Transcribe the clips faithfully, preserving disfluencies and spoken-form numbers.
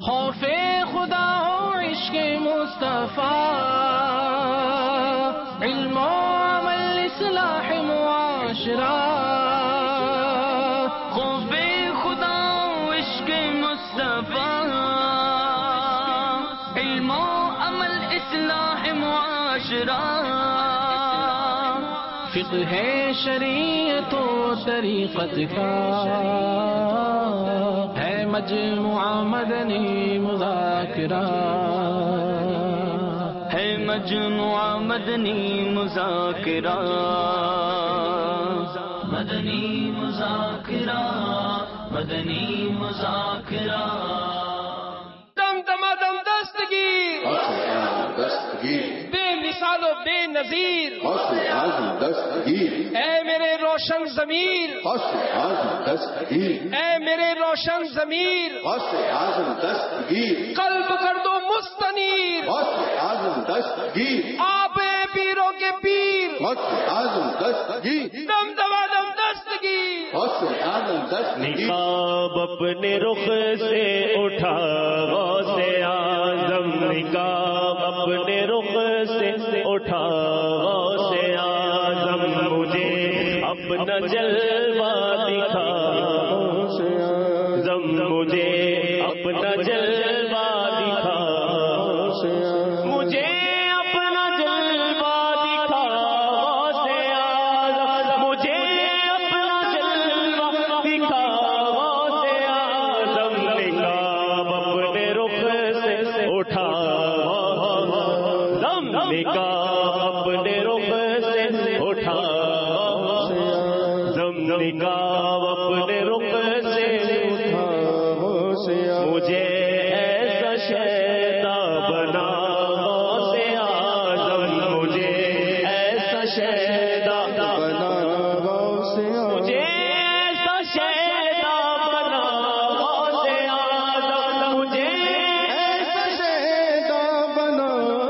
خوف خدا ہو عشق مصطفیٰ، علم و عمل اصلاح معاشرہ، خوف خدا ہو عشق مصطفیٰ، علم و عمل اصلاح معاشرہ، فقہ ہے شریعت و طریقت کا، ہے مجموعہ مدنی مذاکرہ، ہے مجموعہ مدنی مذاکرہ، مدنی مذاکرہ، مدنی مذاکرہ، دم دما دم دستگیر دستگیر بے مثال و بے نظیر، اے میرے روشن ضمیر، اے میرے روشن ضمیر، قلب کر دو مستنیر، آپ پیروں کے پیر، دم دما دم دستگیر، نقاب اپنے رخ سے اٹھا غوث اعظم، نقاب اپنے رخ سے اٹھا غوث اعظم، مجھے اپنا جلوہ دکھا غوث اعظم، مجھے اپنا جلوہ دکھا غوث اعظم، مجھے اپنا جلوہ دکھا غوث اعظم، مجھے اپنا جلوہ دکھا غوث اعظم، نقاب اپنے رخ سے اٹھا نقاب اپنے رخ سے اٹھا نقاب اپنے رخ سے اٹھا، مجھے ایسا شیدا بنا غوث اعظم، مجھے ایسا شیدا بنا غوث اعظم، مجھے ایسا شیدا بنا غوث اعظم، مجھے ایسا شیدا بنا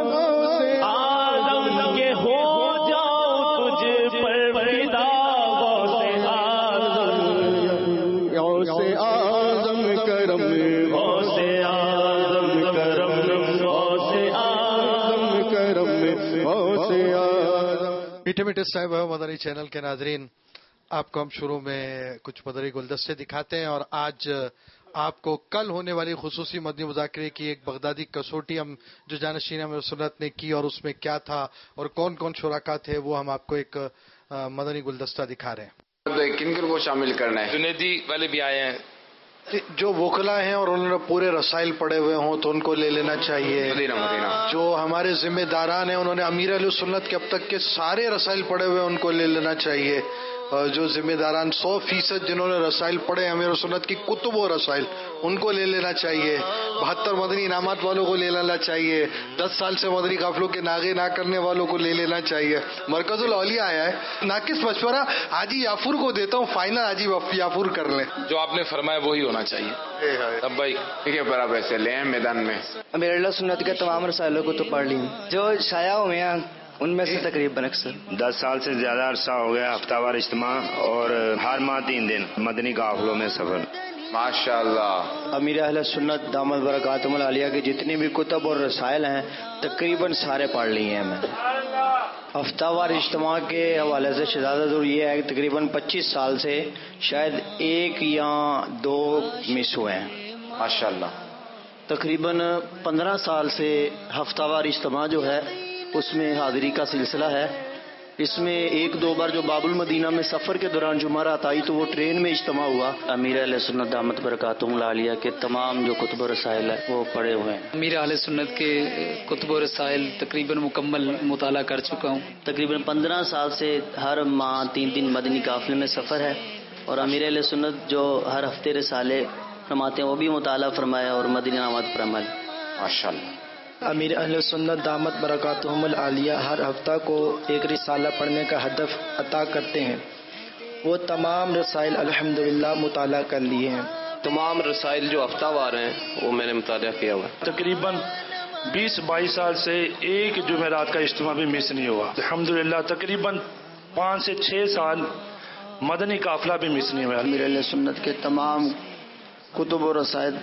میٹھے میٹھے صاحب مدنی چینل کے ناظرین، آپ کو ہم شروع میں کچھ مدنی گلدستے دکھاتے ہیں، اور آج آپ کو کل ہونے والی خصوصی مدنی مذاکرے کی ایک بغدادی کسوٹی ہم جو جانشین امیر سنت نے کی اور اس میں کیا تھا اور کون کون شرکا تھے، وہ ہم آپ کو ایک مدنی گلدستہ دکھا رہے ہیں۔ کن کن کو شامل کرنا ہے؟ جنیدی والے بھی آئے ہیں، جو وکلا ہیں اور انہوں نے پورے رسائل پڑھے ہوئے ہوں تو ان کو لے لینا چاہیے۔ مدینہ مدینہ جو ہمارے ذمہ داران ہیں انہوں نے امیر اہل سنت کے اب تک کے سارے رسائل پڑھے ہوئے ان کو لے لینا چاہیے۔ جو ذمہ داران سو فیصد جنہوں نے رسائل پڑھے امیر سنت کی کتب و رسائل ان کو لے لینا چاہیے۔ بہتر مدنی انعامات والوں کو لے لینا چاہیے۔ دس سال سے مدنی قافلوں کے ناغے نہ کرنے والوں کو لے لینا چاہیے۔ مرکز الاولیاء آیا ہے، ناقص مشورہ حاجی یافور کو دیتا ہوں، فائنل حاجی یافور کر لیں۔ جو آپ نے فرمایا وہی ہونا چاہیے۔ اب بھائی ٹھیک ہے، برابر ایسے لے ہیں میدان میں۔ امیر اہل سنت کے تمام رسائلوں کو تو پڑھ لی، جو شائع ہوئے ہیں ان میں سے تقریباً اکثر دس سال سے زیادہ عرصہ ہو گیا ہفتہ وار اجتماع اور ہر ماہ تین دن مدنی قافلوں میں سفر۔ ماشاء اللہ۔ امیر اہل سنت دامت برکاتہم العالیہ کے جتنی بھی کتب اور رسائل ہیں تقریباً سارے پڑھ لیے ہیں میں۔ ہفتہ وار اجتماع کے حوالے سے شہزادہ ضرور یہ ہے کہ تقریباً پچیس سال سے شاید ایک یا دو مس ہوئے ہیں۔ ماشاء اللہ۔ تقریباً پندرہ سال سے ہفتہ وار اجتماع جو ہے اس میں حاضری کا سلسلہ ہے۔ اس میں ایک دو بار جو باب المدینہ میں سفر کے دوران جمعرات آئی تو وہ ٹرین میں اجتماع ہوا۔ امیر اہل سنت دامت برکاتہم العالیہ کے تمام جو کتب و رسائل ہیں وہ پڑھے ہوئے ہیں۔ امیر اہل سنت کے کتب و رسائل تقریباً مکمل مطالعہ کر چکا ہوں۔ تقریباً پندرہ سال سے ہر ماہ تین تین مدنی قافلے میں سفر ہے، اور امیر اہل سنت جو ہر ہفتے رسالے فرماتے ہیں وہ بھی مطالعہ فرمایا اور مدنی انعامات پر عمل۔ ماشاء اللہ۔ امیر اہل سنت دامت برکاتہم العالیہ ہر ہفتہ کو ایک رسالہ پڑھنے کا ہدف عطا کرتے ہیں۔ وہ تمام رسائل الحمدللہ مطالعہ کر لیے ہیں۔ تمام رسائل جو ہفتہ وار ہیں وہ میں نے مطالعہ کیا ہوا ہے۔ تقریباً بیس بائیس سال سے ایک جمعرات کا اجتماع بھی مس نہیں ہوا الحمدللہ۔ تقریباً پانچ سے چھ سال مدنی قافلہ بھی مس نہیں ہوا۔ امیر اہل سنت کے تمام کتب و رسائل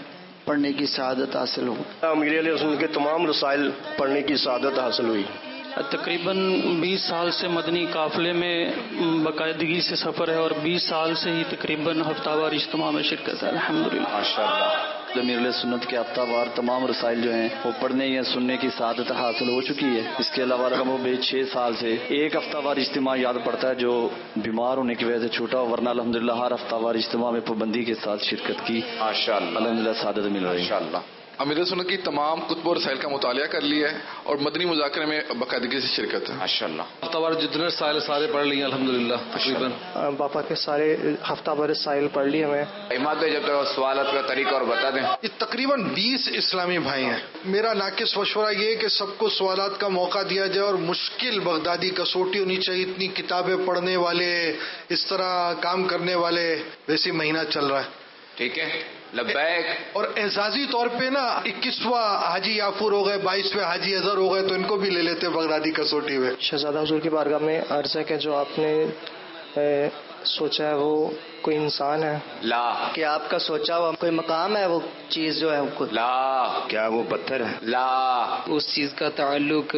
پڑھنے کی سعادت حاصل ہو. امیر علیہ رسول کے تمام رسائل پڑھنے کی سعادت حاصل ہوئی. تقریباً بیس سال سے مدنی قافلے میں باقاعدگی سے سفر ہے اور بیس سال سے ہی تقریباً ہفتہ وار اجتماع میں شرکت ہے. الحمدللہ ماشاءاللہ. امیر علیہ سنت کے ہفتہ وار تمام رسائل جو ہیں وہ پڑھنے یا سننے کی سعادت حاصل ہو چکی ہے. اس کے علاوہ رقم و بیش چھ سال سے ایک ہفتہ وار اجتماع یاد پڑتا ہے جو بیمار ہونے کی وجہ سے چھوٹا، ورنہ الحمدللہ ہر ہفتہ وار اجتماع میں پابندی کے ساتھ شرکت کی. ماشاءاللہ الحمدللہ سعادت مل رہی ہے. ماشاءاللہ. امیر سنت کی تمام کتب و رسائل کا مطالعہ کر لیا ہے اور مدنی مذاکرے میں باقاعدگی سے شرکت ہے. ماشاءاللہ. ہفتہ وار جتنے رسائل سارے پڑھ لیے الحمدللہ تقریباً. باپا کے سارے ہفتہ وار رسائل پڑھ لیے میں. امام جب تک سوالات کا طریقہ اور بتا دیں. یہ تقریباً بیس اسلامی بھائی ہیں. میرا ناقص مشورہ یہ ہے کہ سب کو سوالات کا موقع دیا جائے اور مشکل بغدادی کسوٹی ہونی چاہیے. اتنی کتابیں پڑھنے والے، اس طرح کام کرنے والے، ویسے مہینہ چل رہا ہے. ٹھیک ہے. لبیک. اور اعزازی طور پہ نا اکیسواں حاجی یافور ہو گئے، بائیسویں حاجی اظہر ہو گئے، تو ان کو بھی لے لیتے بغدادی کسوٹی میں. شہزادہ حضور کی بارگاہ میں عرض ہے کہ جو آپ نے سوچا ہے وہ کوئی انسان ہے؟ لا. کہ آپ کا سوچا ہوا کوئی مقام ہے، وہ چیز جو ہے لا. کیا وہ پتھر ہے؟ لا. اس چیز کا تعلق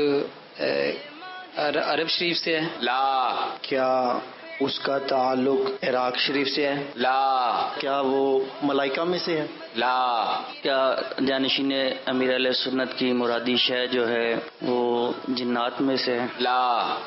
عرب شریف سے ہے؟ لا. کیا اس کا تعلق عراق شریف سے ہے؟ لا. کیا وہ ملائکہ میں سے ہے؟ لا. کیا جانشین امیر علیہ سنت کی مرادی شے جو ہے وہ جنات میں سے ہے؟ لا.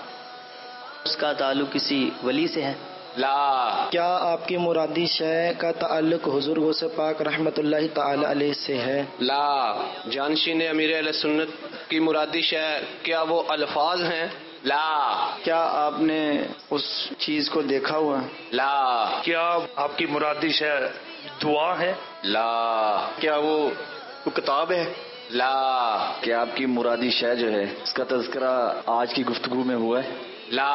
اس کا تعلق کسی ولی سے ہے؟ لا. کیا آپ کی مرادی شے کا تعلق حضور غوث پاک رحمت اللہ تعالی علیہ سے ہے؟ لا. جانشین امیر علیہ سنت کی مرادی شے کیا وہ الفاظ ہیں؟ لا. کیا آپ نے اس چیز کو دیکھا ہوا؟ لا. کیا آپ کی مرادی شے دعا ہے؟ لا. کیا وہ کتاب ہے؟ لا. کیا آپ کی مرادی شے جو ہے اس کا تذکرہ آج کی گفتگو میں ہوا ہے؟ لا.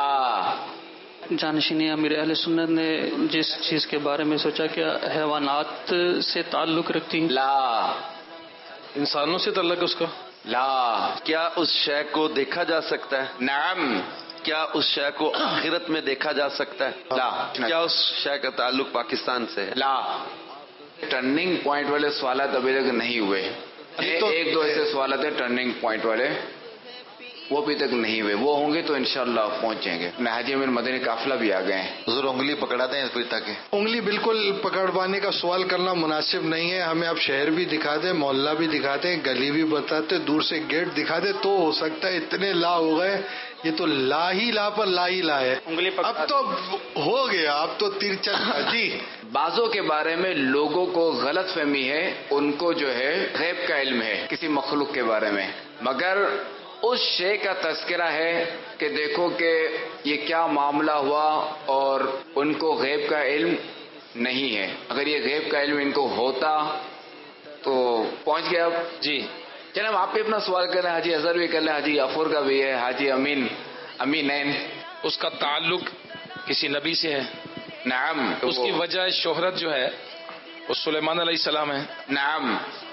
جانشین امیر اہل سنت نے جس چیز کے بارے میں سوچا کہ حیوانات سے تعلق رکھتی ہیں. لا. انسانوں سے تعلق اس کا؟ لا. کیا اس شے کو دیکھا جا سکتا ہے؟ نعم. کیا اس شے کو آخرت میں دیکھا جا سکتا ہے؟ لا. کیا اس شے کا تعلق پاکستان سے ہے؟ لا. ٹرننگ پوائنٹ والے سوالات ابھی تک نہیں ہوئے. ایک دو ایسے سوالات ہیں ٹرننگ پوائنٹ والے، وہ ابھی تک نہیں ہوئے. وہ ہوں گے تو انشاءاللہ پہنچیں گے. حاجی امیر مدنی قافلہ بھی آ گئے ہیں. حضور انگلی پکڑاتے ہیں تاکہ انگلی بالکل پکڑوانے کا سوال کرنا مناسب نہیں ہے. ہمیں آپ شہر بھی دکھا دیں، محلہ بھی دکھا دیں، گلی بھی بتاتے، دور سے گیٹ دکھا دے تو ہو سکتا ہے. اتنے لا ہو گئے، یہ تو لا ہی لا پر لا ہی لا ہے. اب تو ہو گیا، اب تو تیر چل. جی بعضوں کے بارے میں لوگوں کو غلط فہمی ہے، ان کو جو ہے غیب کا علم ہے کسی مخلوق کے بارے میں، مگر اس شے کا تذکرہ ہے کہ دیکھو کہ یہ کیا معاملہ ہوا، اور ان کو غیب کا علم نہیں ہے. اگر یہ غیب کا علم ان کو ہوتا تو پہنچ گیا. جی جناب آپ بھی اپنا سوال کر رہے ہیں، حاجی اظہر بھی کر لیں، حاجی غفور کا بھی ہے، حاجی امین امینین. اس کا تعلق کسی نبی سے ہے؟ نعم. اس کی وجہ شہرت جو ہے وہ سلیمان علیہ السلام ہے؟ نعم.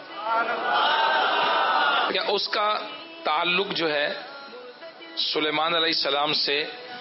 کیا اس کا تعلق جو ہے سلیمان علیہ السلام سے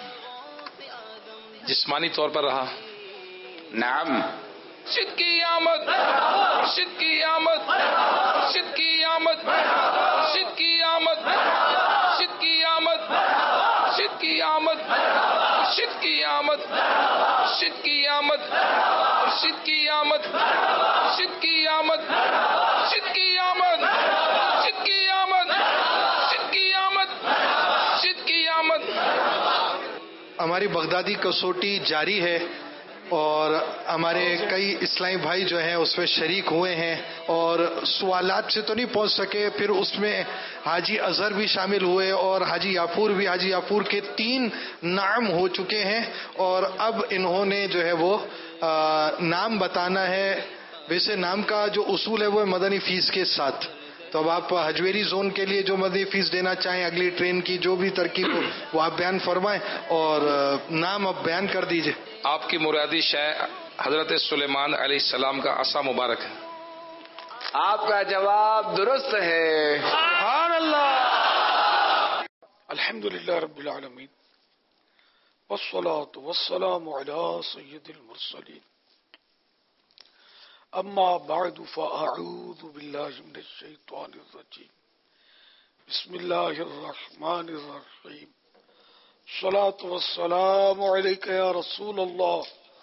جسمانی طور پر رہا؟ نعم. شد کی آمد، شد کی آمد، شد کی آمد، شد کی آمد، شد کی آمد، شد کی آمد، شد کی آمد، شد کی آمد، شد کی آمد، شد کی آمد، شد کی آمد، شد کی آمد، شد کی آمد، شد کی آمد. ہماری بغدادی کسوٹی جاری ہے اور ہمارے کئی اسلامی بھائی جو ہیں اس میں شریک ہوئے ہیں اور سوالات سے تو نہیں پہنچ سکے. پھر اس میں حاجی اظہر بھی شامل ہوئے اور حاجی یافور بھی. حاجی یافور کے تین نام ہو چکے ہیں اور اب انہوں نے جو ہے وہ نام بتانا ہے. ویسے نام کا جو اصول ہے وہ مدنی فیس کے ساتھ. تو اب آپ حجویری زون کے لیے جو مدنی فیس دینا چاہیں اگلی ٹرین کی جو بھی ترکیب ہو وہ آپ بیان فرمائیں اور نام اب بیان کر دیجئے. آپ کی مرادی شے حضرت سلیمان علیہ السلام کا عصا مبارک ہے. آپ کا جواب درست ہے. سبحان اللہ. الحمدللہ رب العالمین والصلاة والسلام علی سید المرسلین. اما بعد فاعوذ باللہ من الشیطان الرجیم بسم اللہ الرحمن الرحیم الصلاة والسلام علیک یا رسول اللہ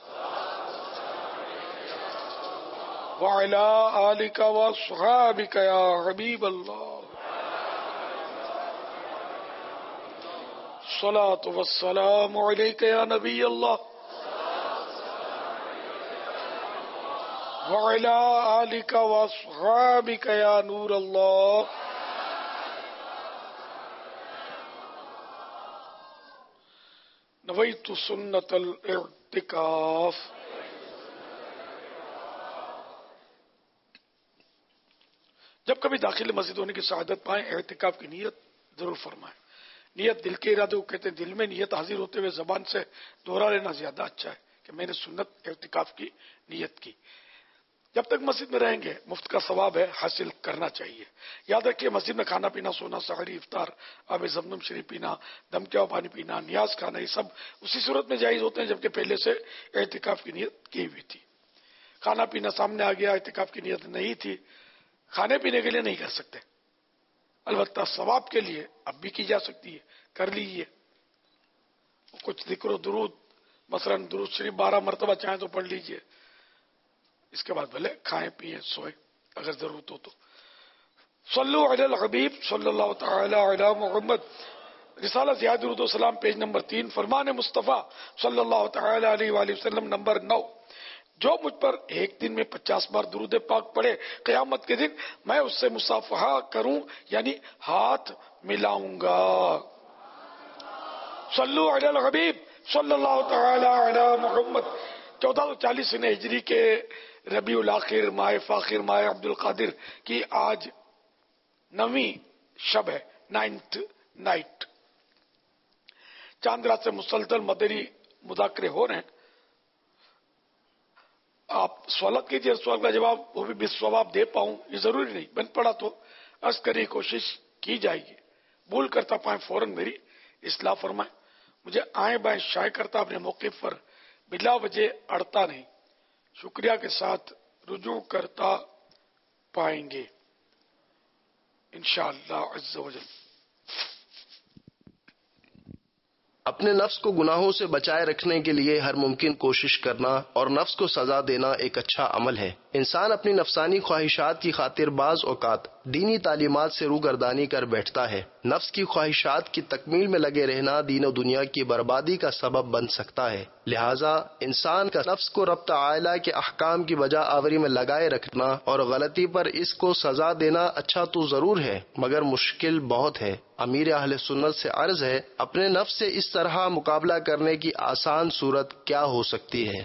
وعلی آلک واصحابک یا حبیب اللہ الصلاة والسلام علیک یا نبی اللہ وعلی آلک واصحابک یا نور اللہ نویت سنت الاعتکاف. جب کبھی داخل مسجد ہونے کی سعادت پائیں اعتکاف کی نیت ضرور فرمائیں. نیت دل کے ارادے کو کہتے ہیں. دل میں نیت حاضر ہوتے ہوئے زبان سے دوہرا لینا زیادہ اچھا ہے کہ میں نے سنت اعتکاف کی نیت کی. جب تک مسجد میں رہیں گے مفت کا ثواب ہے، حاصل کرنا چاہیے. یاد رکھیے مسجد میں کھانا پینا، سونا، سحری، افطار، آب زمزم شریف پینا، دم کیا پانی پینا، نیاز کھانا، یہ سب اسی صورت میں جائز ہوتے ہیں جبکہ پہلے سے اعتکاف کی نیت کی ہوئی تھی. کھانا پینا سامنے آ گیا، اعتکاف کی نیت نہیں تھی، کھانے پینے کے لیے نہیں کر سکتے. البتہ ثواب کے لیے اب بھی کی جا سکتی ہے، کر لیجیے. کچھ ذکر و درود، مثلا درود شریف بارہ مرتبہ چاہیں تو پڑھ لیجیے. اس کے بعد بھلے کھائیں پیئیں سوئیں اگر ضرورت ہو تو. صلو علی الحبیب صلی اللہ تعالی علی محمد. رسالہ زیاد درود و سلام پیج نمبر تین. فرمان مصطفیٰ صلی اللہ تعالی علیہ وآلہ وسلم نمبر نو. جو مجھ پر ایک دن میں پچاس بار درود پاک پڑھے قیامت کے دن میں اس سے مصافحہ کروں یعنی ہاتھ ملاؤں گا. صلو علی الحبیب صلی اللہ تعالی علی محمد. چودہ سو چالیس ہجری کے ربیع الاخر ماہ فاخر ماہ عبد القادر کی آج نویں شب ہے، نائنتھ نائٹ. چاند رات سے مسلسل مدنی مذاکرے ہو رہے ہیں. آپ سوالات کیجیے، سوال کا جواب وہ بھی بالصواب دے پاؤں یہ ضروری نہیں، بن پڑا تو عرض کرنے کی کوشش کی جائے گی. بھول کرتا پائیں فوراً میری اصلاح فرمائیں. مجھے آئیں بائیں شائع کرتا اپنے موقف پر بلا وجہ اڑتا نہیں، شکریہ کے ساتھ رجوع کرتا پائیں گے انشاءاللہ عز و جل. اپنے نفس کو گناہوں سے بچائے رکھنے کے لیے ہر ممکن کوشش کرنا اور نفس کو سزا دینا ایک اچھا عمل ہے. انسان اپنی نفسانی خواہشات کی خاطر بعض اوقات دینی تعلیمات سے روگردانی کر بیٹھتا ہے. نفس کی خواہشات کی تکمیل میں لگے رہنا دین و دنیا کی بربادی کا سبب بن سکتا ہے. لہذا انسان کا نفس کو رب تعالی کے احکام کی بجا آوری میں لگائے رکھنا اور غلطی پر اس کو سزا دینا اچھا تو ضرور ہے مگر مشکل بہت ہے. امیر اہل سنت سے عرض ہے اپنے نفس سے اس طرح مقابلہ کرنے کی آسان صورت کیا ہو سکتی ہے؟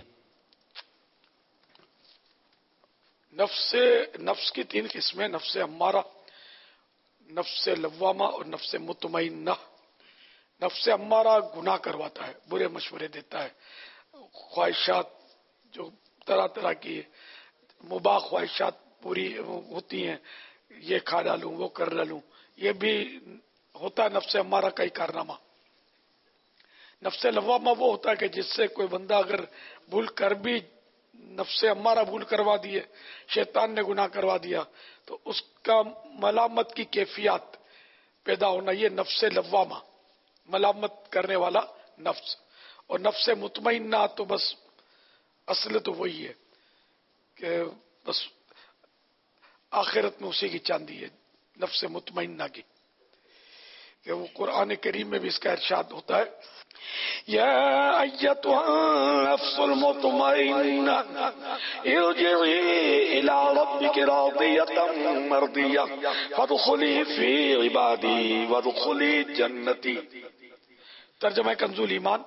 نفس نفس کی تین قسمیں: نفس امارہ، نفس لوامہ اور نفس مطمئنہ. نفس امارہ گناہ کرواتا ہے، برے مشورے دیتا ہے، خواہشات جو طرح طرح کی مباح خواہشات پوری ہوتی ہیں، یہ کھا ڈالوں وہ کر ڈالوں، یہ بھی ہوتا ہے نفس امارہ کا ہی کارنامہ. نفس لوامہ وہ ہوتا ہے کہ جس سے کوئی بندہ اگر بھول کر بھی نفس امارہ بھول کروا دیے، شیطان نے گناہ کروا دیا تو اس کا ملامت کی کیفیت پیدا ہونا، یہ نفس لوامہ، ملامت کرنے والا نفس. اور نفس مطمئنہ تو بس اصل تو وہی ہے کہ بس آخرت میں اسی کی چاندی ہے نفس مطمئنہ کی، کہ وہ قرآن کریم میں بھی اس کا ارشاد ہوتا ہے یا ایتھا النفس المطمئنہ ارجعی الی ربک راضیۃ مرضیہ فادخلی فی عبادی وادخلی جنتی. ترجمہ کنزول ایمان: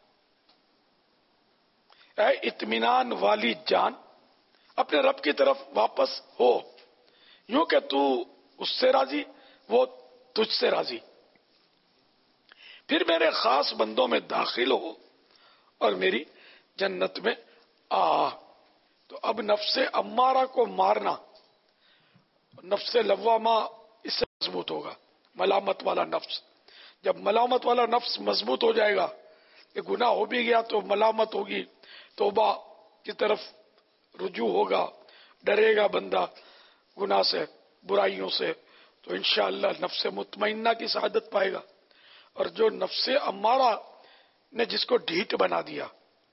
اے اطمینان والی جان، اپنے رب کی طرف واپس ہو یوں کہ تو اس سے راضی وہ تجھ سے راضی، پھر میرے خاص بندوں میں داخل ہو اور میری جنت میں آ. تو اب نفس امارہ کو مارنا، نفس لوامہ اس سے مضبوط ہوگا. ملامت والا نفس، جب ملامت والا نفس مضبوط ہو جائے گا کہ گناہ ہو بھی گیا تو ملامت ہوگی، توبہ کی طرف رجوع ہوگا، ڈرے گا بندہ گناہ سے، برائیوں سے، تو انشاءاللہ نفس مطمئنہ کی سعادت پائے گا. اور جو نفس امارہ نے جس کو ڈھیٹ بنا دیا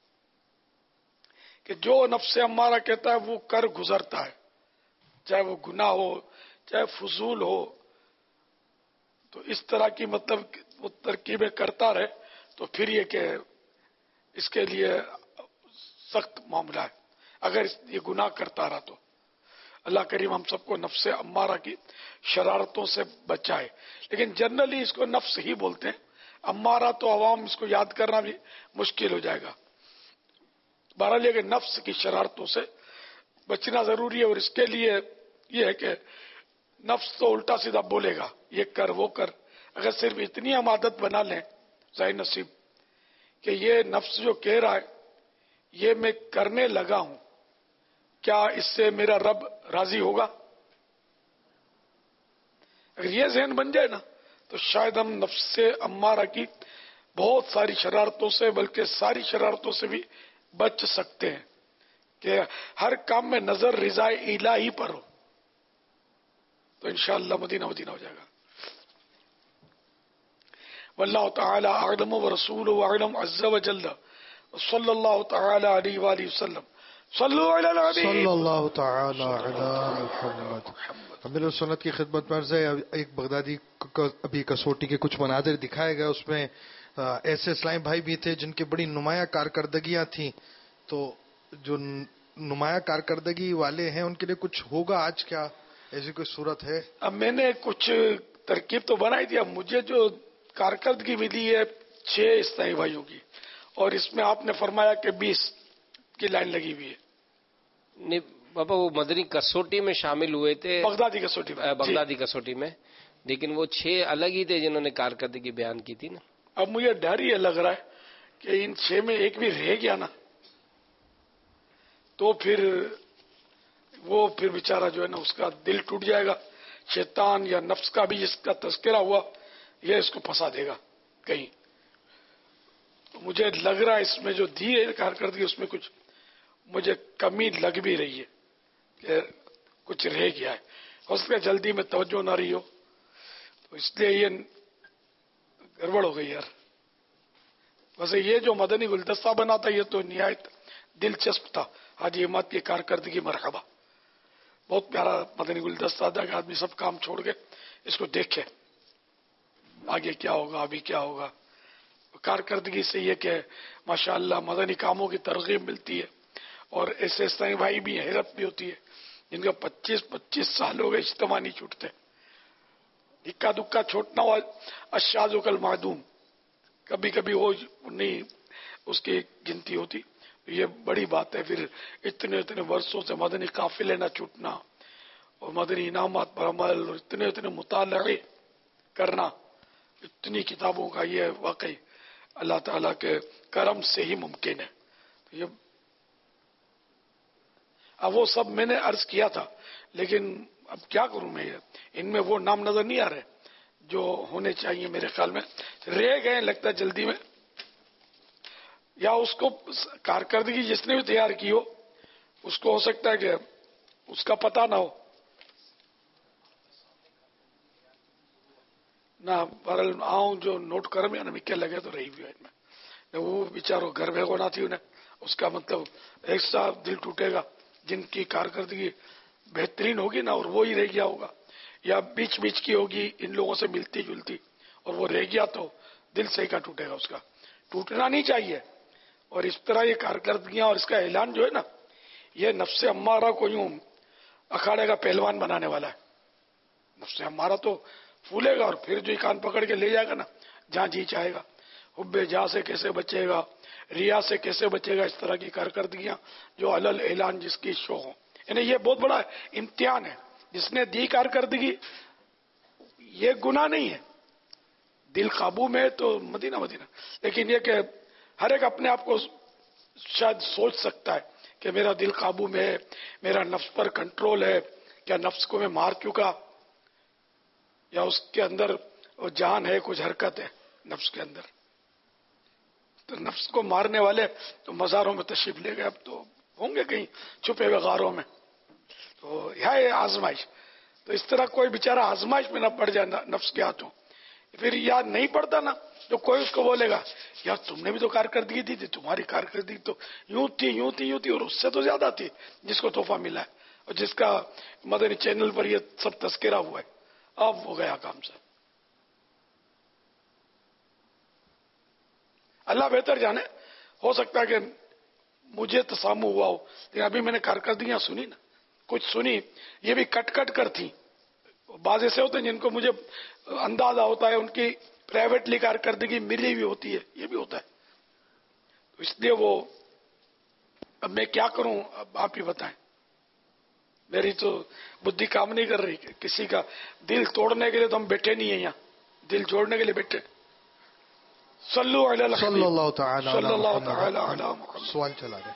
کہ جو نفس امارہ کہتا ہے وہ کر گزرتا ہے، چاہے وہ گناہ ہو چاہے فضول ہو، تو اس طرح کی مطلب وہ ترکیبیں کرتا رہے تو پھر یہ کہ اس کے لیے سخت معاملہ ہے اگر یہ گناہ کرتا رہا تو. اللہ کریم ہم سب کو نفس امارہ کی شرارتوں سے بچائے. لیکن جنرلی اس کو نفس ہی بولتے ہیں، امارہ تو عوام اس کو یاد کرنا بھی مشکل ہو جائے گا. بہرحال یہ کہ نفس کی شرارتوں سے بچنا ضروری ہے، اور اس کے لیے یہ ہے کہ نفس تو الٹا سیدھا بولے گا، یہ کر وہ کر. اگر صرف اتنی ہم عادت بنا لیں ظاہر نصیب کہ یہ نفس جو کہہ رہا ہے یہ میں کرنے لگا ہوں، کیا اس سے میرا رب راضی ہوگا؟ اگر یہ ذہن بن جائے نا تو شاید ہم نفس امارہ کی بہت ساری شرارتوں سے، بلکہ ساری شرارتوں سے بھی بچ سکتے ہیں کہ ہر کام میں نظر رضا الہی پر ہو، تو انشاءاللہ مدینہ مدینہ ہو جائے گا. واللہ تعالی اعلم ورسولہ اعلم عز وجل، صلی اللہ تعالی علیہ وآلہ وسلم. صلو علی النبی صلی اللہ تعالی علی محمد. امیر سنت کی خدمت میں عرض ہے، ایک بغدادی ابھی کسوٹی کے کچھ مناظر دکھائے گئے، اس میں ایسے اسلامی بھائی بھی تھے جن کی بڑی نمایاں کارکردگیاں تھیں. تو جو نمایاں کارکردگی والے ہیں ان کے لیے کچھ ہوگا آج؟ کیا ایسی کوئی صورت ہے؟ اب میں نے کچھ ترکیب تو بنائی دیا، مجھے جو کارکردگی ملی ہے چھ اسلامی بھائیوں کی، اور اس میں آپ نے فرمایا کہ بیس کی لائن لگی ہوئی ہے. نہیں بابا، وہ مدنی کسوٹی میں شامل ہوئے تھے، بغدادی کسوٹی میں بغدادی کسوٹی میں، لیکن وہ چھ الگ ہی تھے جنہوں نے کارکردگی بیان کی تھی نا. اب مجھے ڈر یہ لگ رہا ہے کہ ان چھ میں ایک بھی رہ گیا نا تو پھر وہ پھر بیچارہ جو ہے نا اس کا دل ٹوٹ جائے گا. شیطان یا نفس کا بھی جس کا تذکرہ ہوا یہ اس کو پھنسا دے گا کہیں. تو مجھے لگ رہا ہے اس میں جو دی ہے کارکردگی اس میں کچھ مجھے کمی لگ بھی رہی ہے کہ کچھ رہ گیا ہے. ہو سکتا ہے جلدی میں توجہ نہ رہی ہو، تو اس لیے یہ گڑبڑ ہو گئی یار. ویسے یہ جو مدنی گلدستہ بنا تھا یہ تو نہایت دلچسپ تھا. حاجی اماد کی کارکردگی مرحبا، بہت پیارا مدنی گلدستہ تھا کہ آدمی سب کام چھوڑ کے اس کو دیکھے آگے کیا ہوگا ابھی کیا ہوگا. کارکردگی سے یہ کہ ماشاءاللہ مدنی کاموں کی ترغیب ملتی ہے، اور ایسے اسلامی بھائی بھی حیرت بھی ہوتی ہے جن کا پچیس پچیس سال ہو گئے اجتماع نہیں چھوٹتے. اکا دکا چھوٹنا ہوا الشاذ کالمعدوم، کبھی کبھی وہ نہیں اس کی گنتی ہوتی. یہ بڑی بات ہے. پھر اتنے اتنے برسوں سے مدنی قافلے نہ چھوٹنا اور مدنی انعامات پر عمل اور اتنے اتنے مطالعے کرنا، اتنی کتابوں کا، یہ واقعی اللہ تعالیٰ کے کرم سے ہی ممکن ہے. یہ اب وہ سب میں نے عرض کیا تھا، لیکن اب کیا کروں میں، ان میں وہ نام نظر نہیں آ رہے جو ہونے چاہیے. میرے خیال میں رہ گئے لگتا ہے جلدی میں، یا اس کو کارکردگی جس نے بھی تیار کی ہو اس کو ہو سکتا ہے کہ اس کا پتہ نہ ہو نہ. بہرحال آؤں جو نوٹ کر میں نا کیا لگے تو رہی ہوئی ہے ان میں. وہ بیچاروں گھر بھیگو نہ تھی انہیں، اس کا مطلب ایک ساتھ دل ٹوٹے گا جن کی کارکردگی بہترین ہوگی نا اور وہ ہی رہ گیا ہوگا، یا بیچ بیچ کی ہوگی ان لوگوں سے ملتی جلتی اور وہ رہ گیا تو دل سے ہی کا ٹوٹے گا. اس کا ٹوٹنا نہیں چاہیے. اور اس طرح یہ کارکردگیاں اور اس کا اعلان جو ہے نا یہ نفس امارہ کو یوں اکھاڑے کا پہلوان بنانے والا ہے. نفس امارہ تو پھولے گا اور پھر جو کان پکڑ کے لے جائے گا نا جہاں جی چاہے گا. حب جا سے کیسے بچے گا، ریا سے کیسے بچے گا، اس طرح کی کارکردگیاں جو علل اعلان جس کی شو ہوں. یعنی یہ بہت بڑا امتحان ہے. جس نے دی کارکردگی یہ گناہ نہیں ہے، دل قابو میں تو مدینہ مدینہ. لیکن یہ کہ ہر ایک اپنے آپ کو شاید سوچ سکتا ہے کہ میرا دل قابو میں ہے، میرا نفس پر کنٹرول ہے، کیا نفس کو میں مار چکا، یا اس کے اندر وہ جان ہے، کچھ حرکت ہے نفس کے اندر. تو نفس کو مارنے والے تو مزاروں میں تشریف لے گئے، اب تو ہوں گے کہیں چھپے ہوئے غاروں میں. تو ہے آزمائش. تو اس طرح کوئی بیچارہ آزمائش میں نہ پڑ جائے نفس کے ہاتھوں. پھر یاد نہیں پڑتا نا تو کوئی اس کو بولے گا یار تم نے بھی تو کارکردگی دی تھی, تمہاری کارکردگی تو یوں تھی یوں تھی یوں تھی اور اس سے تو زیادہ تھی جس کو تحفہ ملا ہے اور جس کا مدنی چینل پر یہ سب تذکرہ ہوا ہے. اب وہ گیا کام سے. اللہ بہتر جانے, ہو سکتا ہے کہ مجھے تسامو ہوا ہو, لیکن ابھی میں نے کارکردگیاں سنی نا, کچھ سنی یہ بھی کٹ کٹ کر تھیں. بعض ایسے ہوتے ہیں جن کو مجھے اندازہ ہوتا ہے ان کی پرائیویٹلی کارکردگی ملی ہوئی ہوتی ہے, یہ بھی ہوتا ہے. تو اس لیے وہ اب میں کیا کروں, اب آپ ہی بتائیں. میری تو بدھی کام نہیں کر رہی. کسی کا دل توڑنے کے لیے تو ہم بیٹھے نہیں ہیں یہاں, دل جوڑنے کے لیے بیٹھے. صلو علی الحبیب صلی اللہ تعالی صلی اللہ تعالی علی محمد. سوال چلا رہے.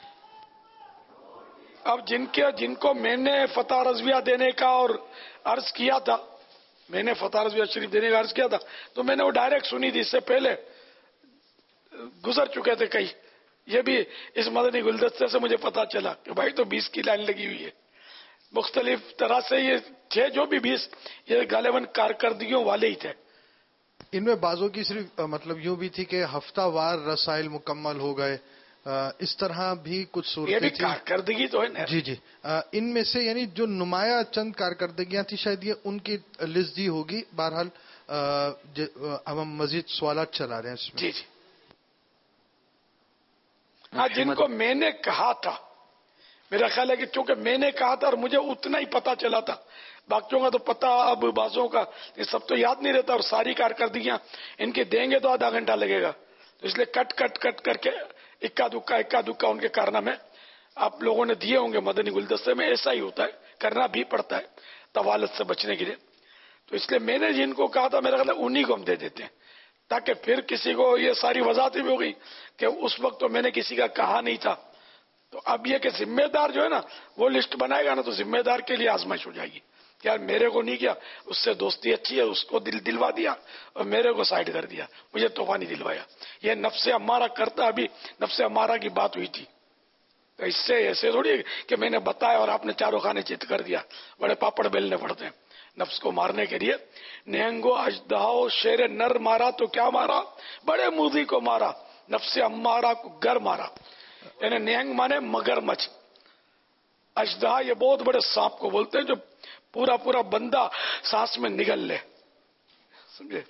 اب جن کے جن کو میں نے فتح رضویہ دینے کا اور عرض کیا تھا, میں نے فتح رضویہ شریف دینے کا عرض کیا تھا تو میں نے وہ ڈائریکٹ سنی تھی, اس سے پہلے گزر چکے تھے کئی. یہ بھی اس مدنی گلدستے سے مجھے پتا چلا کہ بھائی تو بیس کی لائن لگی ہوئی ہے. مختلف طرح سے یہ تھے جو بھی بیس, یہ غالباً کارکردگیوں والے ہی تھے. ان میں بعضوں کی صرف مطلب یوں بھی تھی کہ ہفتہ وار رسائل مکمل ہو گئے, اس طرح بھی کچھ صورتیں تھیں. کارکردگی تو ہے نا. جی جی ان میں سے یعنی جو نمایاں چند کارکردگیاں تھیں شاید یہ ان کی لسٹ دی ہوگی. بہرحال ہم مزید سوالات چلا رہے ہیں اس میں. جی جی ہاں, جن کو میں نے کہا تھا, میرا خیال ہے کہ چونکہ میں نے کہا تھا اور مجھے اتنا ہی پتا چلا تھا, باقیوں کا تو پتا اب بازوں کا یہ سب تو یاد نہیں رہتا, اور ساری کارکردگیاں ان کے دیں گے تو آدھا گھنٹہ لگے گا. تو اس لیے کٹ کٹ کٹ کر کے اکا دکا اکا دکا ان کے کارنامے آپ لوگوں نے دیے ہوں گے مدنی گلدستے میں. ایسا ہی ہوتا ہے, کرنا بھی پڑتا ہے طوالت سے بچنے کے لیے. تو اس لیے میں نے جن کو کہا تھا میرا خیال ہے انہی کو ہم دے دیتے ہیں, تاکہ پھر کسی کو یہ ساری وضاحت بھی ہو گئی کہ اس وقت تو میں نے کسی کا کہا نہیں تھا. تو اب یہ کہ ذمہ دار جو ہے نا وہ لسٹ بنائے گا نا, تو ذمہ دار کے لیے آزمائش ہو جائے گی. یار میرے کو نہیں کیا, اس سے دوستی اچھی ہے, اس کو دل دلوا دیا اور میرے کو سائڈ کر دیا, مجھے تحفہ نہیں دلوایا. یہ نفس امارہ کرتا, ابھی نفس امارہ کی بات ہوئی تھی. تو اس سے ایسے تھوڑی کہ میں نے بتایا اور آپ نے چاروں خانے چت کر دیا, بڑے پاپڑ بیلنے پڑتے ہیں نفس کو مارنے کے لیے. نہنگو اژدہاؤ شیر نر مارا تو کیا مارا, بڑے موذی کو مارا, نفس امارہ کو گر مارا. یعنی نہنگ مانے مگر مچھ, اژدہا یہ بہت بڑے سانپ کو بولتے ہیں جو پورا پورا بندہ سانس میں نگل لے, سمجھے.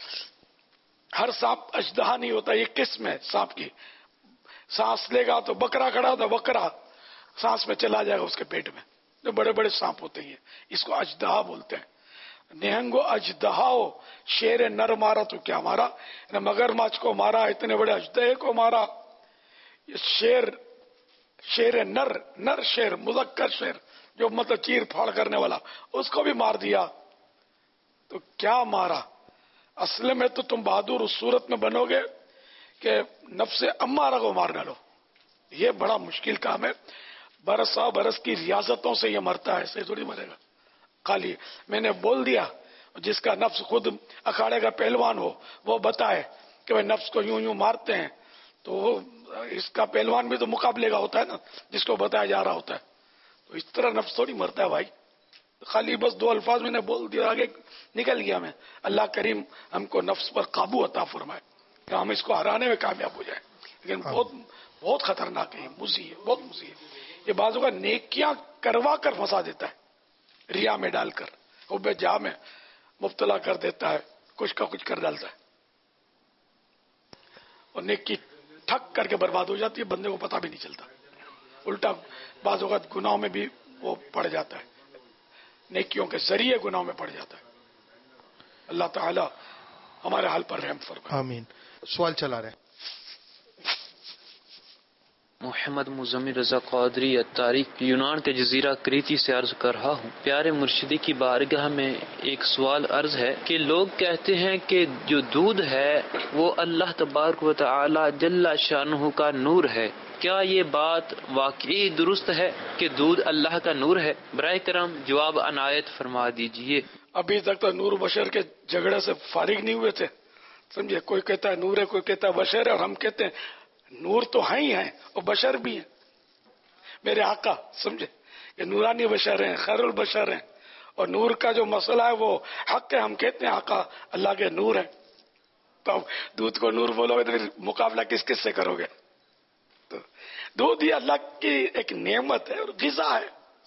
ہر سانپ اژدہا نہیں ہوتا, یہ قسم ہے سانپ کی. سانس لے گا تو بکرا کھڑا تو بکرا سانس میں چلا جائے گا اس کے پیٹ میں, جو بڑے بڑے سانپ ہوتے ہیں اس کو اژدہا بولتے ہیں. نہنگو اژدہاؤ شیر نر مارا تو کیا مارا, مگر مچھ کو مارا, اتنے بڑے اژدہے کو مارا. یہ شیر شیر نر نر شیر مذکر شیر جو مطلب چیر پھاڑ کرنے والا, اس کو بھی مار دیا. تو کیا مارا, اصل میں تو تم بہادر اس صورت میں بنو گے کہ نفس امارہ کو مار ڈالو. یہ بڑا مشکل کام ہے. برس سا برس کی ریاضتوں سے یہ مرتا ہے, ایسے تھوڑی مرے گا. خالی میں نے بول دیا, جس کا نفس خود اکھاڑے کا پہلوان ہو وہ بتائے کہ وہ نفس کو یوں یوں مارتے ہیں, تو اس کا پہلوان بھی تو مقابلے کا ہوتا ہے نا جس کو بتایا جا رہا ہوتا ہے. تو اس طرح نفس تھوڑی مرتا ہے بھائی. خالی بس دو الفاظ میں نے بول دیا, آگے نکل گیا میں. اللہ کریم ہم کو نفس پر قابو عطا فرمائے کہ ہم اس کو ہرانے میں کامیاب ہو جائیں. لیکن بہت بہت خطرناک ہے, مزی ہے, بہت مزی ہے. یہ بعضوں کا نیکیاں کروا کر پھنسا دیتا ہے, ریا میں ڈال کر, حب جاہ میں مبتلا کر دیتا ہے, کچھ کا کچھ کر ڈالتا ہے, اور نیکی ٹھک کر کے برباد ہو جاتی ہے, بندے کو پتہ بھی نہیں چلتا. الٹا بعض اوقات گناہوں میں بھی وہ پڑ جاتا ہے, نیکیوں کے ذریعے گناہوں میں پڑ جاتا ہے. اللہ تعالی ہمارے حال پر رحم فرمائے. آمین. سوال چلا رہے ہیں. محمد مزمل رضا قادری اتاری یونان کے جزیرہ کریتی سے عرض کر رہا ہوں. پیارے مرشدی کی بارگاہ میں ایک سوال عرض ہے کہ لوگ کہتے ہیں کہ جو دودھ ہے وہ اللہ تبارک و تعالی جل شانہ کا نور ہے. کیا یہ بات واقعی درست ہے کہ دودھ اللہ کا نور ہے؟ برائے کرم جواب عنایت فرما دیجئے. ابھی تک تو نور بشر کے جھگڑے سے فارغ نہیں ہوئے تھے, سمجھے. کوئی کہتا ہے نور ہے, کوئی کہتا ہے بشر ہے, اور ہم کہتے ہیں نور تو ہیں ہی ہیں اور بشر بھی ہیں. میرے آقا سمجھے یہ نورانی بشر ہیں، خیر البشر ہیں، اور نور کا جو مسئلہ ہے وہ حق ہے. ہم کہتے ہیں آقا اللہ کے نور ہے، تو اب دودھ کو نور بولو گے تو پھر مقابلہ کس کس سے کرو گے؟ تو دودھ یہ اللہ کی ایک نعمت ہے اور غذا ہے.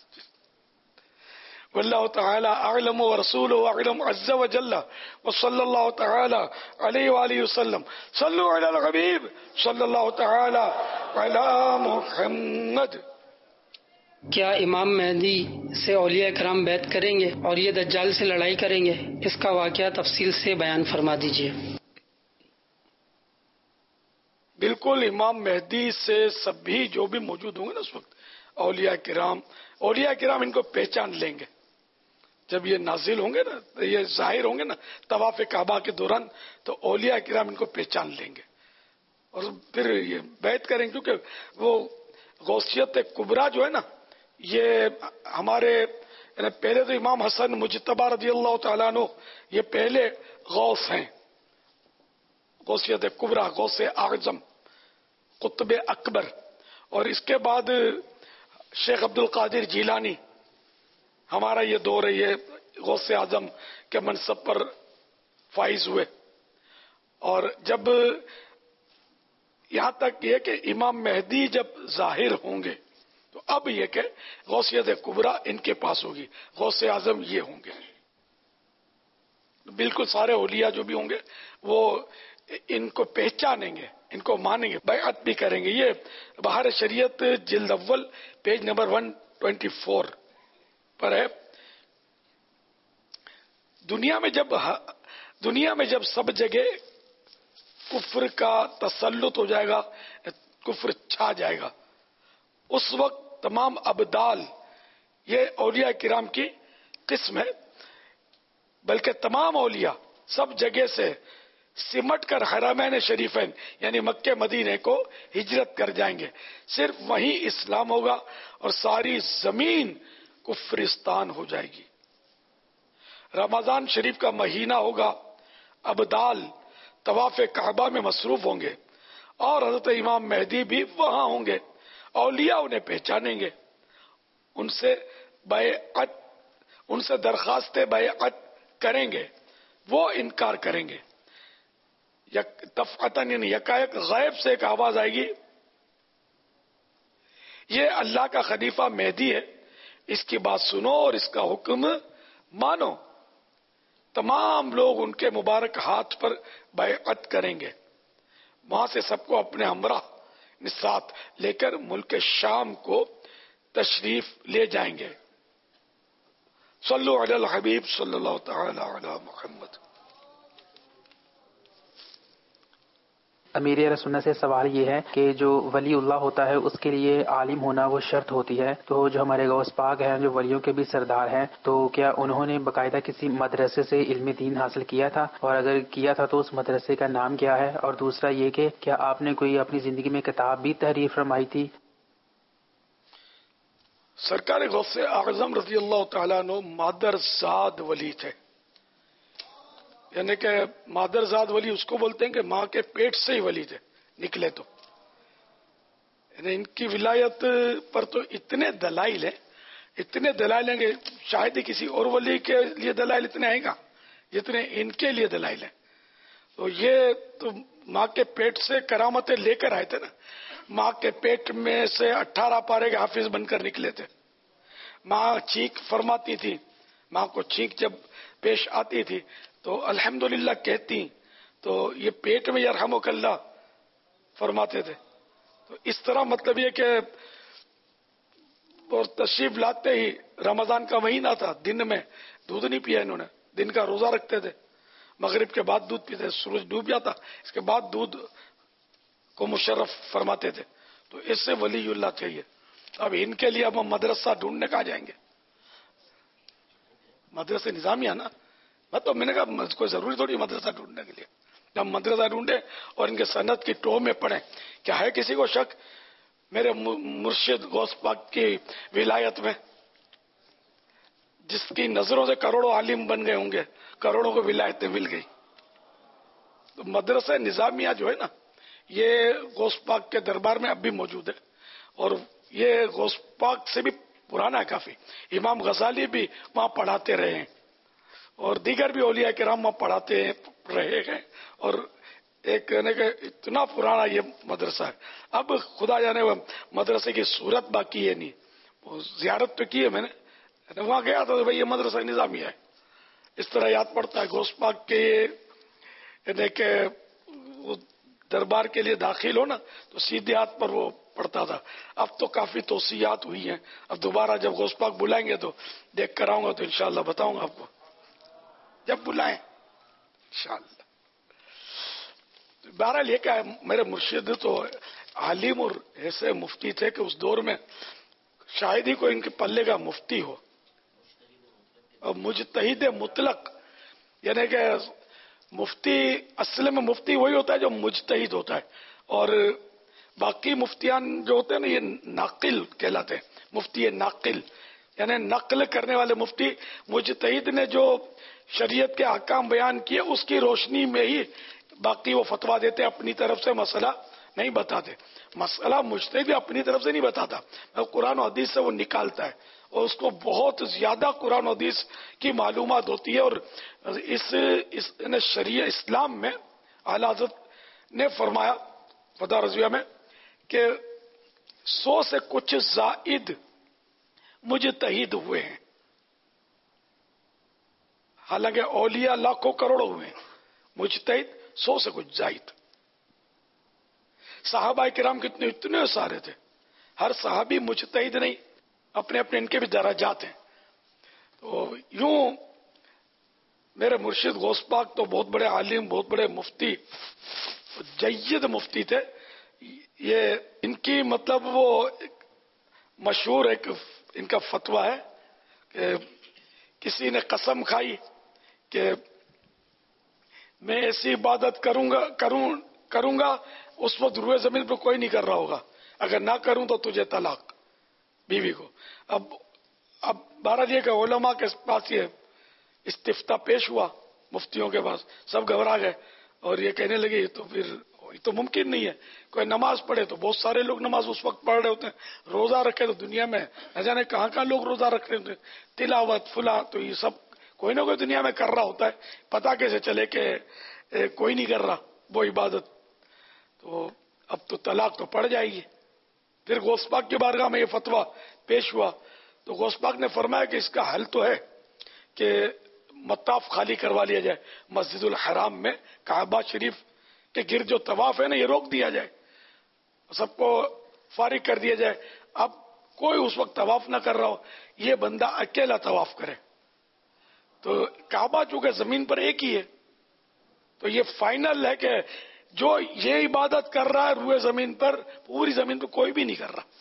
واللہ تعالی اعلم ورسولہ اعلم عز وجل وصلی اللہ تعالی علیہ وآلہ وسلم. صلو علی الحبیب صلی اللہ تعالی علی محمد. کیا امام مہدی سے اولیاء کرام بیعت کریں گے اور یہ دجال سے لڑائی کریں گے؟ اس کا واقعہ تفصیل سے بیان فرما دیجیے. بالکل امام مہدی سے سبھی جو بھی موجود ہوں گے نا اس وقت، اولیاء کرام اولیاء کرام ان کو پہچان لیں گے. جب یہ نازل ہوں گے نا، یہ ظاہر ہوں گے نا طواف کعبہ کے دوران، تو اولیاء کرام ان کو پہچان لیں گے اور پھر یہ بیعت کریں گے. کیونکہ وہ غوثیت کبریٰ جو ہے نا، یہ ہمارے پہلے تو امام حسن مجتبی رضی اللہ تعالیٰ عنہ یہ پہلے غوث ہیں. غوثیت کبریٰ، غوث اعظم، قطب اکبر. اور اس کے بعد شیخ عبد القادر جیلانی، ہمارا یہ دور ہے، یہ غوث اعظم کے منصب پر فائز ہوئے. اور جب یہاں تک یہ کہ امام مہدی جب ظاہر ہوں گے تو اب یہ کہ غوثیت کبریٰ ان کے پاس ہوگی، غوث اعظم یہ ہوں گے. بالکل سارے اولیاء جو بھی ہوں گے وہ ان کو پہچانیں گے، ان کو مانیں گے، بیعت بھی کریں گے. یہ بہار شریعت جلد اول page number one twenty four پر ہے. دنیا میں جب دنیا میں جب سب جگہ کفر کا تسلط ہو جائے گا، کفر چھا جائے گا، اس وقت تمام ابدال، یہ اولیاء کرام کی قسم ہے، بلکہ تمام اولیاء سب جگہ سے سمٹ کر حرمین شریفین یعنی مکہ مدینے کو ہجرت کر جائیں گے. صرف وہیں اسلام ہوگا اور ساری زمین کفرستان ہو جائے گی. رمضان شریف کا مہینہ ہوگا، ابدال طواف کعبہ میں مصروف ہوں گے اور حضرت امام مہدی بھی وہاں ہوں گے. اولیاء انہیں پہچانیں گے، ان سے بیعت ان سے درخواست بیعت کریں گے، وہ انکار کریں گے. دفعتاً یعنی یکایک غیب سے ایک آواز آئے گی، یہ اللہ کا خلیفہ مہدی ہے، اس کی بات سنو اور اس کا حکم مانو. تمام لوگ ان کے مبارک ہاتھ پر بیعت کریں گے. وہاں سے سب کو اپنے ہمراہ ساتھ لے کر ملک شام کو تشریف لے جائیں گے. صلو علی الحبیب صلی اللہ تعالی علی محمد. امیر اہل سنت سے سوال یہ ہے کہ جو ولی اللہ ہوتا ہے اس کے لیے عالم ہونا وہ شرط ہوتی ہے، تو جو ہمارے غوث پاک ہیں جو ولیوں کے بھی سردار ہیں، تو کیا انہوں نے باقاعدہ کسی مدرسے سے علم دین حاصل کیا تھا، اور اگر کیا تھا تو اس مدرسے کا نام کیا ہے؟ اور دوسرا یہ کہ کیا آپ نے کوئی اپنی زندگی میں کتاب بھی تحریر فرمائی تھی؟ سرکار غوث اعظم رضی اللہ تعالیٰ عنہ مادر زاد ولی تھے. یعنی کہ مادر زاد ولی اس کو بولتے ہیں کہ ماں کے پیٹ سے ہی ولی تھے، نکلے تو. یعنی ان کی ولایت پر تو اتنے دلائل ہیں، اتنے دلائل ہیں کہ شاید ہی کسی اور ولی کے لیے دلائل اتنے آئے گا جتنے ان کے لیے دلائل ہیں. تو یہ تو ماں کے پیٹ سے کرامتیں لے کر آئے تھے نا. ماں کے پیٹ میں سے اٹھارہ پارے کے حافظ بن کر نکلے تھے. ماں چینک فرماتی تھی، ماں کو چینک جب پیش آتی تھی تو الحمدللہ کہتی، تو یہ پیٹ میں یرحمک اللہ فرماتے تھے. تو اس طرح مطلب یہ کہ اور تشریف لاتے ہی رمضان کا مہینہ تھا، دن میں دودھ نہیں پیا انہوں نے، دن کا روزہ رکھتے تھے، مغرب کے بعد دودھ پیتے، سورج ڈوب جاتا اس کے بعد دودھ کو مشرف فرماتے تھے. تو اس سے ولی اللہ چاہیے. اب ان کے لیے اب ہم مدرسہ ڈھونڈنے کہاں جائیں گے؟ مدرسے نظامیہ نا، مطلب میں نے کہا کوئی ضروری تھوڑی مدرسہ ڈھونڈنے کے لیے. ہم مدرسہ ڈھونڈے اور ان کے سند کی ٹو میں پڑھیں. کیا ہے کسی کو شک میرے مرشد غوث پاک کی ولایت میں؟ جس کی نظروں سے کروڑوں عالم بن گئے ہوں گے، کروڑوں کو ولایتیں مل گئی. تو مدرسہ نظامیہ جو ہے نا، یہ غوث پاک کے دربار میں اب بھی موجود ہے، اور یہ غوث پاک سے بھی पुराना है काफी। इमाम गजाली भी वहाँ पढ़ाते रहे हैं और दीगर भी औलिया किराम वहाँ पढ़ाते रहे हैं और एक कहने के इतना पुराना ये मदरसा है। अब खुदा जाने वो मदरसे की सूरत बाकी है नहीं, वो जियारत तो की है मैंने, वहाँ गया था तो भाई ये मदरसा निजामिया है, इस तरह याद पड़ता है। गौस पाक के यानी के दरबार के लिए दाखिल हो ना तो सीधे हाथ पर वो पड़ता था। अब तो काफी तोसियात हुई हैं। अब दोबारा जब गौस पाक बुलाएंगे तो देख कर आऊंगा तो इंशाल्लाह बताऊंगा आपको, जब बुलाएं इंशाल्लाह। बहरहाल ये क्या है, मेरे मुर्शिद तो आलिम और ऐसे मुफ्ती थे कि उस दौर में शायद ही कोई इनके पल्ले का मुफ्ती हो। और मुजतहिद मुतलक यानी कि मुफ्ती असल में मुफ्ती वही होता है जो मुजतहिद होता है, और बाकी मुफ्तियान जो होते हैं ना ये नाकिल कहलाते हैं। मुफ्ती नाकिल यानी नकल करने वाले मुफ्ती। मुजतहिद ने जो शरीयत के अहकाम बयान किए उसकी रोशनी में ही बाकी वो फतवा देते, अपनी तरफ से मसला नहीं बताते। मसला मुजतहिद भी अपनी तरफ से नहीं बताता, कुरान और हदीस से वो निकालता है और उसको बहुत ज्यादा कुरान और हदीस की मालूमात होती है। और इस, इस शरीय इस्लाम में आला हज़रत ने फरमाया फतवा रज़विया में कि सौ से कुछ जायद मुजतहिद हुए हैं, हालांकि औलिया लाखों करोड़ों हुए हैं, मुजतहिद सौ से कुछ जायद। सहाबा किराम कितने इतने सारे थे, हर सहाबी मुजतहिद नहीं, अपने अपने इनके भी दराजात हैं। तो यूं मेरे मुर्शिद गौस पाक तो बहुत बड़े आलिम, बहुत बड़े मुफ्ती, जय्यद मुफ्ती थे। ये इनकी मतलब वो मशहूर एक इनका फतवा है कि किसी ने कसम खाई कि मैं ऐसी इबादत करूंगा करूं करूंगा उस वक्त रुए जमीन पर कोई नहीं कर रहा होगा, अगर ना करूं तो तुझे तलाक, बीवी को। अब अब बारह ये का उलमा के पास ये इस्तिफ्ता पेश हुआ, मुफ्तियों के पास, सब घबरा गए और ये कहने लगे तो फिर ये तो मुमकिन नहीं है, कोई नमाज पढ़े तो बहुत सारे लोग नमाज उस वक्त पढ़ रहे होते हैं, रोजा रखे तो दुनिया में न जाने कहाँ कहाँ लोग रोजा रख रहे होते हैं, तिलावत फुला, तो ये सब कोई ना कोई दुनिया में कर रहा होता है, पता कैसे चले कि कोई नहीं कर रहा वो इबादत। तो अब तो तलाक तो पड़ जाएगी। फिर गौस पाक की बारगाह में ये फतवा पेश हुआ तो गौस पाक ने फरमाया कि इसका हल तो है कि मताफ खाली करवा लिया जाए, मस्जिदुल हराम में काबा शरीफ के गिर जो तवाफ है ना ये रोक दिया जाए, सबको फारिग कर दिया जाए। अब कोई उस वक्त तवाफ ना कर रहा हो, ये बंदा अकेला तवाफ करे। तो काबा चूंकि जमीन पर एक ही है तो ये फाइनल है कि जो ये इबादत कर रहा है रुए जमीन पर, पूरी जमीन पर कोई भी नहीं कर रहा।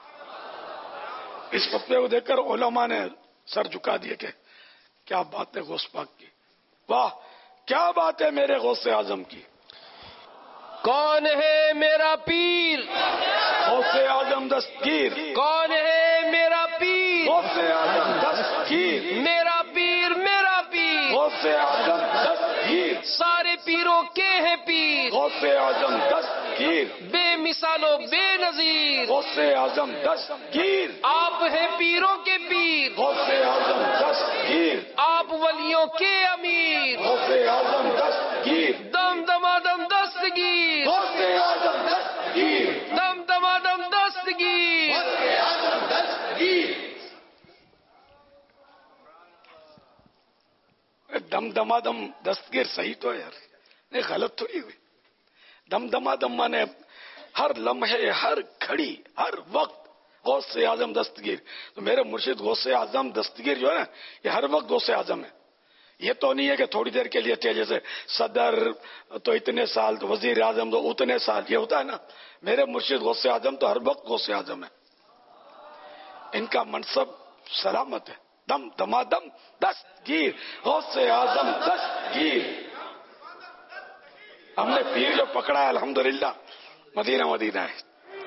इस फतवे को देखकर उलमा ने सर झुका दिए कि क्या बात है गौस पाक की, वाह क्या बात है मेरे गौसे आजम की। कौन है मेरा पीर? गौसे आजम दस्तगीर। कौन है मेरा पीर? गौसे आजम दस्तगीर। मेरा पीर मेरा पीर गौसे आजम दस्तगीर। सारे पीरों के हैं पीर, गौसे आजम दस्तगीर। बेमिसालो बेनजीर, गौसे आजम दस्तगीर। आप हैं पीरों के पीर, गौसे आजम दस्तगीर। आप वलियों के अमीर, गौसे आजम दस्तगीर। दम दमादम दस्तगीर, गौसे आजम दस्तगीर। दम दमादम दस्तगीर, गौसे आजम दस्तगीर। दम दमादम दस्तगीर सही तो है यार, नहीं गलत तो नहीं हुई। दम दमादम माने हर लम्हे, हर घड़ी, हर वक्त गौसे आजम दस्तगीर। तो मेरे मुर्शिद गौसे आजम दस्तगीर जो है ना ये हर वक्त गौसे आजम है। ये तो नहीं है कि थोड़ी देर के लिए थे, जैसे सदर तो इतने साल तो वजीर आजम तो उतने साल, ये होता है ना। मेरे मुर्शिद गौसे आजम तो हर वक्त गौसे आजम है, इनका मनसब सलामत है। दम दमादम दस्तगीर, गौसे आजम दस्तगीर। हमने पीर जो पकड़ा है अल्हम्दुलिल्लाह मदीना मदीना है।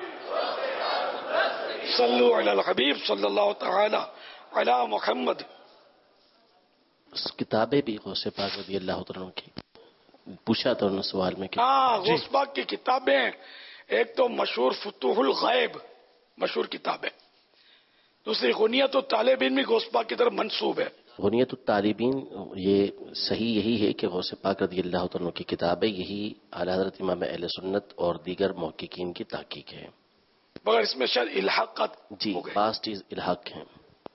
सल्लु अलल हबीब सल्लल्लाहु तआला अला मुहम्मद। किताबें भी गौसे पाक रज़ी अल्लाह तआला की पूछा था उन्होंने सवाल में कि हाँ गौस पाक की किताबें, एक तो मशहूर फुतूहुल गैब मशहूर किताब है, دوسری غنیت الطالبین بھی غوث پاک کی طرف منسوب ہے. غنیت الطالبین یہ صحیح یہی ہے کہ غوث پاک رضی اللہ تعالیٰ کی کتاب ہے، یہی اعلیٰ حضرت امام اہل سنت اور دیگر محققین کی تحقیق ہے، مگر اس میں شاید الحاقات جی بعض چیز الحاق ہیں.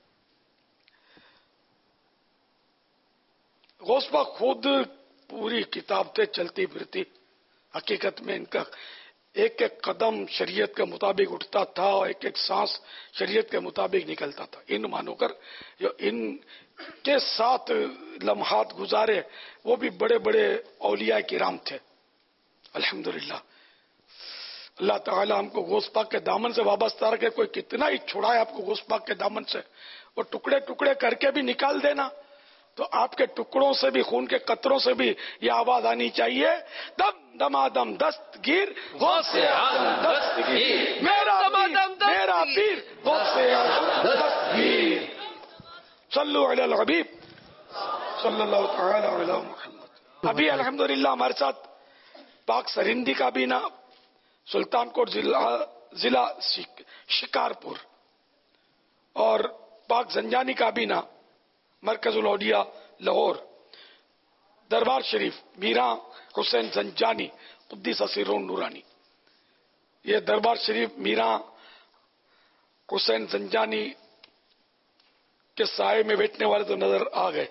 غوث پاک خود پوری کتاب سے چلتی پھرتی، حقیقت میں ان کا ایک ایک قدم شریعت کے مطابق اٹھتا تھا اور ایک ایک سانس شریعت کے مطابق نکلتا تھا. ان مانو کر جو ان کے ساتھ لمحات گزارے وہ بھی بڑے بڑے اولیاء کرام تھے. الحمدللہ اللہ تعالی ہم کو غوث پاک کے دامن سے وابستہ رکھے. کوئی کتنا ہی چھڑائے آپ کو غوث پاک کے دامن سے، وہ ٹکڑے ٹکڑے کر کے بھی نکال دینا تو آپ کے ٹکڑوں سے بھی، خون کے قطروں سے بھی یہ آواز آنی چاہیے، دم دمادم دستگیر غوث اعظم دستگیر، میرا پیر میرا پیر غوث اعظم دستگیر. صلو علی الحبیب صلی اللہ تعالی علی محمد. ابھی الحمدللہ ہمارے ساتھ پاک سرہندی کابینہ سلطان کوٹ ضلع ضلع شکارپور اور پاک زنجانی کابینہ مرکز الاولیاء لاہور، دربار شریف میراں حسین زنجانی قدس سرہ نورانی. یہ دربار شریف میراں حسین زنجانی کے سائے میں بیٹھنے والے تو نظر آ گئے.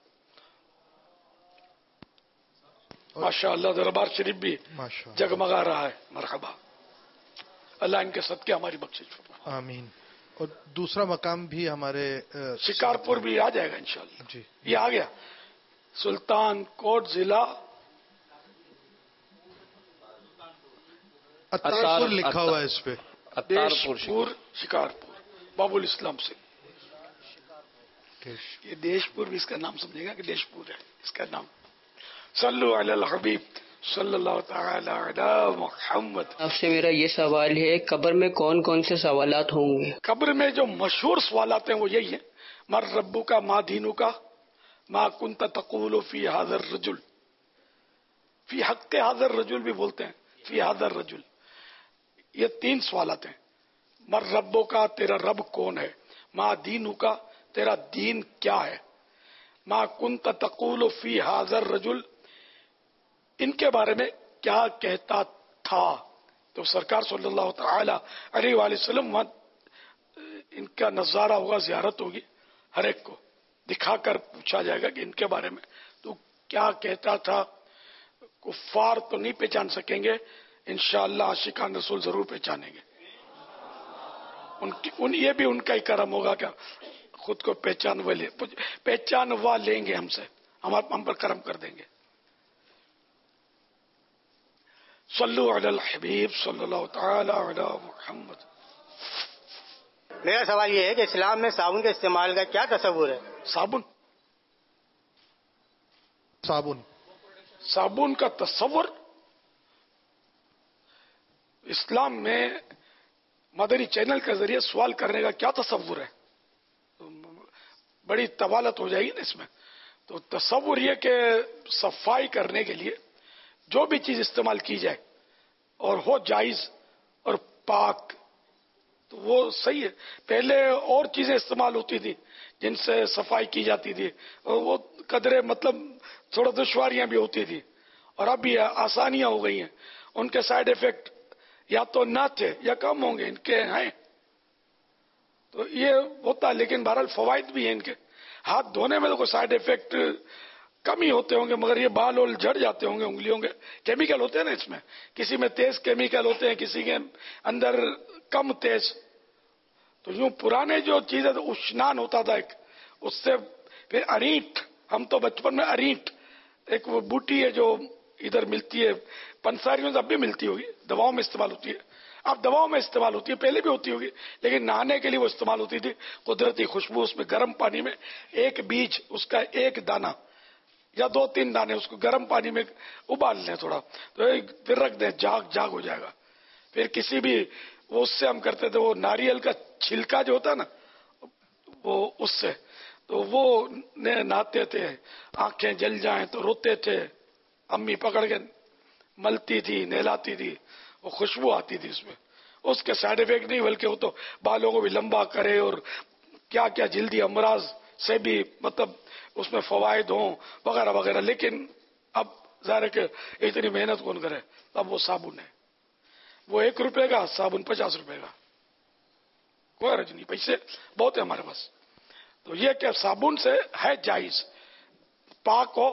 ماشاء اللہ دربار شریف بھی جگمگا رہا ہے. مرحبا، اللہ ان کے صدقے ہماری بخشش فرمائے. آمین. اور دوسرا مقام بھی ہمارے شکارپور بھی آ جائے گا انشاءاللہ. جی یہ آ گیا سلطان کوٹ ضلع اتارپور لکھا ہوا ہے اس پہ، دیشپور شکارپور باب الاسلام سے. یہ دیشپور بھی اس کا نام سمجھے گا کہ دیشپور ہے اس کا نام. صلو علی الحبیب صلی اللہ تعالی علی محمد. آپ سے میرا یہ سوال ہے، قبر میں کون کون سے سوالات ہوں گے؟ قبر میں جو مشہور سوالات ہیں وہ یہی ہیں، مر ربو کا، ما دینو کا، ما کنت تقول فی ھذا الرجل، فی حق ھذا الرجل بھی بولتے ہیں، فی ھذا الرجل. یہ تین سوالات ہیں. مر ربو کا، تیرا رب کون ہے، ما دینو کا، تیرا دین کیا ہے، ما کنت تقول فی ھذا الرجل، ان کے بارے میں کیا کہتا تھا. تو سرکار صلی اللہ تعالی علیہ وآلہ وسلم ان کا نظارہ ہوگا، زیارت ہوگی، ہر ایک کو دکھا کر پوچھا جائے گا کہ ان کے بارے میں تو کیا کہتا تھا. کفار تو نہیں پہچان سکیں گے، انشاءاللہ عاشقان رسول ضرور پہچانیں گے. ان, کی ان یہ بھی ان کا ہی کرم ہوگا کہ خود کو پہچان والے پہچانوا لیں گے ہم سے، ہم پر کرم کر دیں گے. صلو علی الحبیب صلی اللہ تعالی علی محمد. میرا سوال یہ ہے کہ اسلام میں صابن کے استعمال کا کیا تصور ہے؟ صابن صابن صابن کا تصور اسلام میں مدری چینل کے ذریعے سوال کرنے کا کیا تصور ہے؟ بڑی طوالت ہو جائے گی نا اس میں. تو تصور یہ کہ صفائی کرنے کے لیے جو بھی چیز استعمال کی جائے اور ہو جائز اور پاک تو وہ صحیح ہے. پہلے اور چیزیں استعمال ہوتی تھی جن سے صفائی کی جاتی تھی اور وہ قدرے مطلب تھوڑا دشواریاں بھی ہوتی تھی، اور اب بھی آسانیاں ہو گئی ہیں. ان کے سائیڈ ایفیکٹ یا تو نہ تھے یا کم ہوں گے، ان کے ہیں تو یہ ہوتا، لیکن بہرحال فوائد بھی ہیں ان کے. ہاتھ دھونے میں تو کوئی سائیڈ ایفیکٹ کم ہی ہوتے ہوں گے، مگر یہ بال وال جھڑ جاتے ہوں گے انگلیوں کے. کیمیکل ہوتے ہیں نا اس میں، کسی میں تیز کیمیکل ہوتے ہیں، کسی کے اندر کم تیز. تو یوں پرانے جو چیزیں اشنان ہوتا تھا ایک، اس سے پھر اریٹ، ہم تو بچپن میں اریٹ ایک وہ بوٹی ہے جو ادھر ملتی ہے پنساریوں سے، اب بھی ملتی ہوگی، دواؤں میں استعمال ہوتی ہے. اب دواؤں میں استعمال ہوتی ہے، پہلے بھی ہوتی ہوگی لیکن نہانے کے لیے وہ استعمال ہوتی تھی. قدرتی خوشبو، اس میں گرم پانی میں ایک بیج، اس کا ایک دانہ یا دو تین دانے اس کو گرم پانی میں ابال لیں تھوڑا، تو پھر رکھ دیں، جاگ جاگ ہو جائے گا. پھر کسی بھی وہ اس سے ہم کرتے تھے، وہ ناریل کا چھلکا جو ہوتا ہے نا، وہ اس سے تو وہ نہاتے تھے، آنکھیں جل جائیں تو روتے تھے. امی پکڑ کے ملتی تھی، نہلاتی تھی، وہ خوشبو آتی تھی اس میں. اس کے سائیڈ افیکٹ نہیں، بلکہ وہ تو بالوں کو بھی لمبا کرے اور کیا کیا جلدی امراض سے بھی مطلب اس میں فوائد ہوں وغیرہ وغیرہ، لیکن اب ظاہر ہے کہ اتنی محنت کون کرے. اب وہ صابن ہے، وہ ایک روپے کا صابن پچاس روپے کا، کوئی حرج نہیں، پیسے بہت ہے ہمارے پاس. تو یہ کہ صابن سے ہے جائز، پاک ہو،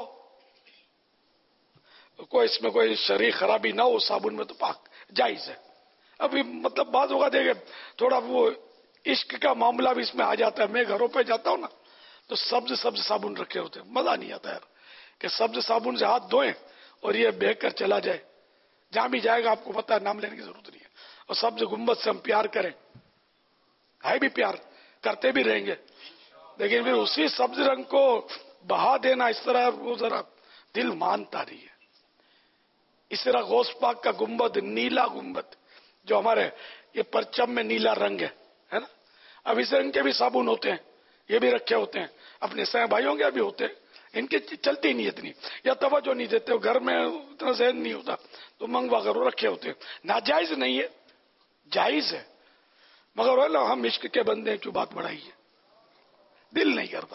کوئی اس میں کوئی شرعی خرابی نہ ہو صابن میں، تو پاک جائز ہے. ابھی مطلب بعض اوقات دیکھیں تھوڑا وہ عشق کا معاملہ بھی اس میں آ جاتا ہے. میں گھروں پہ جاتا ہوں نا تو سبز سبز صابن رکھے ہوتے ہیں، مزہ نہیں آتا یار کہ سبز صابن سے ہاتھ دھوئیں اور یہ بہہ کر چلا جائے. جہاں بھی جائے گا آپ کو پتا ہے، نام لینے کی ضرورت نہیں ہے. اور سبز گنبد سے ہم پیار کریں، ہے بھی پیار، کرتے بھی رہیں گے، لیکن پھر اسی سبز رنگ کو بہا دینا اس طرح، وہ ذرا دل مانتا نہیں ہے. اس طرح غوث پاک کا گنبد، نیلا گنبد جو ہمارے یہ پرچم میں نیلا رنگ ہے نا، اب اس رنگ کے بھی صابن ہوتے ہیں، یہ بھی رکھے ہوتے ہیں. اپنے سہ بھائیوں کے بھی ہوتے ہیں، ان کی چلتی نہیں اتنی، یا توجہ نہیں دیتے، گھر میں اتنا ذہن نہیں ہوتا تو منگوا کر رکھے ہوتے ہیں. ناجائز نہیں ہے، جائز ہے، مگر وہ نا ہم عشق کے بندے کیوں بات بڑھائی ہے، دل نہیں کرتا.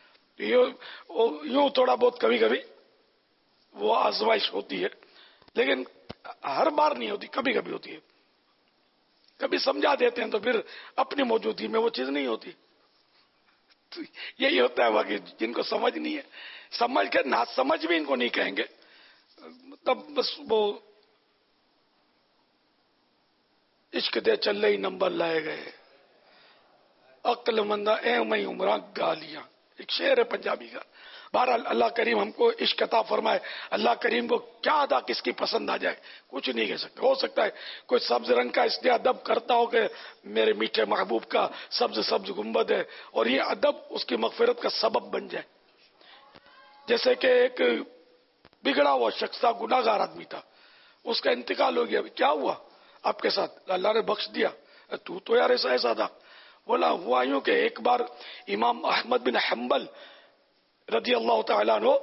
یوں تھوڑا بہت کبھی کبھی وہ آزمائش ہوتی ہے، لیکن ہر بار نہیں ہوتی، کبھی کبھی ہوتی ہے. کبھی سمجھا دیتے ہیں تو پھر اپنی موجودگی میں وہ چیز نہیں ہوتی. یہی ہوتا ہے باقی جن کو سمجھ نہیں ہے، سمجھ کے نہ سمجھ بھی ان کو نہیں کہیں گے، تب بس وہ عشق دے چلے ہی نمبر لائے گئے، عقل مندہ اے میں عمرہ گالیاں، ایک شعر ہے پنجابی کا. بہرحال اللہ کریم ہم کو عشق عطا فرمائے. اللہ کریم کو کیا ادا کس کی پسند آ جائے کچھ نہیں کہہ سکتے. ہو سکتا ہے کوئی سبز رنگ کا اس لیے ادب کرتا ہو کہ میرے میٹھے محبوب کا سبز سبز گنبد ہے، اور یہ ادب اس کی مغفرت کا سبب بن جائے. جیسے کہ ایک بگڑا ہوا شخص تھا، گناہ گار آدمی تھا، اس کا انتقال ہو گیا. کیا ہوا آپ کے ساتھ؟ اللہ نے بخش دیا. تو تو یار ایسا ایسا تھا. بولا ہوا یوں کہ ایک بار امام احمد بن حنبل رضی اللہ تعالیٰ عنہ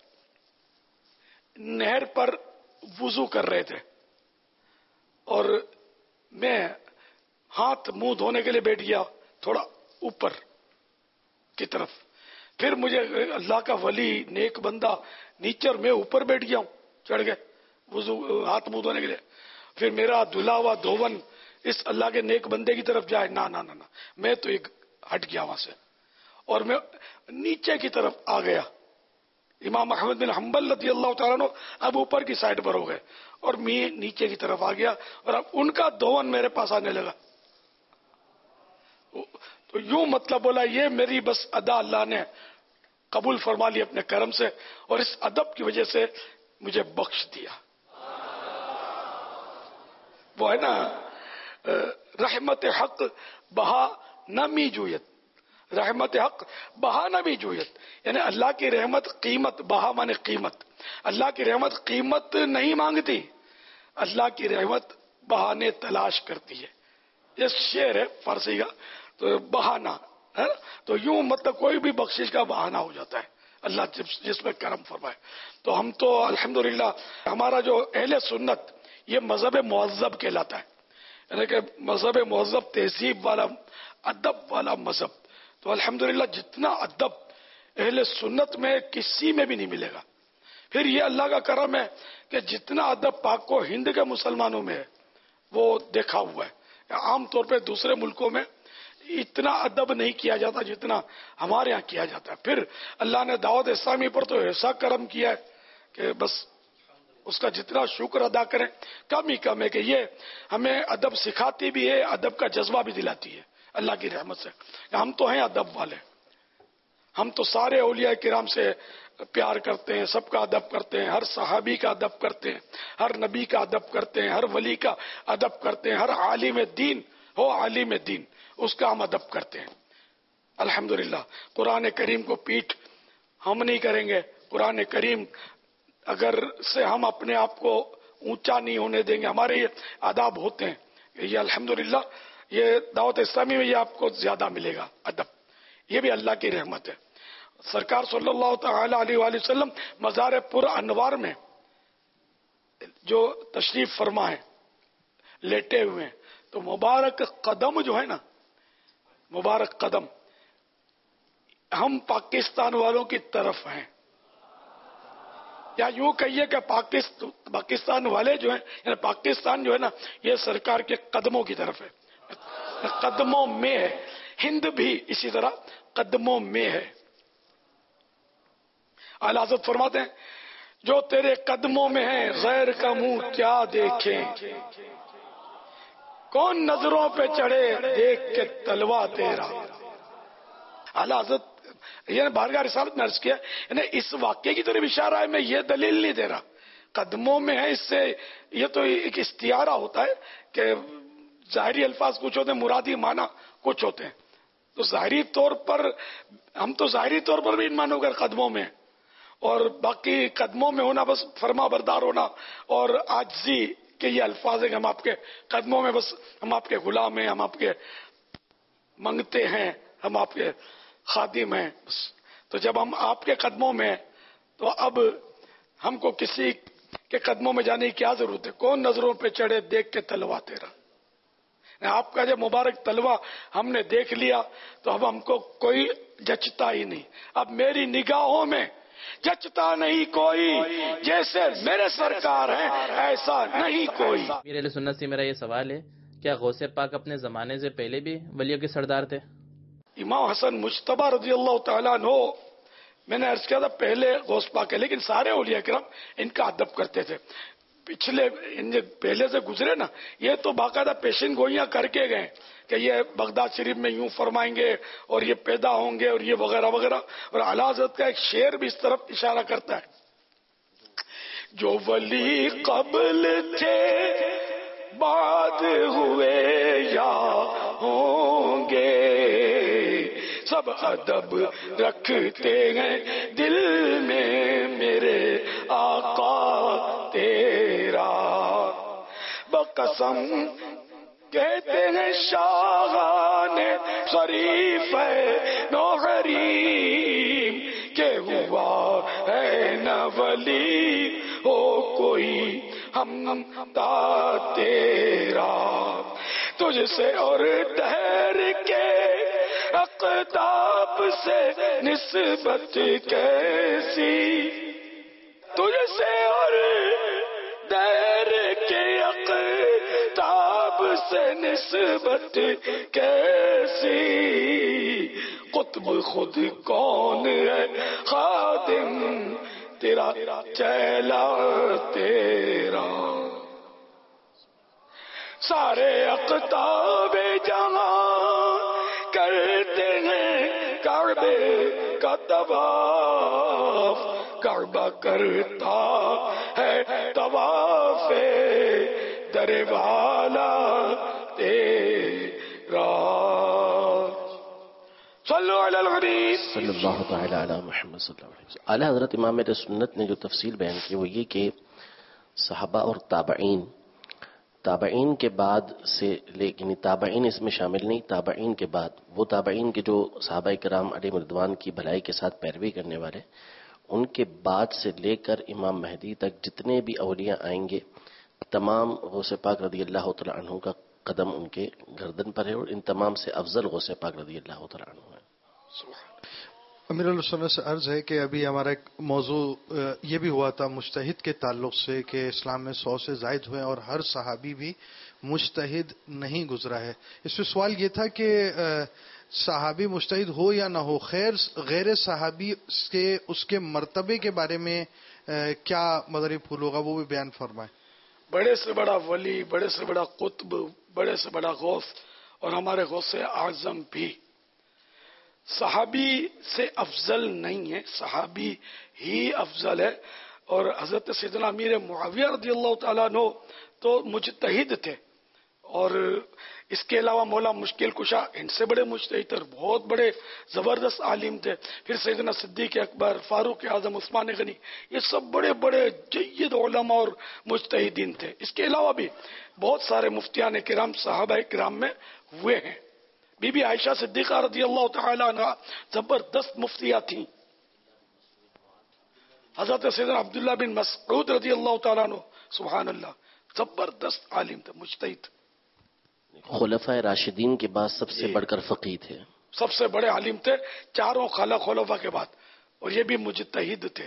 نہر پر وضو کر رہے تھے، اور میں ہاتھ منہ دھونے کے لیے بیٹھ گیا تھوڑا اوپر کی طرف. پھر مجھے اللہ کا ولی نیک بندہ نیچے، اور میں اوپر بیٹھ گیا ہوں، چڑھ گئے وضو ہاتھ منہ دھونے کے لیے. پھر میرا دھلا ہوا دھون اس اللہ کے نیک بندے کی طرف جائے، نہ نہ نہ، میں تو ایک ہٹ گیا وہاں سے اور میں نیچے کی طرف آ گیا. امام احمد بن حنبل رضی اللہ تعالیٰ عنہ اب اوپر کی سائڈ پر ہو گئے اور میں نیچے کی طرف آ گیا، اور اب ان کا دھون میرے پاس آنے لگا. تو یوں مطلب بولا یہ میری بس ادا اللہ نے قبول فرما لی اپنے کرم سے، اور اس ادب کی وجہ سے مجھے بخش دیا. وہ ہے نا رحمت حق بہا نمی جویت، رحمت حق بہا نمی جویت، یعنی اللہ کی رحمت قیمت، بہا مانے قیمت. اللہ کی رحمت قیمت نہیں مانگتی، اللہ کی رحمت بہانے تلاش کرتی ہے. یہ شعر ہے فارسی کا. تو بہانا ہے نا، تو یوں مطلب کوئی بھی بخشش کا بہانہ ہو جاتا ہے اللہ جس میں کرم فرمائے. تو ہم تو الحمدللہ ہمارا جو اہل سنت یہ مذہب مہذب کہلاتا ہے، یعنی کہ مذہب مہذب، تہذیب والا، ادب والا مذہب. تو الحمدللہ جتنا ادب اہل سنت میں کسی میں بھی نہیں ملے گا. پھر یہ اللہ کا کرم ہے کہ جتنا ادب پاک و ہند کے مسلمانوں میں ہے وہ دیکھا ہوا ہے. عام طور پہ دوسرے ملکوں میں اتنا ادب نہیں کیا جاتا جتنا ہمارے یہاں کیا جاتا ہے. پھر اللہ نے دعوت اسلامی پر تو ایسا کرم کیا ہے کہ بس اس کا جتنا شکر ادا کریں کم ہی کم ہے. کہ یہ ہمیں ادب سکھاتی بھی ہے، ادب کا جذبہ بھی دلاتی ہے اللہ کی رحمت سے. ہم تو ہیں ادب والے، ہم تو سارے اولیاء کرام سے پیار کرتے ہیں، سب کا ادب کرتے ہیں، ہر صحابی کا ادب کرتے ہیں، ہر نبی کا ادب کرتے ہیں، ہر ولی کا ادب کرتے ہیں، ہر عالم دین ہو عالم دین اس کا ہم ادب کرتے ہیں الحمدللہ. قرآن کریم کو پیٹھ ہم نہیں کریں گے. قرآن کریم اگر سے ہم اپنے آپ کو اونچا نہیں ہونے دیں گے. ہمارے یہ آداب ہوتے ہیں، یہ الحمدللہ یہ دعوت اسلامی میں یہ آپ کو زیادہ ملے گا ادب. یہ بھی اللہ کی رحمت ہے. سرکار صلی اللہ تعالی علیہ وآلہ وسلم مزار پر انوار میں جو تشریف فرما ہے لیٹے ہوئے ہیں، تو مبارک قدم جو ہے نا، مبارک قدم ہم پاکستان والوں کی طرف ہیں، یا یوں کہیے کہ پاکستان والے جو ہیں، یعنی پاکستان جو ہے نا، یہ سرکار کے قدموں کی طرف ہے، قدموں میں ہے. ہند بھی اسی طرح قدموں میں ہے. اعلیٰ حضرت فرماتے ہیں جو تیرے قدموں میں ہے غیر کا منہ کیا دیکھیں، کون نظروں پہ چڑھے دیکھ کے تلوا تیرا. اعلیٰ حضرت یہ بارگاہ رسالت میں عرض کیا، یعنی اس واقعے کی طرف اشارہ ہے، میں یہ دلیل نہیں دے رہا. قدموں میں ہے، اس سے یہ تو ایک استعارہ ہوتا ہے کہ ظاہری الفاظ کچھ ہوتے ہیں، مرادی معنی کچھ ہوتے ہیں. تو ظاہری طور پر ہم تو ظاہری طور پر بھی ان مانو کر قدموں میں، اور باقی قدموں میں ہونا بس فرما بردار ہونا اور عاجزی کے یہ الفاظ ہیں کہ ہم آپ کے قدموں میں، بس ہم آپ کے غلام ہیں، ہم آپ کے منگتے ہیں، ہم آپ کے خادم ہیں. تو جب ہم آپ کے قدموں میں تو اب ہم کو کسی کے قدموں میں جانے کی کیا ضرورت ہے؟ کون نظروں پہ چڑھے دیکھ کے تلوا تیرا. آپ کا جب مبارک تلوا ہم نے دیکھ لیا تو اب ہم کو کوئی جچتا ہی نہیں. اب میری نگاہوں میں جچتا نہیں کوئی، جیسے میرے سرکار ہیں ایسا نہیں کوئی. امیر اہل سنت سے میرا یہ سوال ہے، کیا غوث پاک اپنے زمانے سے پہلے بھی ولیوں کے سردار تھے؟ امام حسن مجتبی رضی اللہ تعالیٰ عنہ، میں نے عرض کیا تھا پہلے غوث پاک ہے، لیکن سارے اولیاء کرام ان کا ادب کرتے تھے. پچھلے پہلے سے گزرے نا، یہ تو باقاعدہ پیشن گوئیاں کر کے گئے کہ یہ بغداد شریف میں یوں فرمائیں گے اور یہ پیدا ہوں گے اور یہ وغیرہ وغیرہ. اور اعلیٰ حضرت کا ایک شعر بھی اس طرف اشارہ کرتا ہے، جو ولی قبل تھے بعد ہوئے یا ہوں گے، سب ادب رکھتے ہیں دل میں میرے آقا تیرا. بقسم کہتے ہیں شاہان شریف ہے نو حریم کہ ہوا ہے نہ ولی ہو کوئی ہم تا تیرا. تجھ سے اور دہر کے اقتاب سے نسبت کیسی، تجھ سے اور دہر کے اقتاب سے نسبت کیسی. قطب خود کون ہے خادم تیرا چیلا تیرا. سارے اقتاب جہاں کرتے ہیں کعبے کا طواف، کعبہ کرتا ہے طواف در والا تیرا. صلو علی الحبیب صلی اللہ تعالی علی محمد صلی اللہ علیہ وسلم. اعلیٰ حضرت امام اہل سنت نے جو تفصیل بیان کی وہ یہ کہ صحابہ اور تابعین تابعین کے بعد سے، لیکن تابعین اس میں شامل نہیں، تابعین کے بعد وہ تابعین کے جو صحابہ کرام علیہ رضوان کی بھلائی کے ساتھ پیروی کرنے والے، ان کے بعد سے لے کر امام مہدی تک جتنے بھی اولیاء آئیں گے تمام غوث پاک رضی اللہ تعالیٰ عنہ کا قدم ان کے گردن پر ہے، اور ان تمام سے افضل غوث پاک رضی اللہ تعالیٰ عنہ ہے. امیر علیہ سنت سے عرض ہے کہ ابھی ہمارا ایک موضوع یہ بھی ہوا تھا مجتہد کے تعلق سے کہ اسلام میں سو سے زائد ہوئے اور ہر صحابی بھی مجتہد نہیں گزرا ہے. اس میں سوال یہ تھا کہ صحابی مجتہد ہو یا نہ ہو، خیر غیر صحابی کے اس کے مرتبے کے بارے میں کیا مدری پھول ہوگا وہ بھی بیان فرمائیں. بڑے سے بڑا ولی، بڑے سے بڑا قطب، بڑے سے بڑا غوث اور ہمارے غوث اعظم بھی صحابی سے افضل نہیں ہے، صحابی ہی افضل ہے. اور حضرت سیدنا امیر معاویہ رضی اللہ تعالیٰ عنہ تو مجتہد تھے، اور اس کے علاوہ مولا مشکل کشا ان سے بڑے مجتہد اور بہت بڑے زبردست عالم تھے. پھر سیدنا صدیق اکبر، فاروق اعظم، عثمان غنی، یہ سب بڑے بڑے جید علماء اور مجتہدین تھے. اس کے علاوہ بھی بہت سارے مفتیان کرام صحابہ کرام میں ہوئے ہیں. بی بی عائشہ صدیقہ رضی اللہ تعالی عنہ زبردست مفتیہ تھیں. حضرت سیدنا عبداللہ بن مسعود رضی اللہ تعالیٰ عنہ سبحان اللہ زبردست عالم تھے، مجتہد. خلفائے راشدین کے بعد سب سے بڑھ کر فقیہ تھے. سب سے بڑے عالم تھے چاروں خلا خلفاء کے بعد، اور یہ بھی مجتہد تھے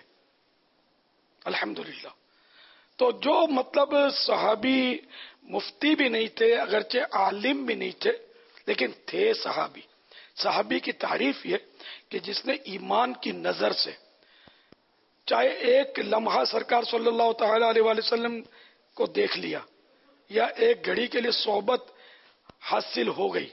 الحمدللہ۔ تو جو مطلب صحابی مفتی بھی نہیں تھے، اگرچہ عالم بھی نہیں تھے، لیکن تھے صحابی۔ صحابی کی تعریف یہ کہ جس نے ایمان کی نظر سے چاہے ایک لمحہ سرکار صلی اللہ تعالی علیہ وآلہ وسلم کو دیکھ لیا یا ایک گھڑی کے لیے صحبت حاصل ہو گئی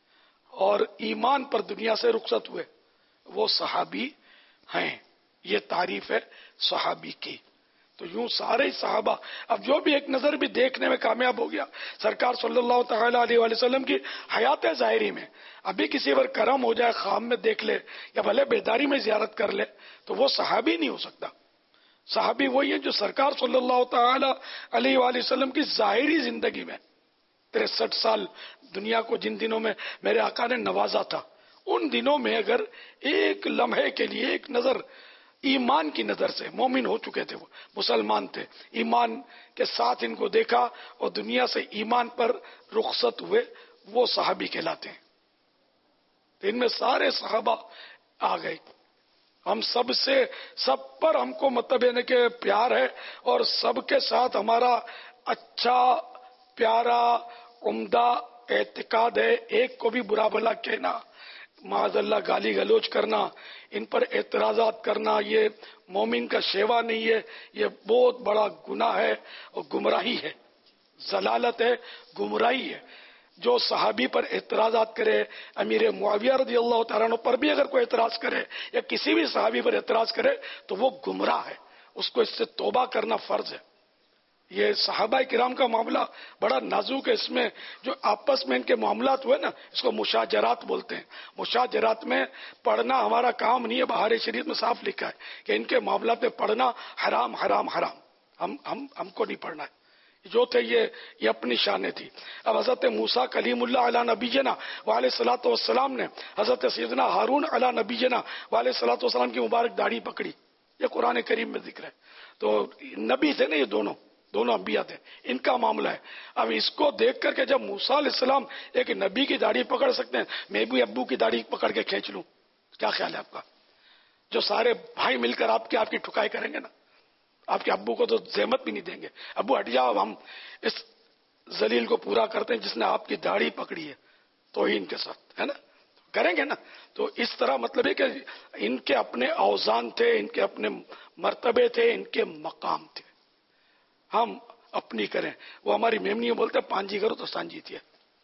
اور ایمان پر دنیا سے رخصت ہوئے، وہ صحابی ہیں۔ یہ تعریف ہے صحابی کی۔ تو یوں سارے صحابہ، اب جو بھی ایک نظر بھی دیکھنے میں کامیاب ہو گیا سرکار صلی اللہ تعالی علیہ وآلہ وسلم کی حیات ظاہری میں، ابھی کسی پر کرم ہو جائے، خواب میں دیکھ لے یا بھلے بیداری میں زیارت کر لے، تو وہ صحابی نہیں ہو سکتا۔ صحابی وہی ہے جو سرکار صلی اللہ تعالی علیہ وآلہ وسلم کی ظاہری زندگی میں تریسٹھ سال دنیا کو جن دنوں میں میرے آقا نے نوازا تھا، ان دنوں میں اگر ایک لمحے کے لیے ایک نظر ایمان کی نظر سے، مومن ہو چکے تھے، وہ مسلمان تھے، ایمان کے ساتھ ان کو دیکھا اور دنیا سے ایمان پر رخصت ہوئے، وہ صحابی کہلاتے ہیں۔ تو ان میں سارے صحابہ آ گئے۔ ہم سب سے سب پر ہم کو مطلب ہے کہ پیار ہے، اور سب کے ساتھ ہمارا اچھا پیارا عمدہ اعتقاد ہے۔ ایک کو بھی برا بھلا کہنا، معاذ اللہ گالی گلوچ کرنا، ان پر اعتراضات کرنا، یہ مومن کا شیوا نہیں ہے، یہ بہت بڑا گناہ ہے اور گمراہی ہے، ضلالت ہے، گمراہی ہے۔ جو صحابی پر اعتراضات کرے، امیر معاویہ رضی اللہ تعالیٰ عنہ پر بھی اگر کوئی اعتراض کرے یا کسی بھی صحابی پر اعتراض کرے تو وہ گمراہ ہے، اس کو اس سے توبہ کرنا فرض ہے۔ یہ صحابہ کرام کا معاملہ بڑا نازک ہے، اس میں جو آپس میں ان کے معاملات ہوئے نا، اس کو مشاجرات بولتے ہیں۔ مشاجرات میں پڑھنا ہمارا کام نہیں ہے، بہار شریعت میں صاف لکھا ہے کہ ان کے معاملات میں پڑھنا حرام حرام حرام، ہم ہم ہم کو نہیں پڑھنا ہے۔ جو تھے یہ یہ اپنی شانیں تھی۔ اب حضرت موسیٰ کلیم اللہ علی نبینا وعلیہ الصلوۃ والسلام نے حضرت سیدنا ہارون علی نبینا وعلیہ الصلوۃ والسلام کی مبارک داڑھی پکڑی، یہ قرآن کریم میں ذکر ہے۔ تو نبی تھے نا، یہ دونوں دونوں انبیاء تھے، ان کا معاملہ ہے۔ اب اس کو دیکھ کر کے جب موسیٰ علیہ السلام ایک نبی کی داڑھی پکڑ سکتے ہیں، میں بھی ابو کی داڑھی پکڑ کے کھینچ لوں، کیا خیال ہے آپ کا؟ جو سارے بھائی مل کر آپ کی آپ کی ٹھکائی کریں گے نا، آپ کے ابو کو تو زحمت بھی نہیں دیں گے، ابو ہٹ جاؤ، ہم اس ذلیل کو پورا کرتے ہیں جس نے آپ کی داڑھی پکڑی ہے توہین کے ساتھ، ہے نا، کریں گے نا۔ تو اس طرح مطلب ہے کہ ان کے اپنے اوزان تھے، ان کے اپنے مرتبے تھے، ان کے مقام تھے، ہم اپنی کریں۔ وہ ہماری میمنی بولتے پانجی کرو تو سانجی تھی،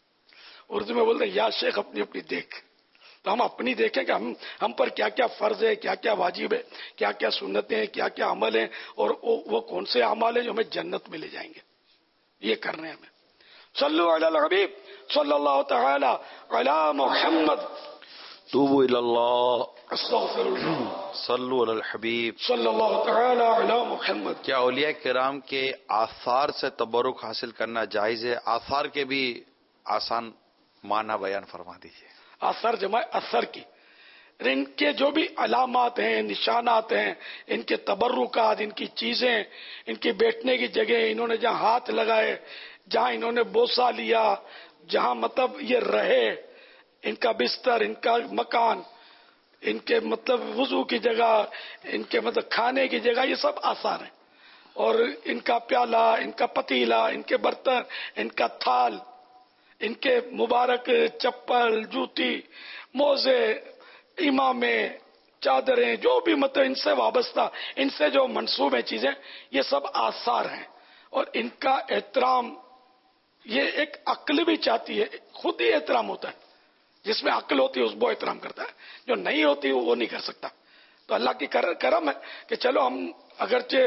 اردو میں بولتے یا شیخ اپنی اپنی دیکھ۔ تو ہم اپنی دیکھیں کہ ہم ہم پر کیا کیا فرض ہے، کیا کیا واجب ہے، کیا کیا سنتیں ہیں، کیا کیا عمل ہیں، اور وہ کون سے اعمال ہیں جو ہمیں جنت میں لے جائیں گے، یہ کرنے ہمیں۔ صلو علی الحبیب صلی اللہ تعالی علی محمد۔ توبوا الی اللہ، استغفر اللہ، صلو علی الحبیب صلی اللہ تعالی علی محمد۔ کیا اولیاء کرام کے آثار سے تبرک حاصل کرنا جائز ہے؟ آثار کے بھی آسان معنی بیان فرما دیجیے۔ اثر جمع اثر کی، ان کے جو بھی علامات ہیں، نشانات ہیں، ان کے تبرکات، ان کی چیزیں، ان کی بیٹھنے کی جگہ، انہوں نے جہاں ہاتھ لگائے، جہاں انہوں نے بوسہ لیا، جہاں مطلب یہ رہے، ان کا بستر، ان کا مکان، ان کے مطلب وضو کی جگہ، ان کے مطلب کھانے کی جگہ، یہ سب آثار ہیں۔ اور ان کا پیالہ، ان کا پتیلا، ان کے برتن، ان کا تھال، ان کے مبارک چپل، جوتی، موزے، امامے، چادریں، جو بھی مطلب ان سے وابستہ، ان سے جو منسوب ہیں چیزیں، یہ سب آثار ہیں۔ اور ان کا احترام یہ ایک عقل بھی چاہتی ہے، خود ہی احترام ہوتا ہے، جس میں عقل ہوتی ہے اس وہ احترام کرتا ہے، جو نہیں ہوتی وہ نہیں کر سکتا۔ تو اللہ کی کرم ہے کہ چلو ہم اگرچہ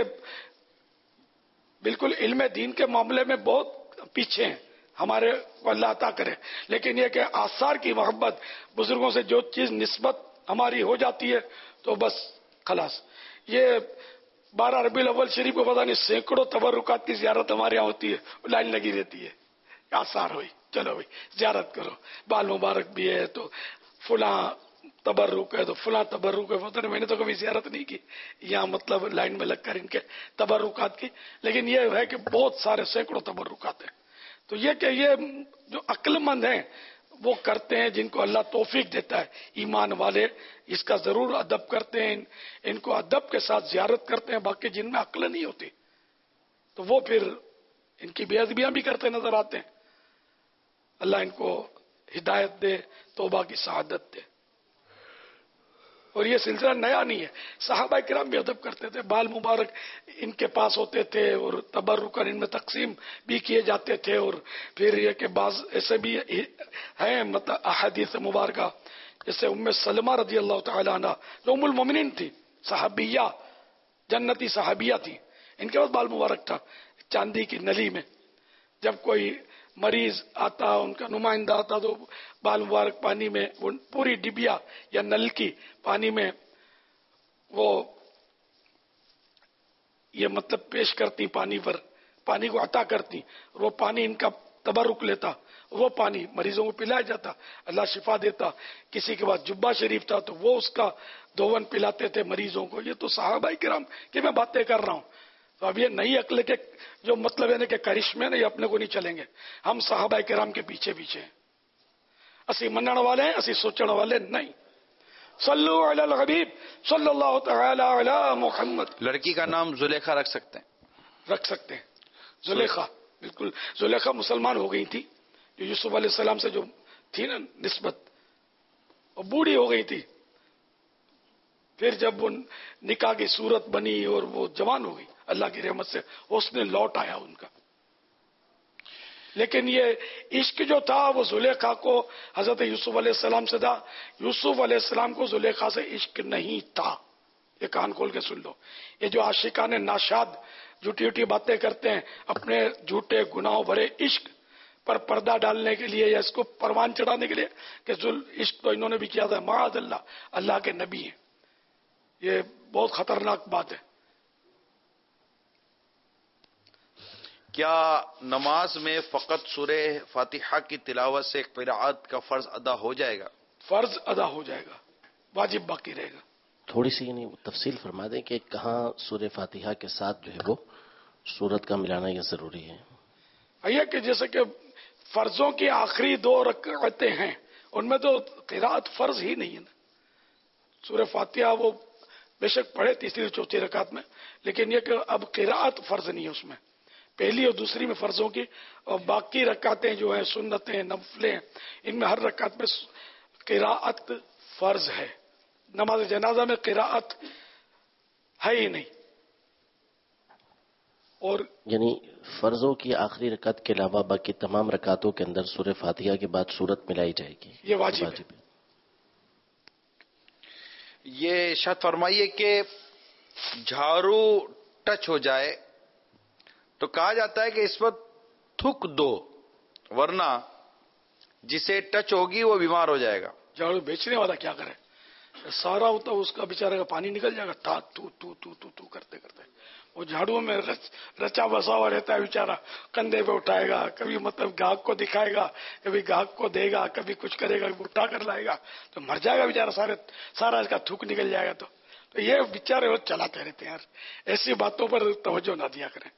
بالکل علم دین کے معاملے میں بہت پیچھے ہیں، ہمارے کو اللہ عطا کرے، لیکن یہ کہ آثار کی محبت، بزرگوں سے جو چیز نسبت ہماری ہو جاتی ہے تو بس خلاص۔ یہ بارہ ربیع الاول شریف کو پتہ نہیں سینکڑوں تبرکات کی زیارت ہمارے یہاں ہوتی ہے، لائن لگی رہتی ہے، آثار ہوئی، چلو بھائی زیارت کرو، بال مبارک بھی ہے تو فلاں تبرک ہے تو فلاں تبرک ہے، پتہ نہیں میں نے تو کبھی زیارت نہیں کی یہاں مطلب لائن میں لگ کر ان کے تبرکات کی، لیکن یہ ہے کہ بہت سارے سینکڑوں تبرکات ہیں۔ تو یہ کہ یہ جو عقل مند ہیں وہ کرتے ہیں جن کو اللہ توفیق دیتا ہے، ایمان والے اس کا ضرور ادب کرتے ہیں، ان کو ادب کے ساتھ زیارت کرتے ہیں. باقی جن میں عقل نہیں ہوتی تو وہ پھر ان کی بے ادبیاں بھی کرتے نظر آتے ہیں. اللہ ان کو ہدایت دے، توبہ کی سعادت دے. اور یہ سلسلہ نیا نہیں ہے، صحابہ کرام بھی ادب کرتے تھے، بال مبارک ان کے پاس ہوتے تھے اور تبرکن ان میں تقسیم بھی کیے جاتے تھے. اور پھر یہ کہ بعض ایسے بھی ہیں مطلب احادیث مبارکہ، جیسے ام سلمہ رضی اللہ تعالی عنہ جو ام المومنین تھی، صحابیہ، جنتی صحابیہ تھی، ان کے پاس بال مبارک تھا چاندی کی نلی میں. جب کوئی مریض آتا، ان کا نمائندہ آتا، تو بال مبارک پانی میں، وہ پوری ڈبیا یا نل کی پانی میں وہ یہ مطلب پیش کرتی، پانی پر پانی کو عطا کرتی، اور وہ پانی ان کا تبرک لیتا، وہ پانی مریضوں کو پلایا جاتا، اللہ شفا دیتا. کسی کے پاس جبہ شریف تھا تو وہ اس کا دھون پلاتے تھے مریضوں کو. یہ تو صحابہ کرام کی میں باتیں کر رہا ہوں. تو اب یہ نئی عقل کے جو مطلب ہے نا کہ کرشمے نے یہ اپنے کو نہیں چلیں گے. ہم صحابہ کرام کے پیچھے پیچھے ہیں. اسی منن والے ہیں، اسی سوچن والے نہیں. صلو علی الحبیب صلی اللہ تعالی علی محمد. لڑکی کا نام زلیخا رکھ سکتے ہیں؟ رکھ سکتے ہیں. زلیخا، بالکل. زلیخا مسلمان ہو گئی تھی، جو یوسف علیہ السلام سے جو تھی نا نسبت، اور بوڑھی ہو گئی تھی. پھر جب وہ نکاح کی صورت بنی اور وہ جوان ہو گئی، اللہ کی رحمت سے اس نے لوٹ آیا ان کا. لیکن یہ عشق جو تھا وہ زلیخا کو حضرت یوسف علیہ السلام سے تھا. یوسف علیہ السلام کو زلیخا سے عشق نہیں تھا. یہ کان کھول کے سن لو. یہ جو عاشقان ناشاد جھوٹی جھوٹی باتیں کرتے ہیں اپنے جھوٹے گناہوں بھرے عشق پر پردہ ڈالنے کے لیے یا اس کو پروان چڑھانے کے لیے کہ ذل عشق تو انہوں نے بھی کیا تھا، معاذ اللہ، اللہ کے نبی ہیں. یہ بہت خطرناک بات ہے. کیا نماز میں فقط سورہ فاتحہ کی تلاوت سے قرأت کا فرض ادا ہو جائے گا؟ فرض ادا ہو جائے گا، واجب باقی رہے گا. تھوڑی سی یعنی تفصیل فرما دیں کہ کہاں سورہ فاتحہ کے ساتھ جو ہے وہ سورت کا ملانا یہ ضروری ہے؟ یہ کہ جیسے کہ فرضوں کی آخری دو رکعتیں ہیں، ان میں تو قرأت فرض ہی نہیں ہے نا. سورہ فاتحہ وہ بے شک پڑھے تیسری چوتھی رکعت میں، لیکن یہ کہ اب قرأت فرض نہیں ہے اس میں. پہلی اور دوسری میں فرضوں کی، اور باقی رکعتیں جو ہیں سنتیں نفلیں، ان میں ہر رکعت میں قرأت فرض ہے. نماز جنازہ میں قرأت ہے ہی نہیں. اور یعنی فرضوں کی آخری رکعت کے علاوہ باقی تمام رکعتوں کے اندر سورہ فاتحہ کے بعد سورت ملائی جائے گی، یہ واجب, واجب ہے. یہ ارشاد فرمائیے کہ جھاڑو ٹچ ہو جائے تو کہا جاتا ہے کہ اس پر تھوک دو، ورنہ جسے ٹچ ہوگی وہ بیمار ہو جائے گا. جھاڑو بیچنے والا کیا کرے، سارا ہوتا اس کا بیچارے کا پانی نکل جائے گا، تا تو تو تو تو تو کرتے کرتے. وہ جھاڑو میں رچ, رچا بسا ہوا رہتا ہے بیچارہ، کندھے پہ اٹھائے گا، کبھی مطلب گاہک کو دکھائے گا، کبھی گاہک کو دے گا، کبھی کچھ کرے گا، اٹھا کر لائے گا تو مر جائے گا بیچارہ، سارے سارا اس کا تھوک نکل جائے گا. تو, تو یہ بیچارے وہ چلاتے رہتے ہیں یار. ایسی باتوں پر توجہ نہ دیا کریں.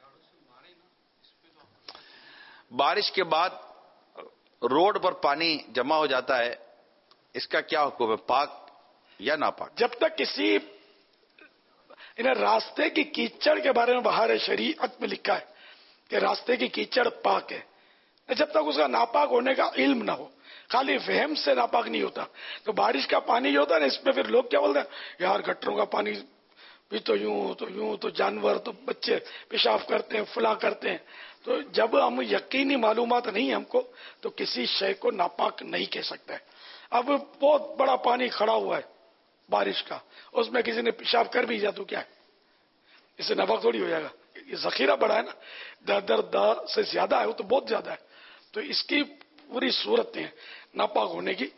بارش کے بعد روڈ پر پانی جمع ہو جاتا ہے، اس کا کیا حکم ہے، پاک یا ناپاک؟ جب تک کسی انہیں راستے کی کیچڑ کے بارے میں بہار شریعت میں لکھا ہے کہ راستے کی کیچڑ پاک ہے، جب تک اس کا ناپاک ہونے کا علم نہ ہو. خالی فہم سے ناپاک نہیں ہوتا. تو بارش کا پانی جو ہوتا ہے نا، اس میں پھر لوگ کیا بولتے ہیں، یار گٹروں کا پانی بھی تو یوں تو یوں تو جانور تو بچے پیشاب کرتے ہیں، فلاں کرتے ہیں. تو جب ہم یقینی معلومات نہیں ہیں ہم کو، تو کسی شے کو ناپاک نہیں کہہ سکتے. اب بہت بڑا پانی کھڑا ہوا ہے بارش کا، اس میں کسی نے پیشاب کر بھی جا تو کیا ہے، اس سے ناپاک تھوڑی ہو جائے گا. یہ ذخیرہ بڑا ہے نا، در در دا سے زیادہ ہے، وہ تو بہت زیادہ ہے. تو اس کی پوری صورتیں ناپاک ہونے کی.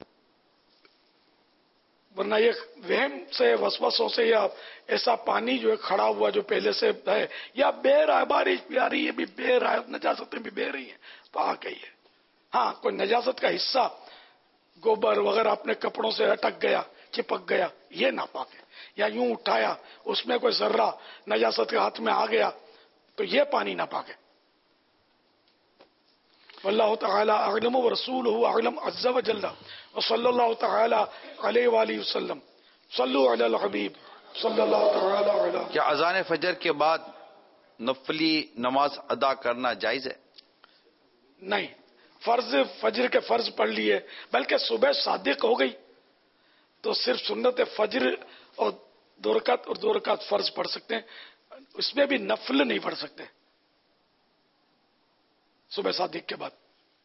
ورنہ یہ وہم سے وسوسوں سے یا ایسا پانی جو ہے کھڑا ہوا جو پہلے سے ہے، یا بہ رہا ہے، بارش بھی آ رہی ہے بھی بہ رہا ہے، نجاستیں بھی بہ رہی ہیں، پاک ہے یہ. ہاں کوئی نجاست کا حصہ گوبر وغیرہ اپنے کپڑوں سے اٹک گیا، چپک گیا، یہ ناپاک ہے. یا یوں اٹھایا اس میں کوئی ذرہ نجاست کے ہاتھ میں آ گیا تو یہ پانی ناپاک ہے. واللہ تعالی اعلم ورسولہ اعلم عز وجل وصلی اللہ تعالی علیہ وآلہ وسلم. صلو علی الحبیب صلی اللہ تعالی علیہ. کیا اذان فجر کے بعد نفلی نماز ادا کرنا جائز ہے؟ نہیں، فرض فجر کے فرض پڑھ لیے، بلکہ صبح صادق ہو گئی تو صرف سنت فجر اور دو رکعت اور دو رکعت فرض پڑھ سکتے ہیں، اس میں بھی نفل نہیں پڑھ سکتے صبح صادق کے بعد.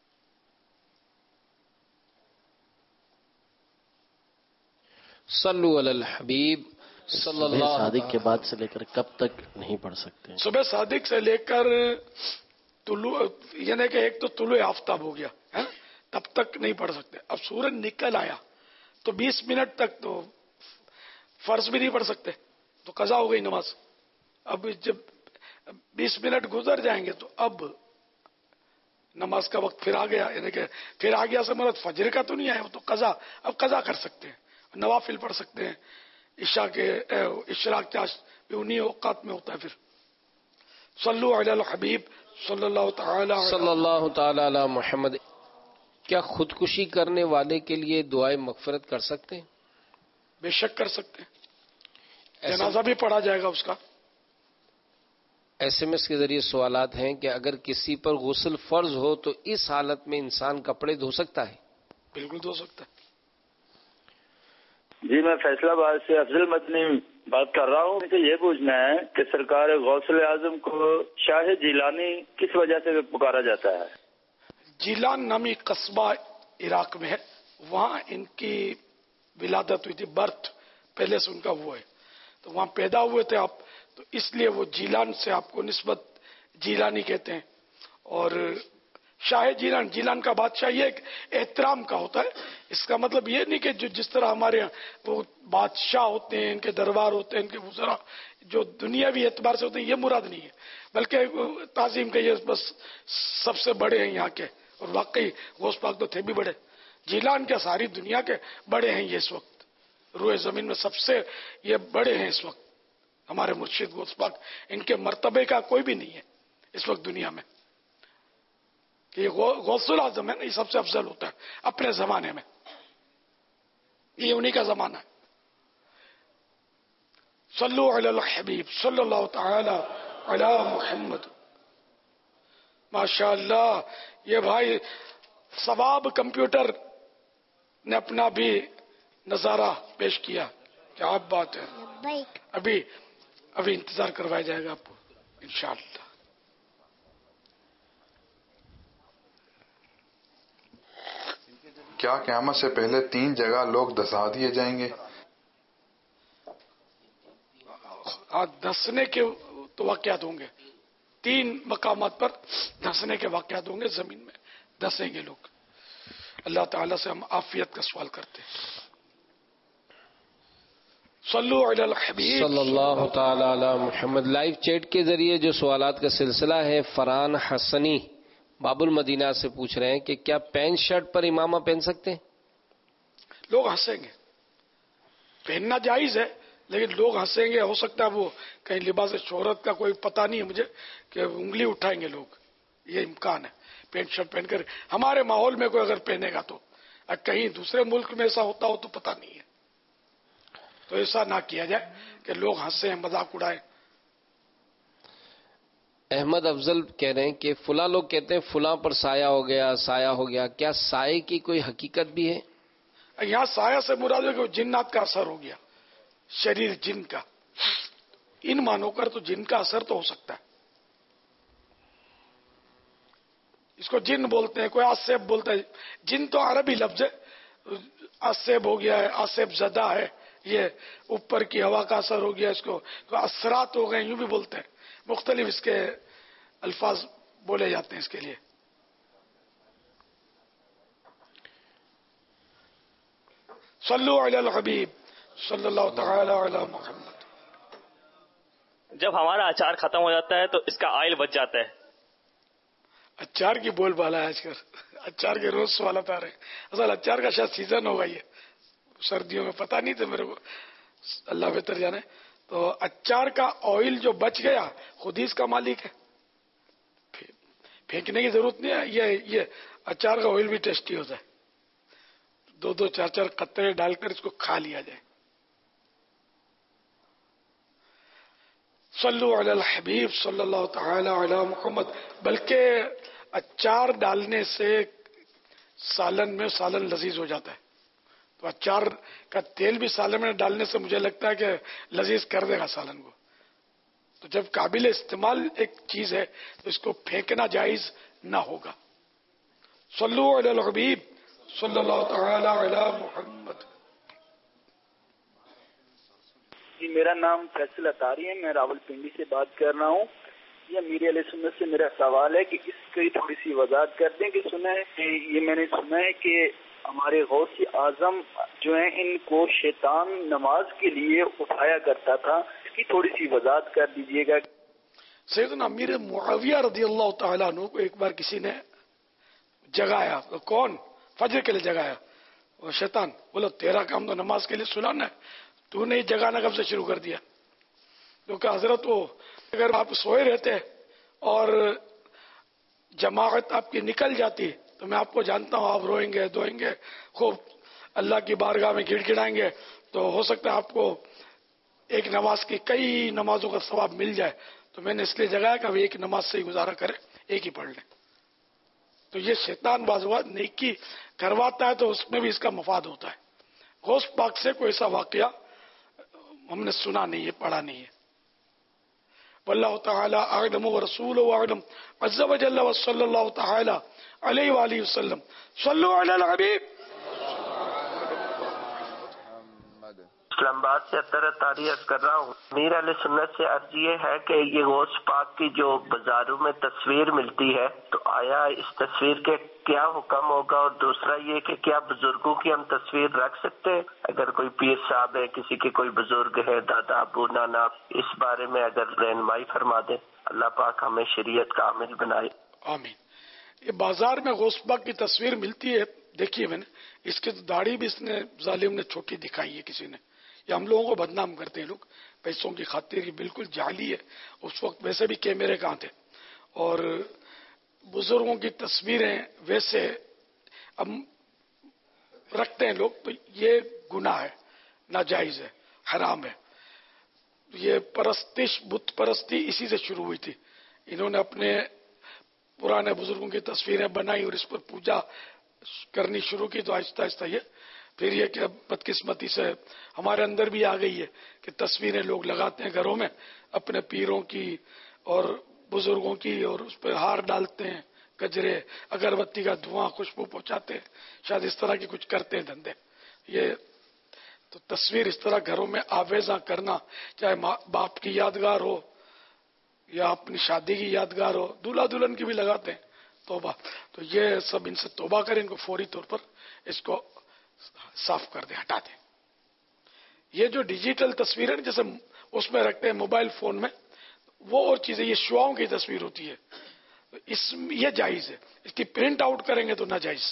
صلو علی الحبیب صلی اللہ صبح صادق کے بعد سے لے کر کب تک نہیں پڑھ سکتے؟ صبح صادق سے لے کر طلوع، یعنی کہ ایک تو طلوع آفتاب ہو گیا ہے تب تک نہیں پڑھ سکتے. اب سورج نکل آیا تو بیس منٹ تک تو فرض بھی نہیں پڑھ سکتے، تو قضا ہو گئی نماز. اب جب بیس منٹ گزر جائیں گے تو اب نماز کا وقت پھر آ گیا، یعنی کہ پھر آ گیا سے مراد فجر کا تو نہیں آیا، تو قضا اب قضا کر سکتے ہیں، نوافل پڑھ سکتے ہیں. عشاء کے اشراق چاش بھی انہی اوقات میں ہوتا ہے. پھر صلو علی الحبیب صلی اللہ تعالی صلی اللہ تعالی علی محمد. کیا خودکشی کرنے والے کے لیے دعائیں مغفرت کر سکتے ہیں؟ بے شک کر سکتے ہیں، جنازہ بھی پڑھا جائے گا اس کا. ایس ایم ایس کے ذریعے سوالات ہیں کہ اگر کسی پر غسل فرض ہو تو اس حالت میں انسان کپڑے دھو سکتا ہے؟ بالکل دھو سکتا ہے. جی میں فیصلہ آباد سے افضل مدنی بات کر رہا ہوں. مجھے یہ پوچھنا ہے کہ سرکار غوث اعظم کو شاہ جیلانی کس وجہ سے پکارا جاتا ہے؟ جیلان نامی قصبہ عراق میں ہے، وہاں ان کی ولادت ہوئی تھی، برتھ پہلے سے ان کا ہوا ہے، تو وہاں پیدا ہوئے تھے آپ، تو اس لیے وہ جیلان سے آپ کو نسبت جیلانی کہتے ہیں. اور شاہ جیلان، جیلان کا بادشاہ یہ ایک احترام کا ہوتا ہے. اس کا مطلب یہ نہیں کہ جو جس طرح ہمارے یہاں وہ بادشاہ ہوتے ہیں، ان کے دربار ہوتے ہیں، ان کے وزراء جو دنیاوی اعتبار سے ہوتے ہیں، یہ مراد نہیں ہے، بلکہ تعظیم کے یہ بس سب سے بڑے ہیں یہاں کے. اور واقعی غوث پاک تو تھے بھی بڑے. جیلان کے ساری دنیا کے بڑے ہیں یہ اس وقت، روئے زمین میں سب سے یہ بڑے ہیں اس وقت ہمارے مرشد غوث پاک. ان کے مرتبے کا کوئی بھی نہیں ہے اس وقت دنیا میں. یہ غوث الاعظم ہے نا، یہ سب سے افضل ہوتا ہے اپنے زمانے میں، یہ انہی کا زمانہ ہے. صلو علی الحبیب صلی اللہ تعالی علی محمد. ماشاء اللہ، یہ بھائی ثواب کمپیوٹر نے اپنا بھی نظارہ پیش کیا، کیا بات ہے. ابھی ابھی انتظار کروایا جائے گا آپ کو انشاءاللہ. کیا قیامت سے پہلے تین جگہ لوگ دسا دیے جائیں گے؟ دسنے کے تو واقعات ہوں گے، تین مقامات پر دسنے کے واقعات ہوں گے، زمین میں دسیں گے لوگ. اللہ تعالیٰ سے ہم عافیت کا سوال کرتے ہیں. صلو علی الحبیب صلی اللہ تعالی علی محمد. لائیو چیٹ کے ذریعے جو سوالات کا سلسلہ ہے، فرحان حسنی باب المدینہ سے پوچھ رہے ہیں کہ کیا پینٹ شرٹ پر امامہ پہن سکتے ہیں؟ لوگ ہنسیں گے، پہننا جائز ہے لیکن لوگ ہنسیں گے. ہو سکتا ہے وہ کہیں لباس شہرت کا کوئی پتہ نہیں ہے مجھے کہ انگلی اٹھائیں گے لوگ، یہ امکان ہے. پینٹ شرٹ پہن کر ہمارے ماحول میں کوئی اگر پہنے گا تو، کہیں دوسرے ملک میں ایسا ہوتا ہو تو پتہ نہیں ہے، تو ایسا نہ کیا جائے کہ لوگ ہنسیں مذاق اڑائیں. احمد افضل کہہ رہے ہیں کہ فلاں لوگ کہتے ہیں فلاں پر سایہ ہو گیا، سایہ ہو گیا، کیا سائے کی کوئی حقیقت بھی ہے؟ یہاں سایہ سے مراد ہے کہ جنات کا اثر ہو گیا، شریر جن کا. ان مانو کر تو جن کا اثر تو ہو سکتا ہے. اس کو جن بولتے ہیں، کوئی آسیب بولتا ہے. جن تو عربی لفظ ہے، آسیب ہو گیا ہے، آسیب زدہ ہے، یہ اوپر کی ہوا کا اثر ہو گیا، اس کو اثرات ہو گئے، یوں بھی بولتے ہیں. مختلف اس کے الفاظ بولے جاتے ہیں اس کے لیے. صلو علی الحبیب صلی اللہ تعالی علی محمد. جب ہمارا اچار ختم ہو جاتا ہے تو اس کا آئل بچ جاتا ہے. اچار کی بول بالا ہے آج کل، اچار کے روز سوالات آ رہے ہیں. اصل اچار کا شاید سیزن ہوگا، یہ سردیوں میں پتہ نہیں تھا میرے کو، اللہ بہتر جانے. تو اچار کا آئل جو بچ گیا خود ہی اس کا مالک ہے. پھینکنے کی ضرورت نہیں ہے. یہ یہ اچار کا آئل بھی ٹیسٹی ہوتا ہے. دو دو چار چار قطرے ڈال کر اس کو کھا لیا جائے. صلو علی الحبیب صلی اللہ تعالی علی محمد. بلکہ اچار ڈالنے سے سالن میں سالن لذیذ ہو جاتا ہے. تو اچار کا تیل بھی سالن میں ڈالنے سے مجھے لگتا ہے کہ لذیذ کر دے گا سالن کو. تو جب قابل استعمال ایک چیز ہے تو اس کو پھینکنا جائز نہ ہوگا. صلو علی الحبیب صلی اللہ تعالی علی محمد. جی میرا نام فیصل اطاری ہے, میں راول پنڈی سے بات کر رہا ہوں. یہ امیر علیہ سنت سے میرا سوال ہے کہ اس کی تھوڑی سی وضاحت کر دیں. کہ سنا ہے کہ یہ میں نے سنا ہے کہ ہمارے غوث اعظم جو ہیں ان کو شیطان نماز کے لیے اٹھایا کرتا تھا, اس کی تھوڑی سی وضاحت کر دیجیے گا. سیدنا امیر معاویہ رضی اللہ تعالیٰ عنہ کو ایک بار کسی نے جگایا. کون؟ فجر کے لیے جگایا. وہ شیطان. بولو تیرا کام تو نماز کے لیے سلانا ہے, تو نے جگانا کب سے شروع کر دیا؟ کیونکہ حضرت وہ اگر آپ سوئے رہتے اور جماعت آپ کی نکل جاتی تو میں آپ کو جانتا ہوں آپ روئیں گے دوئیں گے خوب اللہ کی بارگاہ میں گڑ گڑائیں گے, تو ہو سکتا ہے آپ کو ایک نماز کی کئی نمازوں کا ثواب مل جائے. تو میں نے اس لیے جگایا کہ ایک نماز سے ہی گزارا کرے, ایک ہی پڑھ لیں. تو یہ شیطان بعض اوقات نیکی کرواتا ہے تو اس میں بھی اس کا مفاد ہوتا ہے. غوث پاک سے کوئی ایسا واقعہ ہم نے سنا نہیں ہے, پڑھا نہیں ہے. واللہ تعالی اعلم ورسولہ اعلم عز وجل وصلی اللہ تعالی علیہ وآلہ وسلم. صلو علی الحبیب. اسلام آباد سے اطہر اطاری عرض کر رہا ہوں. امیر اہل سنت سے عرض یہ ہے کہ یہ غوث پاک کی جو بازاروں میں تصویر ملتی ہے تو آیا اس تصویر کے کیا حکم ہوگا, اور دوسرا یہ کہ کیا بزرگوں کی ہم تصویر رکھ سکتے ہیں؟ اگر کوئی پیر صاحب ہے, کسی کے کوئی بزرگ ہے, دادا ابو نانا, اس بارے میں اگر رہنمائی فرما دیں. اللہ پاک ہمیں شریعت کا عامل بنائے. آمین. یہ بازار میں غوث پاک کی تصویر ملتی ہے, دیکھیے میں نے اس کی داڑھی بھی اس نے ظالم نے چھوٹی دکھائی ہے کسی نے. یہ ہم لوگوں کو بدنام کرتے ہیں لوگ پیسوں کی خاطر, یہ بالکل جعلی ہے. اس وقت ویسے بھی کیمرے کہاں تھے, اور بزرگوں کی تصویریں ویسے اب رکھتے ہیں لوگ, تو یہ گناہ ہے, ناجائز ہے, حرام ہے. یہ پرستش بت پرستی اسی سے شروع ہوئی تھی. انہوں نے اپنے پرانے بزرگوں کی تصویریں بنائی اور اس پر پوجا کرنی شروع کی, تو آہستہ آہستہ یہ پھر یہ کہ بدقسمتی سے ہمارے اندر بھی آ گئی ہے کہ تصویریں لوگ لگاتے ہیں گھروں میں اپنے پیروں کی اور بزرگوں کی, اور اس پہ ہار ڈالتے ہیں, گجرے, اگربتی کا دھواں, خوشبو پہنچاتے ہیں, شاید اس طرح کی کچھ کرتے ہیں دھندے. یہ تو تصویر اس طرح گھروں میں آویزاں کرنا, چاہے باپ کی یادگار ہو یا اپنی شادی کی یادگار ہو, دولہا دلہن کی بھی لگاتے ہیں. توبہ. تو یہ سب ان سے توبہ کریں, ان کو فوری طور پر اس کو صاف کر دیں, ہٹا دیں. یہ جو ڈیجیٹل تصویریں جیسے اس میں رکھتے ہیں موبائل فون میں, وہ اور چیزیں, یہ شعاؤں کی تصویر ہوتی ہے, اس یہ جائز ہے. اس کی پرنٹ آؤٹ کریں گے تو نہ جائز.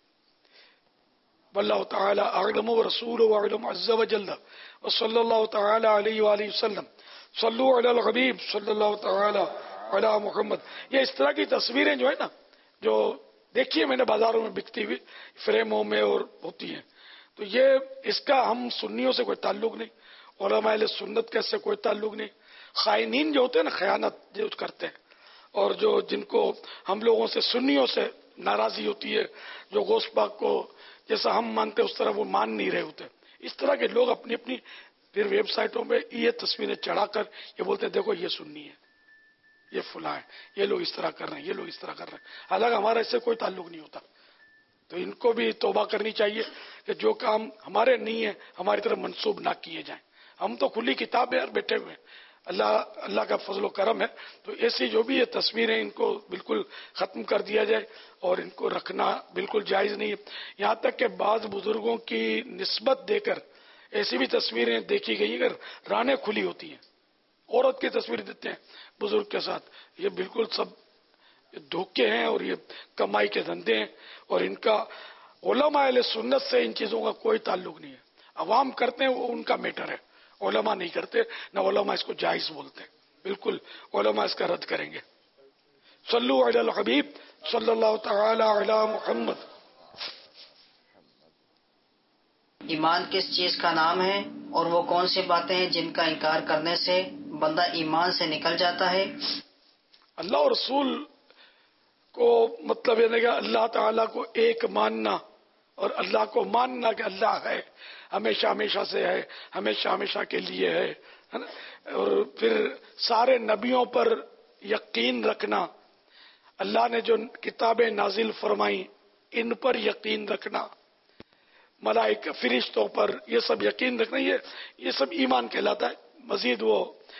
واللہ تعالی اعلم ورسولہ اعلم عز وجل وصلی اللہ تعالی علیہ وآلہ وسلم. صلو علی الحبیب صلی اللہ تعالی علی محمد. یہ اس طرح کی تصویریں جو ہے نا, جو دیکھیے میں نے بازاروں میں بکتی ہوئی فریموں میں اور ہوتی ہیں, تو یہ اس کا ہم سنیوں سے کوئی تعلق نہیں, علماء اہل سنت کا اس سے کوئی تعلق نہیں. خائنین جو ہوتے ہیں نا, خیانت جو کرتے ہیں, اور جو جن کو ہم لوگوں سے سنیوں سے ناراضی ہوتی ہے, جو غوث پاک کو جیسا ہم مانتے اس طرح وہ مان نہیں رہے ہوتے, اس طرح کے لوگ اپنی اپنی پھر ویب سائٹوں پہ یہ تصویریں چڑھا کر یہ بولتے ہیں دیکھو یہ سنی ہے, یہ فلاں ہے, یہ لوگ اس طرح کر رہے ہیں, یہ لوگ اس طرح کر رہے ہیں. حالانکہ ہمارا اس سے کوئی تعلق نہیں ہوتا. تو ان کو بھی توبہ کرنی چاہیے کہ جو کام ہمارے نہیں ہے ہماری طرف منسوب نہ کیے جائیں. ہم تو کھلی کتاب ہے یار بیٹھے ہوئے, اللہ اللہ کا فضل و کرم ہے. تو ایسی جو بھی یہ تصویریں ان کو بالکل ختم کر دیا جائے, اور ان کو رکھنا بالکل جائز نہیں ہے. یہاں تک کہ بعض بزرگوں کی نسبت دے کر ایسی بھی تصویریں دیکھی گئی اگر رانیں کھلی ہوتی ہیں, عورت کی تصویر دیتے ہیں بزرگ کے ساتھ. یہ بالکل سب دھوکے ہیں اور یہ کمائی کے دھندے ہیں, اور ان کا علماء اہل سنت سے ان چیزوں کا کوئی تعلق نہیں ہے. عوام کرتے ہیں وہ ان کا میٹر ہے, علماء نہیں کرتے, نہ علماء اس کو جائز بولتے ہیں. بالکل علماء اس کا رد کریں گے. صلو علی الحبیب صلی اللہ تعالی علی محمد. ایمان کس چیز کا نام ہے اور وہ کون سی باتیں ہیں جن کا انکار کرنے سے بندہ ایمان سے نکل جاتا ہے؟ اللہ اور رسول کو مطلب یہ کہ اللہ تعالیٰ کو ایک ماننا اور اللہ کو ماننا کہ اللہ ہے، ہمیشہ ہمیشہ سے ہے، ہمیشہ ہمیشہ کے لیے ہے، اور پھر سارے نبیوں پر یقین رکھنا، اللہ نے جو کتابیں نازل فرمائیں ان پر یقین رکھنا، ملائکہ فرشتوں پر یہ سب یقین رکھنا، یہ یہ سب ایمان کہلاتا ہے. مزید وہ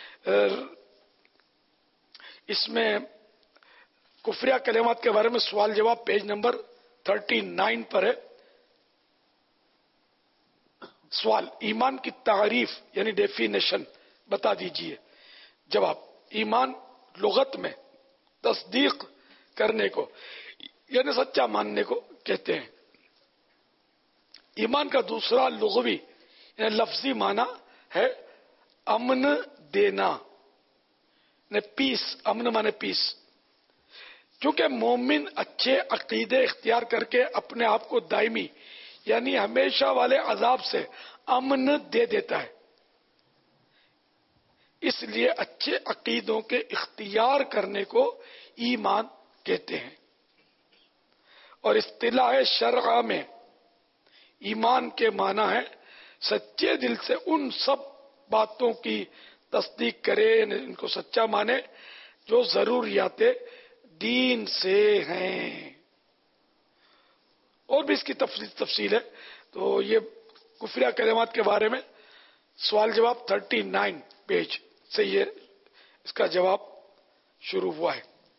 اس میں کفریہ کلمات کے بارے میں سوال جواب پیج نمبر تھرٹی نائن پر ہے. سوال: ایمان کی تعریف یعنی ڈیفینیشن بتا دیجئے. جواب: ایمان لغت میں تصدیق کرنے کو یعنی سچا ماننے کو کہتے ہیں. ایمان کا دوسرا لغوی یعنی لفظی معنی ہے امن دینا، پیس. امن مانے پیس. چونکہ مومن اچھے عقیدے اختیار کر کے اپنے آپ کو دائمی یعنی ہمیشہ والے عذاب سے امن دے دیتا ہے، اس لیے اچھے عقیدوں کے اختیار کرنے کو ایمان کہتے ہیں. اور اصطلاح شرع میں ایمان کے معنی ہے سچے دل سے ان سب باتوں کی تصدیق کرے، ان کو سچا مانے جو ضروریات دین سے ہیں. اور بھی اس کی تفصیل ہے. تو یہ کفریہ کلمات کے بارے میں سوال جواب تھرٹی نائن پیج سے یہ اس کا جواب شروع ہوا ہے.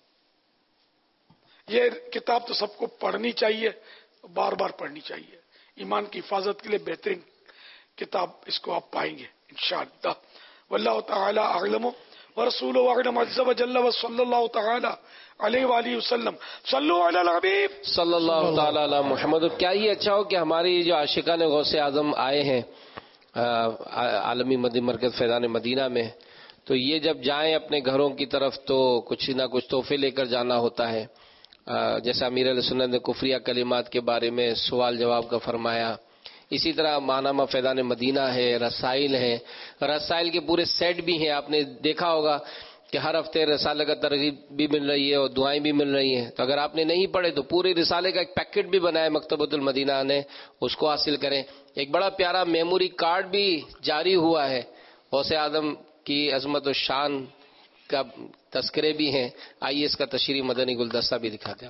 یہ کتاب تو سب کو پڑھنی چاہیے، بار بار پڑھنی چاہیے. ایمان کی حفاظت کے لیے بہترین کتاب اس کو آپ پائیں گے انشاءاللہ. واللہ تعالی اعلم ورسولہ اعلم عز وجل وصلی اللہ تعالی علیہ وآلہ وسلم. صلو علی الحبیب صلی اللہ تعالی علی محمد. کیا یہ اچھا ہو کہ ہماری جو عاشقان غوث اعظم آئے ہیں عالمی مدی مرکز فیضان مدینہ میں، تو یہ جب جائیں اپنے گھروں کی طرف تو کچھ نہ کچھ تحفے لے کر جانا ہوتا ہے. جیسا امیر علیہ سنت نے کفریہ کلمات کے بارے میں سوال جواب کا فرمایا، اسی طرح ماہنامہ فیضان مدینہ ہے، رسائل ہیں، رسائل کے پورے سیٹ بھی ہیں. آپ نے دیکھا ہوگا کہ ہر ہفتے رسالے کا ترغیب بھی مل رہی ہے اور دعائیں بھی مل رہی ہیں. تو اگر آپ نے نہیں پڑھے تو پورے رسالے کا ایک پیکٹ بھی بنایا مکتبۃ المدینہ نے، اس کو حاصل کریں. ایک بڑا پیارا میموری کارڈ بھی جاری ہوا ہے، غوث اعظم کی عظمت و شان کا تذکرے بھی ہیں. آئیے اس کا تشریح مدنی گلدستہ بھی دکھاتے ہیں.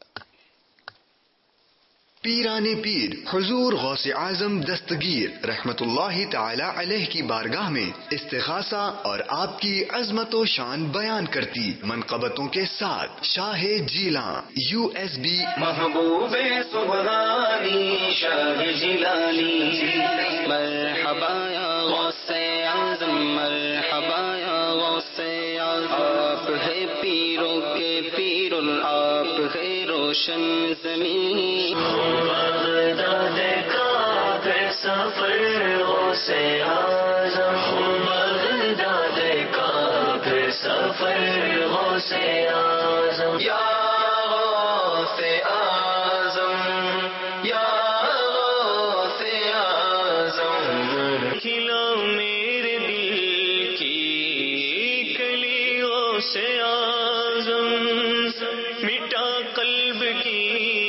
پیران پیر حضور غوث اعظم دستگیر رحمت اللہ تعالی علیہ کی بارگاہ میں استغاثہ اور آپ کی عظمت و شان بیان کرتی منقبتوں کے ساتھ Shah Jeelan U S B محبوب سبحانی شاہ جیلانی مرحبا یا غوث اعظم مرحبا یا غوث اعظم. آپ ہے پیروں کے پیر آپ ہے روشن زمین. بغداد کا پھر سفر غوث اعظم بغداد کا پھر سفر غوث اعظم. یا غوث اعظم یا غوث اعظم کھلا میرے دل کی کلی غوث اعظم مٹا قلب کی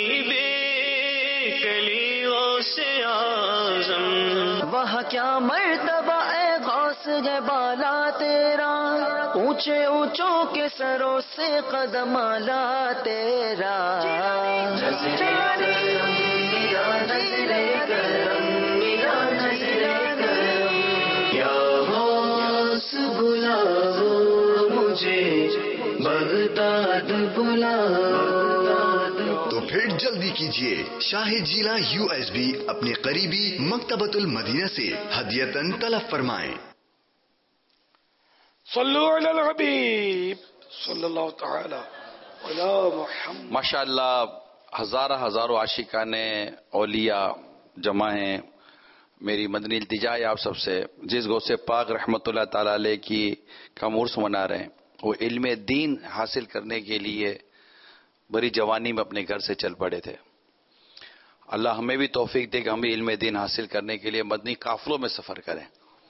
وہاں کیا مرتبہ اے غوث ہے بالا تیرا، اونچے اونچوں کے سروں سے قدم آلا تیرا. یا غوث بلا مجھے بغداد بلا. تو پھر جلدی کیجئے، Shah Jeelan U S B اپنے قریبی مکتبۃ المدینہ سے ہدیتاً طلب فرمائیں. صلو علی الحبیب صلی اللہ تعالی علی محمد. ماشاء اللہ ہزارہ ہزاروں عاشقان اولیاء جمع ہیں. میری مدنی التجا ہے آپ سب سے، جس غوث پاک رحمت اللہ تعالی علیہ کی کا عرس منا رہے ہیں، وہ علم دین حاصل کرنے کے لیے بڑی جوانی میں اپنے گھر سے چل پڑے تھے. اللہ ہمیں بھی توفیق دے کہ ہم بھی علم دین حاصل کرنے کے لیے مدنی قافلوں میں سفر کریں.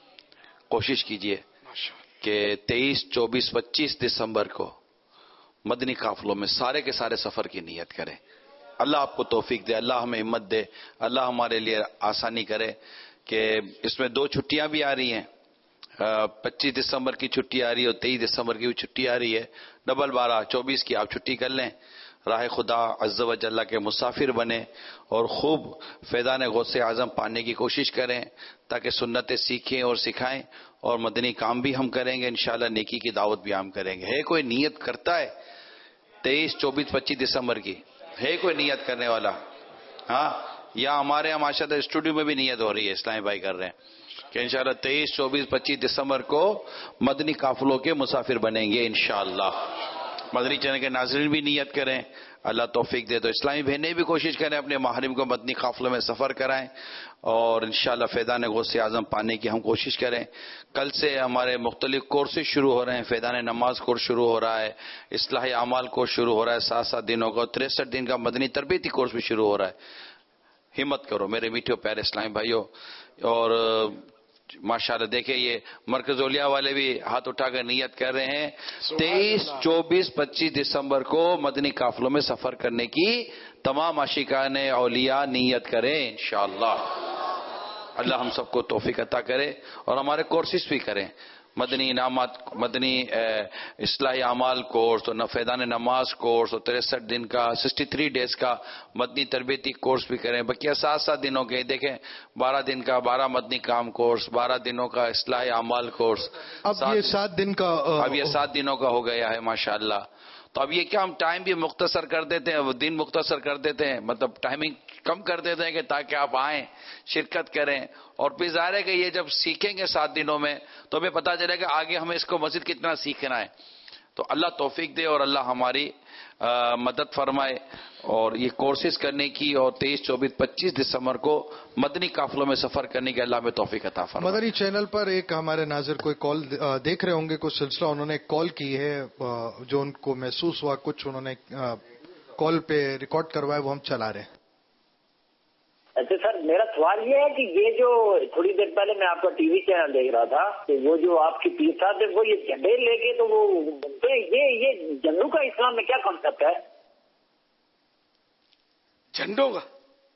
کوشش کیجئے کہ تیئیس چوبیس پچیس دسمبر کو مدنی قافلوں میں سارے کے سارے سفر کی نیت کریں. اللہ آپ کو توفیق دے, اللہ ہمیں ہمت دے, اللہ ہمارے لیے آسانی کرے کہ اس میں دو چھٹیاں بھی آ رہی ہیں. پچیس دسمبر کی چھٹی آ رہی ہے اور تیئیس دسمبر کی بھی چھٹی آ رہی ہے. ڈبل بارہ چوبیس کی آپ چھٹی کر لیں, راہ خدا عز و جل کے مسافر بنیں اور خوب فیضان غوث اعظم پانے کی کوشش کریں تاکہ سنتیں سیکھیں اور سکھائیں, اور مدنی کام بھی ہم کریں گے انشاءاللہ, نیکی کی دعوت بھی ہم کریں گے. ہے کوئی نیت کرتا ہے تیئیس چوبیس پچیس دسمبر کی؟ ہے کوئی نیت کرنے والا؟ ہاں, یا ہمارے یہاں ماشاءاللہ اسٹوڈیو میں بھی نیت ہو رہی ہے, اسلامی بھائی کر رہے ہیں کہ انشاءاللہ تیئیس چوبیس پچیس دسمبر کو مدنی قافلوں کے مسافر بنیں گے انشاءاللہ. مدنی چینل کے ناظرین بھی نیت کریں, اللہ توفیق دے. تو اسلامی بہنیں بھی کوشش کریں اپنے محرم کو مدنی قافلوں میں سفر کرائیں اور انشاءاللہ فیضان غوث اعظم پانے کی ہم کوشش کریں. کل سے ہمارے مختلف کورسز شروع ہو رہے ہیں. فیضان نماز کورس شروع ہو رہا ہے, اصلاح اعمال کورس شروع ہو رہا ہے سات سات دنوں کا, تریسٹھ دن کا مدنی تربیتی کورس بھی شروع ہو رہا ہے. ہمت کرو میرے میٹھے پیارے اسلامی بھائیوں. اور ماشاءاللہ دیکھیں یہ مرکز اولیاء والے بھی ہاتھ اٹھا کر نیت کر رہے ہیں تیئیس چوبیس پچیس دسمبر کو مدنی قافلوں میں سفر کرنے کی. تمام عاشقان اولیاء نیت کریں انشاءاللہ. اللہ ہم سب کو توفیق عطا کرے اور ہمارے کورسز بھی کریں. مدنی انعامات, مدنی اصلاح اعمال کورس اور فیضان نماز کورس اور تریسٹھ دن کا سکسٹی تھری ڈیز کا مدنی تربیتی کورس بھی کریں. بقیہ سات سات دنوں کے دیکھیں, بارہ دن کا بارہ مدنی کام کورس, بارہ دنوں کا اصلاح اعمال کورس, اب یہ سات دن کا اب یہ سات دنوں کا ہو گیا ہے ماشاءاللہ. تو اب یہ کیا ہم ٹائم بھی مختصر کر دیتے ہیں, دن مختصر کر دیتے ہیں, مطلب ٹائمنگ کم کر دیتے ہیں کہ تاکہ آپ آئیں شرکت کریں. اور پھر ظاہر ہے کہ یہ جب سیکھیں گے سات دنوں میں تو ہمیں پتہ چلے گا آگے ہمیں اس کو مزید کتنا سیکھنا ہے. تو اللہ توفیق دے اور اللہ ہماری مدد فرمائے اور یہ کورسز کرنے کی اور تیئیس چوبیس پچیس دسمبر کو مدنی قافلوں میں سفر کرنے کی اللہ میں توفیق عطا فرمائے. مدنی چینل پر ایک ہمارے ناظر کوئی کال دیکھ رہے ہوں گے, کچھ سلسلہ انہوں نے کال کی ہے جو ان کو محسوس ہوا, کچھ انہوں نے کال پہ ریکارڈ کروایا وہ ہم چلا رہے ہیں. اچھا سر, میرا سوال یہ ہے کہ یہ جو تھوڑی دیر پہلے میں آپ کا ٹی وی چینل دیکھ رہا تھا کہ وہ جو آپ کی پیر صاحب ہے وہ یہ جھنڈے لے کے, تو وہ یہ یہ جھنڈوں کا اسلام میں کیا کانسیپٹ ہے؟ جھنڈوں کا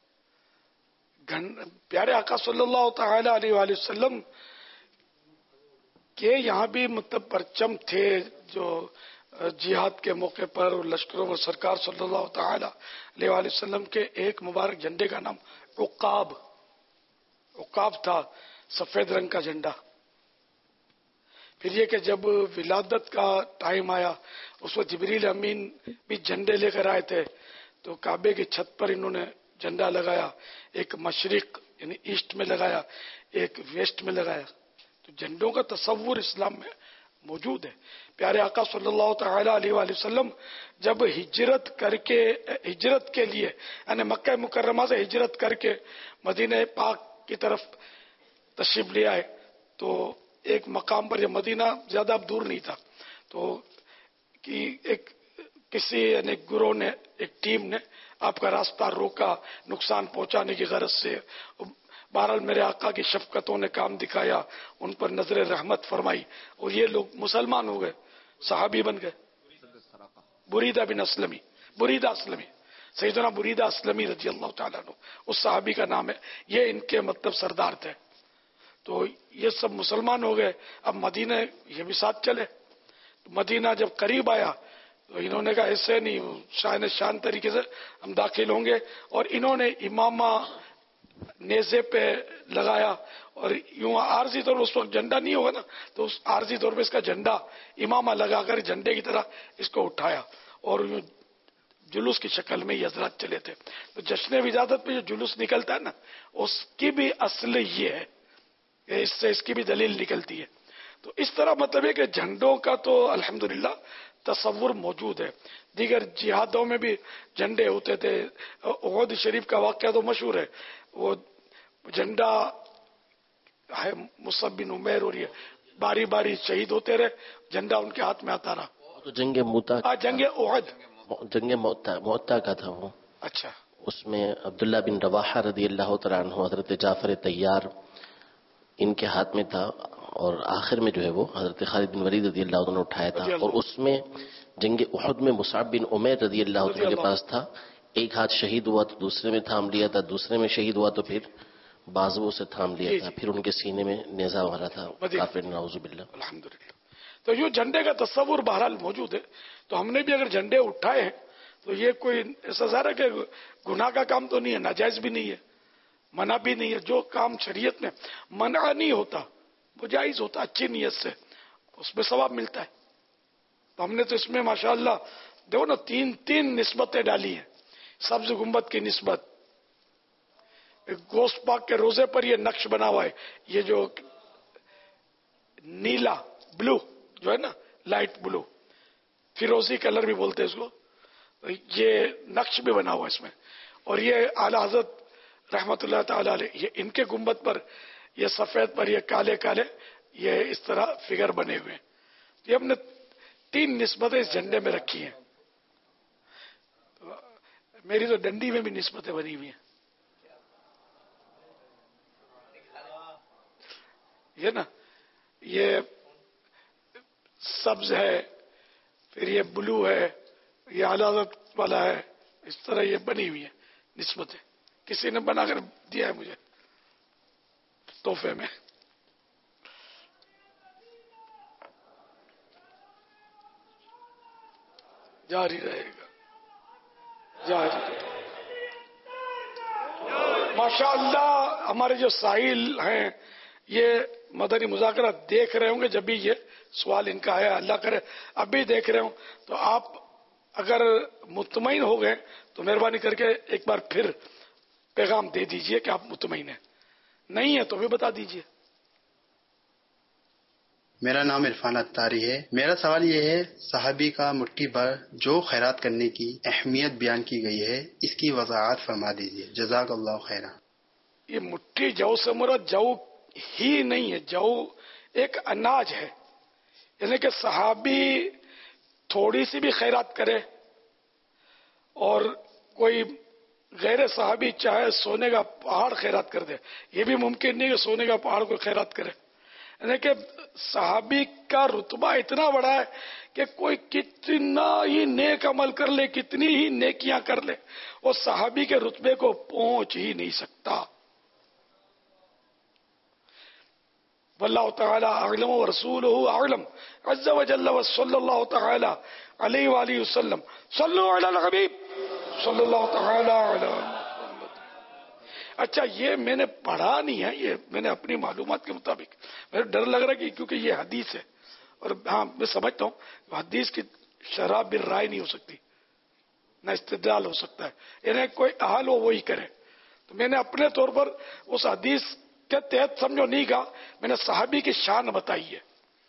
پیارے آقا صلی اللہ تعالی علیہ وآلہ وسلم کے یہاں بھی مطلب پرچم تھے جو جہاد کے موقع پر لشکروں میں سرکار صلی اللہ تعالی علیہ وآلہ وسلم کے ایک مبارک جھنڈے کا نام عقاب عقاب تھا, سفید رنگ کا جھنڈا. پھر یہ کہ جب ولادت کا ٹائم آیا اس وقت جبریل امین بھی جھنڈے لے کر آئے تھے, تو کعبے کی چھت پر انہوں نے جھنڈا لگایا, ایک مشرق یعنی ایسٹ میں لگایا, ایک ویسٹ میں لگایا. تو جھنڈوں کا تصور اسلام میں موجود ہے. پیارے آقا صلی اللہ تعالی علیہ وآلہ وسلم جب ہجرت کر کے ہجرت کے لیے یعنی مکہ مکرمہ سے ہجرت کر کے مدینہ پاک کی طرف تشریف لے آئے تو ایک مقام پر, یہ مدینہ زیادہ اب دور نہیں تھا, تو کہ ایک کسی یعنی گروہ نے, ایک ٹیم نے آپ کا راستہ روکا نقصان پہنچانے کی غرض سے. بہرحال میرے آقا کی شفقتوں نے کام دکھایا, ان پر نظر رحمت فرمائی اور یہ لوگ مسلمان ہو گئے, صحابی بن گئے. بریدہ بن اسلمی, بریدہ اسلمی, سیدنا بریدہ اسلمی رضی اللہ تعالیٰ عنہ اس صحابی کا نام ہے. یہ ان کے مطلب سردار تھے. تو یہ سب مسلمان ہو گئے. اب مدینہ یہ بھی ساتھ چلے. مدینہ جب قریب آیا تو انہوں نے کہا ایسے نہیں, شان شان طریقے سے ہم داخل ہوں گے. اور انہوں نے امامہ نیزے پہ لگایا اور یوں عارضی طور پر, اس وقت جھنڈا نہیں ہوگا نا, تو اس عارضی طور پہ اس کا جھنڈا امامہ لگا کر جھنڈے کی طرح اس کو اٹھایا اور یوں جلوس کی شکل میں یہ حضرات چلے تھے. تو جشن ولادت پہ جو جلوس نکلتا ہے نا, اس کی بھی اصل یہ ہے کہ اس سے اس کی بھی دلیل نکلتی ہے. تو اس طرح مطلب ہے کہ جھنڈوں کا تو الحمدللہ تصور موجود ہے. دیگر جہادوں میں بھی جھنڈے ہوتے تھے. احد شریف کا واقعہ تو مشہور ہے. وہ جھنڈا ہے مصعب بن عمیر اور یہ बारी बारी शहीद होते रहे, झंडा उनके हाथ में आता रहा। तो जंग मुता हाँ, जंग उहद, जंग मुता मुता का था वो। अच्छा। उसमें अब्दुल्ला बिन रवाहा रदी अल्लाह तआला अन्हु, हजरत जाफर तैयार इनके हाथ में था, और आखिर में जो है वो हजरत खालिद बिन वलीद रदी अल्लाह तआला ने उठाया था। और उसमें जंग उहद में मुसाब बिन उमैर रदी अल्लाह तआला के पास था, एक हाथ शहीद हुआ तो दूसरे में थाम लिया था, दूसरे में शहीद हुआ तो फिर बाजुओं से थाम लिया था, फिर उनके सीने में नेजा मारा था काफिर नाउजुबिल्लाह। अल्हम्दुलिल्लाह। तो ये झंडे का तस्वुर बहरहाल मौजूद है। तो हमने भी अगर झंडे उठाए हैं तो ये कोई ऐसा सारा कि गुनाह का काम तो नहीं है, नाजायज भी नहीं है, मना भी नहीं है। जो काम शरीयत में मना नहीं होता वो जायज होता, अच्छी नीयत से उसमें सवाब मिलता है। तो हमने तो इसमें माशाअल्लाह देखो ना, तीन तीन निस्बतें डाली हैं। सब्ज गुंबद की निस्बत, गोश्त पाक के रोजे पर ये नक्श बना हुआ है, ये जो नीला ब्लू जो है ना, लाइट ब्लू, फिरोजी कलर भी बोलते हैं इसको, ये नक्श भी बना हुआ है इसमें। और ये आला हजरत रहमतुल्लाह ताला अलैह, ये इनके गुंबद पर ये सफेद पर ये काले काले ये इस तरह फिगर बने हुए हैं। ये हमने तीन निस्बतें इस झंडे में रखी हैं। मेरी तो डंडी में भी निस्बतें बनी हुई हैं। ये ना, ये सब्ज है, फिर ये ब्लू है, ये आलादत वाला है, इस तरह ये बनी हुई है निस्बतें। किसी ने बनाकर दिया है मुझे तोहफे में। जारी रहेगा, जारी रहेगा। माशाअल्लाह हमारे जो साहिल हैं ये मदनी मुज़ाकरा देख रहे होंगे, जब भी ये सवाल इनका है, अल्लाह करे अभी देख रहे हो। तो आप अगर मुतमईन हो गए तो मेहरबानी करके एक बार फिर पैगाम दे दीजिए कि आप मुतमईन हैं, नहीं है तो भी बता दीजिए। मेरा नाम इरफान अत्तारी है। मेरा सवाल ये है, सहाबी का मुट्ठी भर जो खैरात करने की अहमियत बयान की गई है, इसकी वजाहत फरमा दीजिए, जज़ाकल्लाहु खैरा। ये मुट्ठी जौ से मुराद जौ ही नहीं है, जौ एक अनाज है, यानी कि सहाबी थोड़ी सी भी खैरात करे और कोई गैर सहाबी चाहे सोने का पहाड़ खैरात कर दे, ये भी मुमकिन नहीं कि सोने का पहाड़ को खैरात करे। यानी कि सहाबी का रुतबा इतना बड़ा है कि कोई कितना ही नेक अमल कर ले, कितनी ही नेकियां कर ले, वो सहाबी के रुतबे को पहुंच ही नहीं सकता। वल्लाहु तआला अअलम व रसूलुहु अअलम अज़्ज़ा व जल्ल व सल्लल्लाहु तआला अलैहि व आलिहि वसल्लम सल्लु अलल हबीब सल्लल्लाहु तआला अला मुहम्मद। अच्छा, ये मैंने पढ़ा नहीं है, ये मैंने अपनी मालूमात के मुताबिक, मेरे डर लग रहा है कि क्योंकि ये हदीस है, और हाँ मैं समझता हूँ हदीस की शराब भी राय नहीं हो सकती, न इस्तिदलाल हो सकता है, यानी कोई हाल हो वही करे। तो मैंने अपने तौर पर उस हदीस के तहत समझो नहीं कहा, मैंने सहाबी की शान बताई है।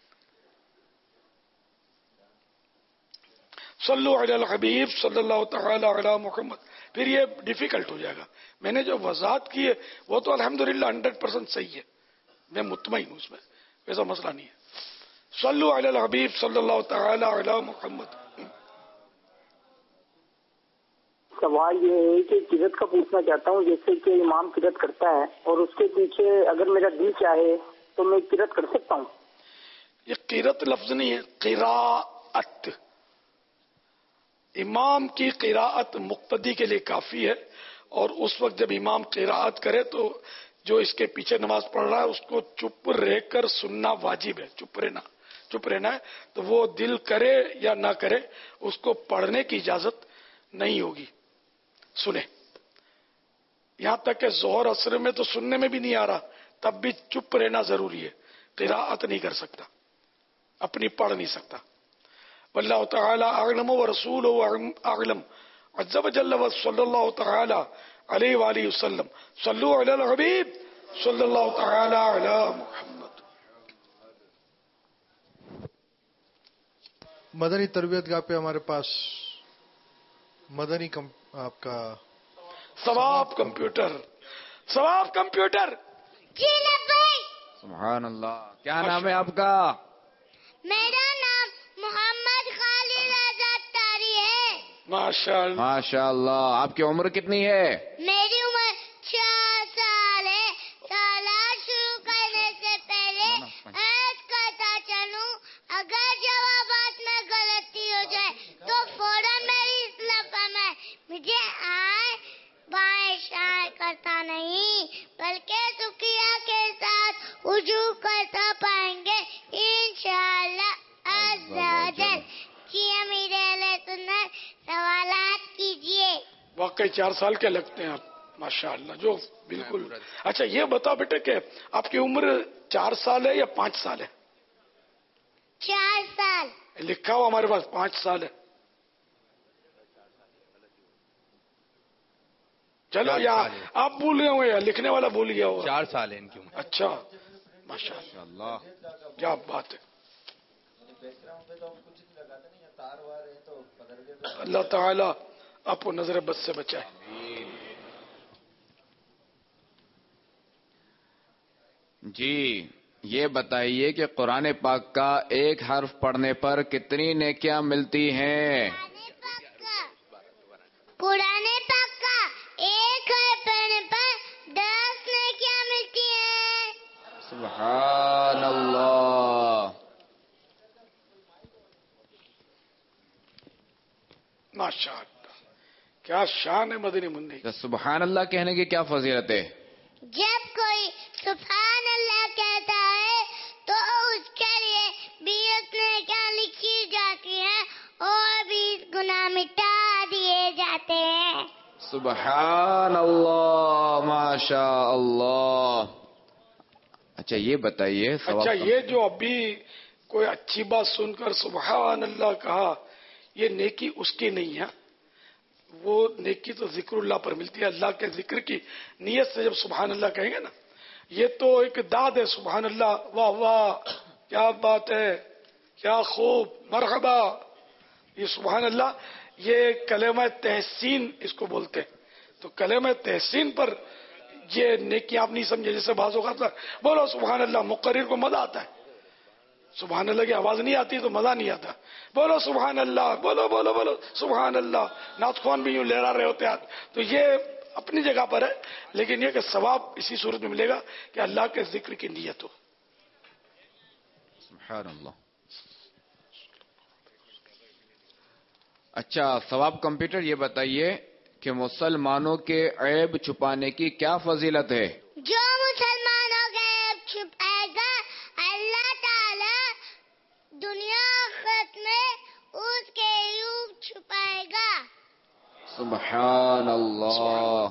सल्लु अलल हबीब सल्लल्लाहु तआला अला मुहम्मद, फिर ये डिफिकल्ट हो जाएगा। मैंने जो वजाहत की है वो तो अल्हम्दुलिल्लाह हंड्रेड परसेंट सही है, मैं मुतमईन हूं उसमें, वैसा मसला नहीं है। सल्लु अलल हबीब सल्लल्लाहु तआला अला मुहम्मद। सवाल ये है कि किरत का पूछना चाहता हूँ, जैसे कि इमाम किरत करता है और उसके पीछे अगर मेरा दिल चाहे तो मैं किरत कर सकता हूँ। ये किरत लफ्ज नहीं है, किराअत। इमाम की किराअत मुक्तदी के लिए काफी है, और उस वक्त जब इमाम किराअत करे तो जो इसके पीछे नमाज पढ़ रहा है उसको चुप रहकर सुनना वाजिब है, चुप रहना चुप रहना है। तो वो दिल करे या ना करे उसको पढ़ने की इजाजत नहीं होगी, सुने। यहां तक कि जोहर असर में तो सुनने में भी नहीं आ रहा, तब भी चुप रहना जरूरी है, किराअत नहीं कर सकता, अपनी पढ़ नहीं सकता। वल्लाहु तआला अअलम व रसूलुहु अअलम अज़्ज़ा व जल्ल व सल्लल्लाहु तआला अलैहि व आलिहि वसल्लम सल्लु अलल हबीब सल्लल्लाहु तआला अला मुहम्मद। मदनी तरबियतगाह पे हमारे पास मदनी कम, आपका सवाब कंप्यूटर, सवाब कंप्यूटर जी नब्बे سبحان اللہ. کیا نام ہے آپ کا؟ میرا نام محمد خالد آزاد تاری ہے. ماشاء اللہ ماشاء اللہ. آپ کی عمر کتنی ہے؟ میری عمر چار سال ہے. سالات شروع کرنے سے پہلے عرض کرتا چلوں اگر جوابات میں غلطی ہو جائے تو فوراً میری اصلاح فرمائے. مجھے آئے بائیں شائیں کرتا نہیں بلکہ شکریہ کے ساتھ وضو کرتا پائیں گے انشاءاللہ عز و جل. جی امیر اہل سنت سوالات کیجئے. واقعی چار سال کے لگتے ہیں آپ ماشاء اللہ. جو بالکل. اچھا یہ بتا بیٹے کہ آپ کی عمر چار سال ہے یا پانچ سال ہے؟ چار سال. لکھا ہوا ہمارے پاس پانچ سال ہے. چلو یا آپ بھول گئے ہوئے یا لکھنے والا بھول گیا ہوا. چار سال ہے ان کی عمر. اچھا ماشاء اللہ کیا بات ہے. اللہ تعالی آپ کو نظر بد سے بچائے. جی یہ بتائیے کہ قرآن پاک کا ایک حرف پڑھنے پر کتنی نیکیاں ملتی ہیں؟ قرآن پاک کا ایک حرف پڑھنے پر دس نیکیاں ملتی ہیں. سبحان اللہ. ماشاء اللہ کیا شان ہے مدنی منی. سبحان اللہ کہنے کی کیا فضیلت ہے؟ جب کوئی سبحان اللہ کہتا ہے تو اس کے لیے بیس نیکیاں لکھی جاتی ہیں اور بیس گناہ مٹا دیے جاتے ہیں. سبحان اللہ ماشاء اللہ. اچھا یہ بتائیے اچھا یہ جو ابھی کوئی اچھی بات سن کر سبحان اللہ کہا یہ نیکی اس کی نہیں ہے. وہ نیکی تو ذکر اللہ پر ملتی ہے. اللہ کے ذکر کی نیت سے جب سبحان اللہ کہیں گے نا یہ تو ایک داد ہے. سبحان اللہ واہ واہ کیا بات ہے کیا خوب مرحبا. یہ سبحان اللہ یہ کلمہ تحسین اس کو بولتے ہیں. تو کلمہ تحسین پر یہ نیکی آپ نہیں سمجھے. جیسے بعض اوقات بولو سبحان اللہ مقرر کو مزہ آتا ہے. سبحان اللہ کی آواز نہیں آتی تو مزہ نہیں آتا. بولو سبحان اللہ بولو بولو بولو سبحان اللہ. نعت خوان بھی یوں لہرا رہے ہوتے ہاتھ. تو یہ اپنی جگہ پر ہے لیکن یہ کہ ثواب اسی صورت میں ملے گا کہ اللہ کے ذکر کی نیت ہو. سبحان اللہ. اچھا ثواب کمپیوٹر یہ بتائیے کہ مسلمانوں کے عیب چھپانے کی کیا فضیلت ہے؟ جو مسلمانوں کے عیب چھپائے گا اللہ تعالی دنیا آخرت میں اس کے عیوب چھپائے گا. سبحان اللہ.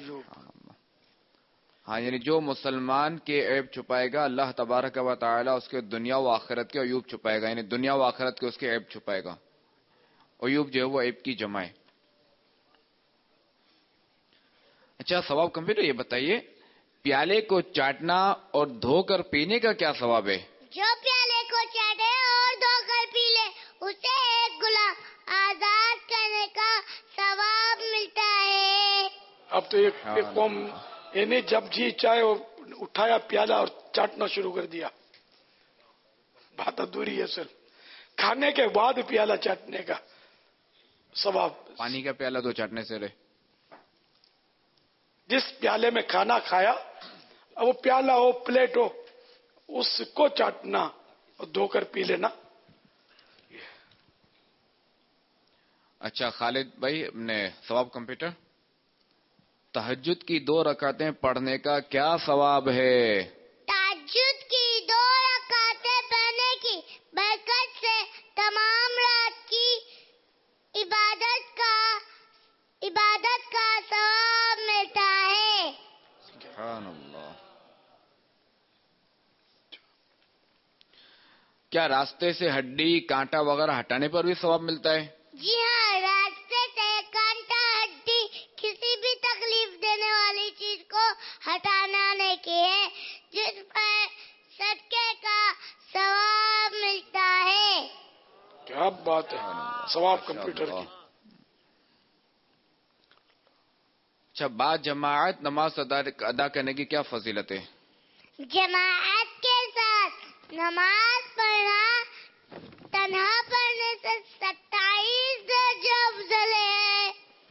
ہاں یعنی جو مسلمان کے عیب چھپائے گا اللہ تبارک و تعالی اس کے دنیا و آخرت کے عیوب چھپائے گا. یعنی دنیا و آخرت کے اس کے عیب چھپائے گا. عیوب جو ہے وہ عیب کی جمع ہے. اچھا ثواب کمپیوٹر یہ بتائیے پیالے کو چاٹنا اور دھو کر پینے کا کیا ثواب ہے؟ جو پیالے کو چاٹے اور دھو کر پی لے اسے ایک غلام آزاد کرنے کا ثواب ملتا ہے. اب تو ایک قوم انہیں جب جی چائے اٹھایا پیالہ اور چاٹنا شروع کر دیا. بات ادھوری ہے سر. کھانے کے بعد پیالہ چاٹنے کا ثواب. پانی کا پیالہ تو چاٹنے سے رہے. جس پیالے میں کھانا کھایا وہ پیالہ ہو پلیٹ ہو اس کو چاٹنا اور دھو کر پی لینا. اچھا خالد بھائی نے ثواب کمپیوٹر تہجد کی دو رکعتیں پڑھنے کا کیا ثواب ہے؟ تہجد کی دو رکعتیں پڑھنے کی برکت سے تمام رات کی عبادت کا عبادت کا ثواب ملتا ہے. سبحان اللہ. کیا راستے سے ہڈی کانٹا وغیرہ ہٹانے پر بھی ثواب ملتا ہے؟ جی ہاں راستے سے کانٹا ہڈی کسی بھی تکلیف دینے والی چیز کو ہٹانا نہیں کی ہے جس پر صدقے کا ثواب ملتا ہے. کیا بات ہے ثواب کمپیوٹر کی. اچھا بعد جماعت نماز ادا کرنے کی کیا فضیلت ہے؟ جماعت کے نماز پڑھنا تنہا پڑھنے سے ستائیس درجے افضل ہے.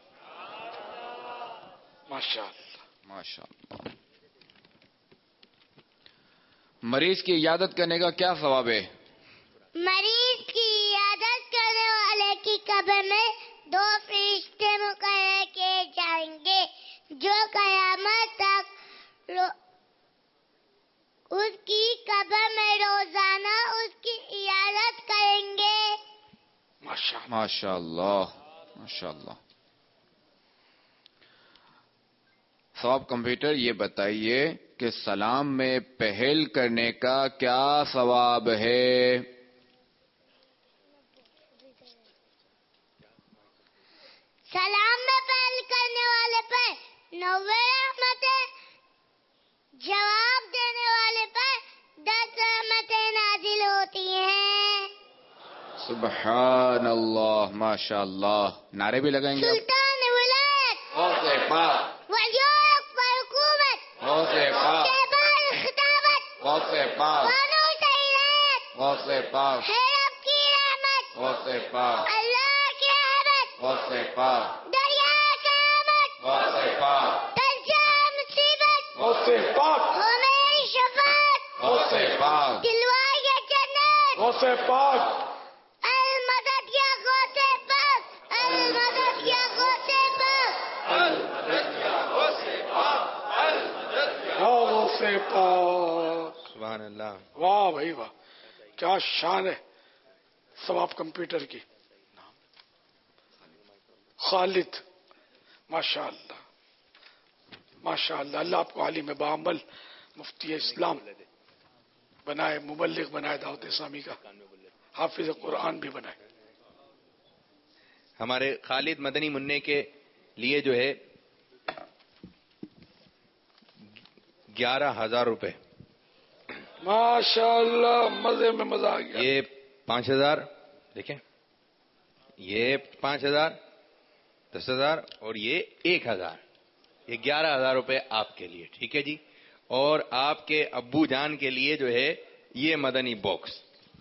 ماشاء اللہ ماشاء اللہ. مریض کی عیادت کرنے کا کیا ثواب ہے؟ مریض کی عیادت کرنے والے کی قبر میں دو فرشتے مقرر کیے جائیں گے جو قیامت تک رو... اس کی قبر میں روزانہ اس کی عیادت کریں گے. ماشاء اللہ ماشاء اللہ. ثواب کمپیوٹر یہ بتائیے کہ سلام میں پہل کرنے کا کیا ثواب ہے؟ سلام میں پہل کرنے والے پر نوے رحمتیں، جواب دینے والے پر دس رحمتیں نازل ہوتی ہیں. سبحان اللہ ماشاء اللہ. نعرے بھی لگائیں گے؟ سلطان ولایت غوث پاک، ولیور اکبر حکومت، غوث پاک، شہباز خطابت، غوث پاک، فانوس ہدایت، غوث پاک، حیرب کی رحمت، غوث پاک، اللہ کی رحمت، غوث پاک، دریا کی رحمت، غوث پاک، تنجا مصیبت، غوث پاک، ہمیں شفاعت، غوث پاک، دلوائے جنت، غوث پاک، المدد یا غوث پاک، المدد یا غوث پاک، المدد یا غوث پاک، غوث پاک. سبحان اللہ. واہ بھائی واہ، کیا شان ہے ثواب کمپیوٹر کی. خالد ماشاء اللہ ماشاء اللہ. اللہ آپ کو عالم بعمل مفتی اسلام بنائے، مبلغ بنائے دعوت اسلامی کا، حافظ قرآن بھی بنائے. ہمارے خالد مدنی منع کے لیے جو ہے گیارہ ہزار روپے. ماشاء اللہ، مزے میں مزہ آ گیا. یہ پانچ ہزار دیکھیں، یہ پانچ ہزار، دس ہزار اور یہ ایک ہزار. یہ گیارہ ہزار روپے آپ کے لیے، ٹھیک ہے جی. اور آپ کے ابو جان کے لیے جو ہے یہ مدنی باکس.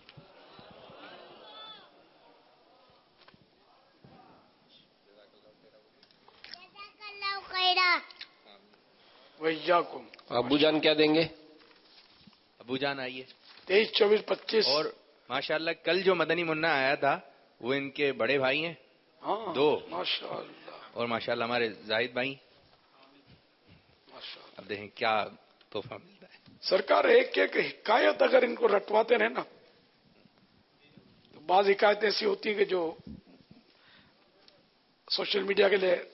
ویاکم. ابو جان کیا دیں گے؟ ابو جان آئیے. تیئیس چوبیس پچیس. اور ماشاءاللہ کل جو مدنی منا آیا تھا وہ ان کے بڑے بھائی ہیں دو، ماشاءاللہ. اور ماشاءاللہ ہمارے زاہد بھائی. اب دیکھیں کیا تحفہ ملتا ہے. سرکار ایک ایک حکایت اگر ان کو رٹواتے رہے نا تو بعض حکایتیں ایسی ہوتی ہیں کہ جو سوشل میڈیا کے لیے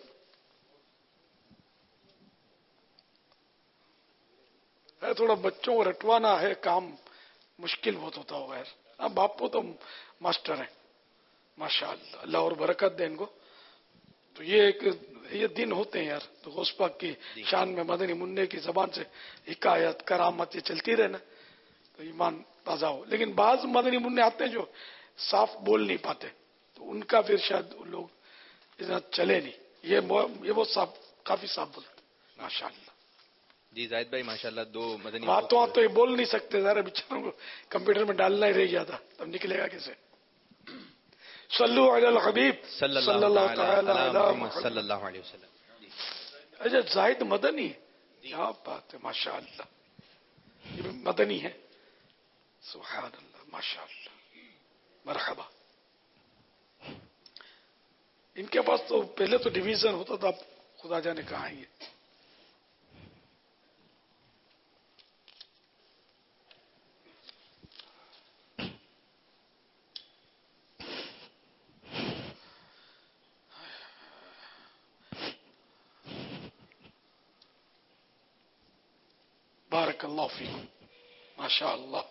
ہے، تھوڑا بچوں کو رٹوانا ہے کام مشکل بہت ہوتا ہوگا یار. اب باپو تو ماسٹر ہیں ماشاءاللہ، اللہ اور برکت دے ان کو. تو یہ ایک یہ دن ہوتے ہیں یار. تو غوث پاک کی شان میں مدنی منع کی زبان سے حکایت کرامت یہ چلتی رہے نا تو ایمان تازہ ہو. لیکن بعض مدنی منع آتے ہیں جو صاف بول نہیں پاتے تو ان کا پھر شاید لوگ اتنا چلے نہیں. یہ یہ وہ صاف کافی صاف بولتے ماشاءاللہ. جی زاہد بھائی ماشاءاللہ دو مدنی باتوں تو یہ بول نہیں سکتے، ذرا بیچاروں کو کمپیوٹر میں ڈالنا ہی رہ گیا تھا، تب نکلے گا کیسے. صلو علی الحبیب صلی اللہ تعالی علی محمد صلی اللہ علیہ وسلم. اچھا زاہد مدنی، کیا بات ہے ماشاءاللہ. یہ بھی مدنی ہے، سبحان اللہ ماشاءاللہ. مرحبا. ان کے پاس تو پہلے تو ڈویژن ہوتا تھا، اب خدا جانے کہاں ہے یہ. بارک اللہ فیکم ماشاء اللہ.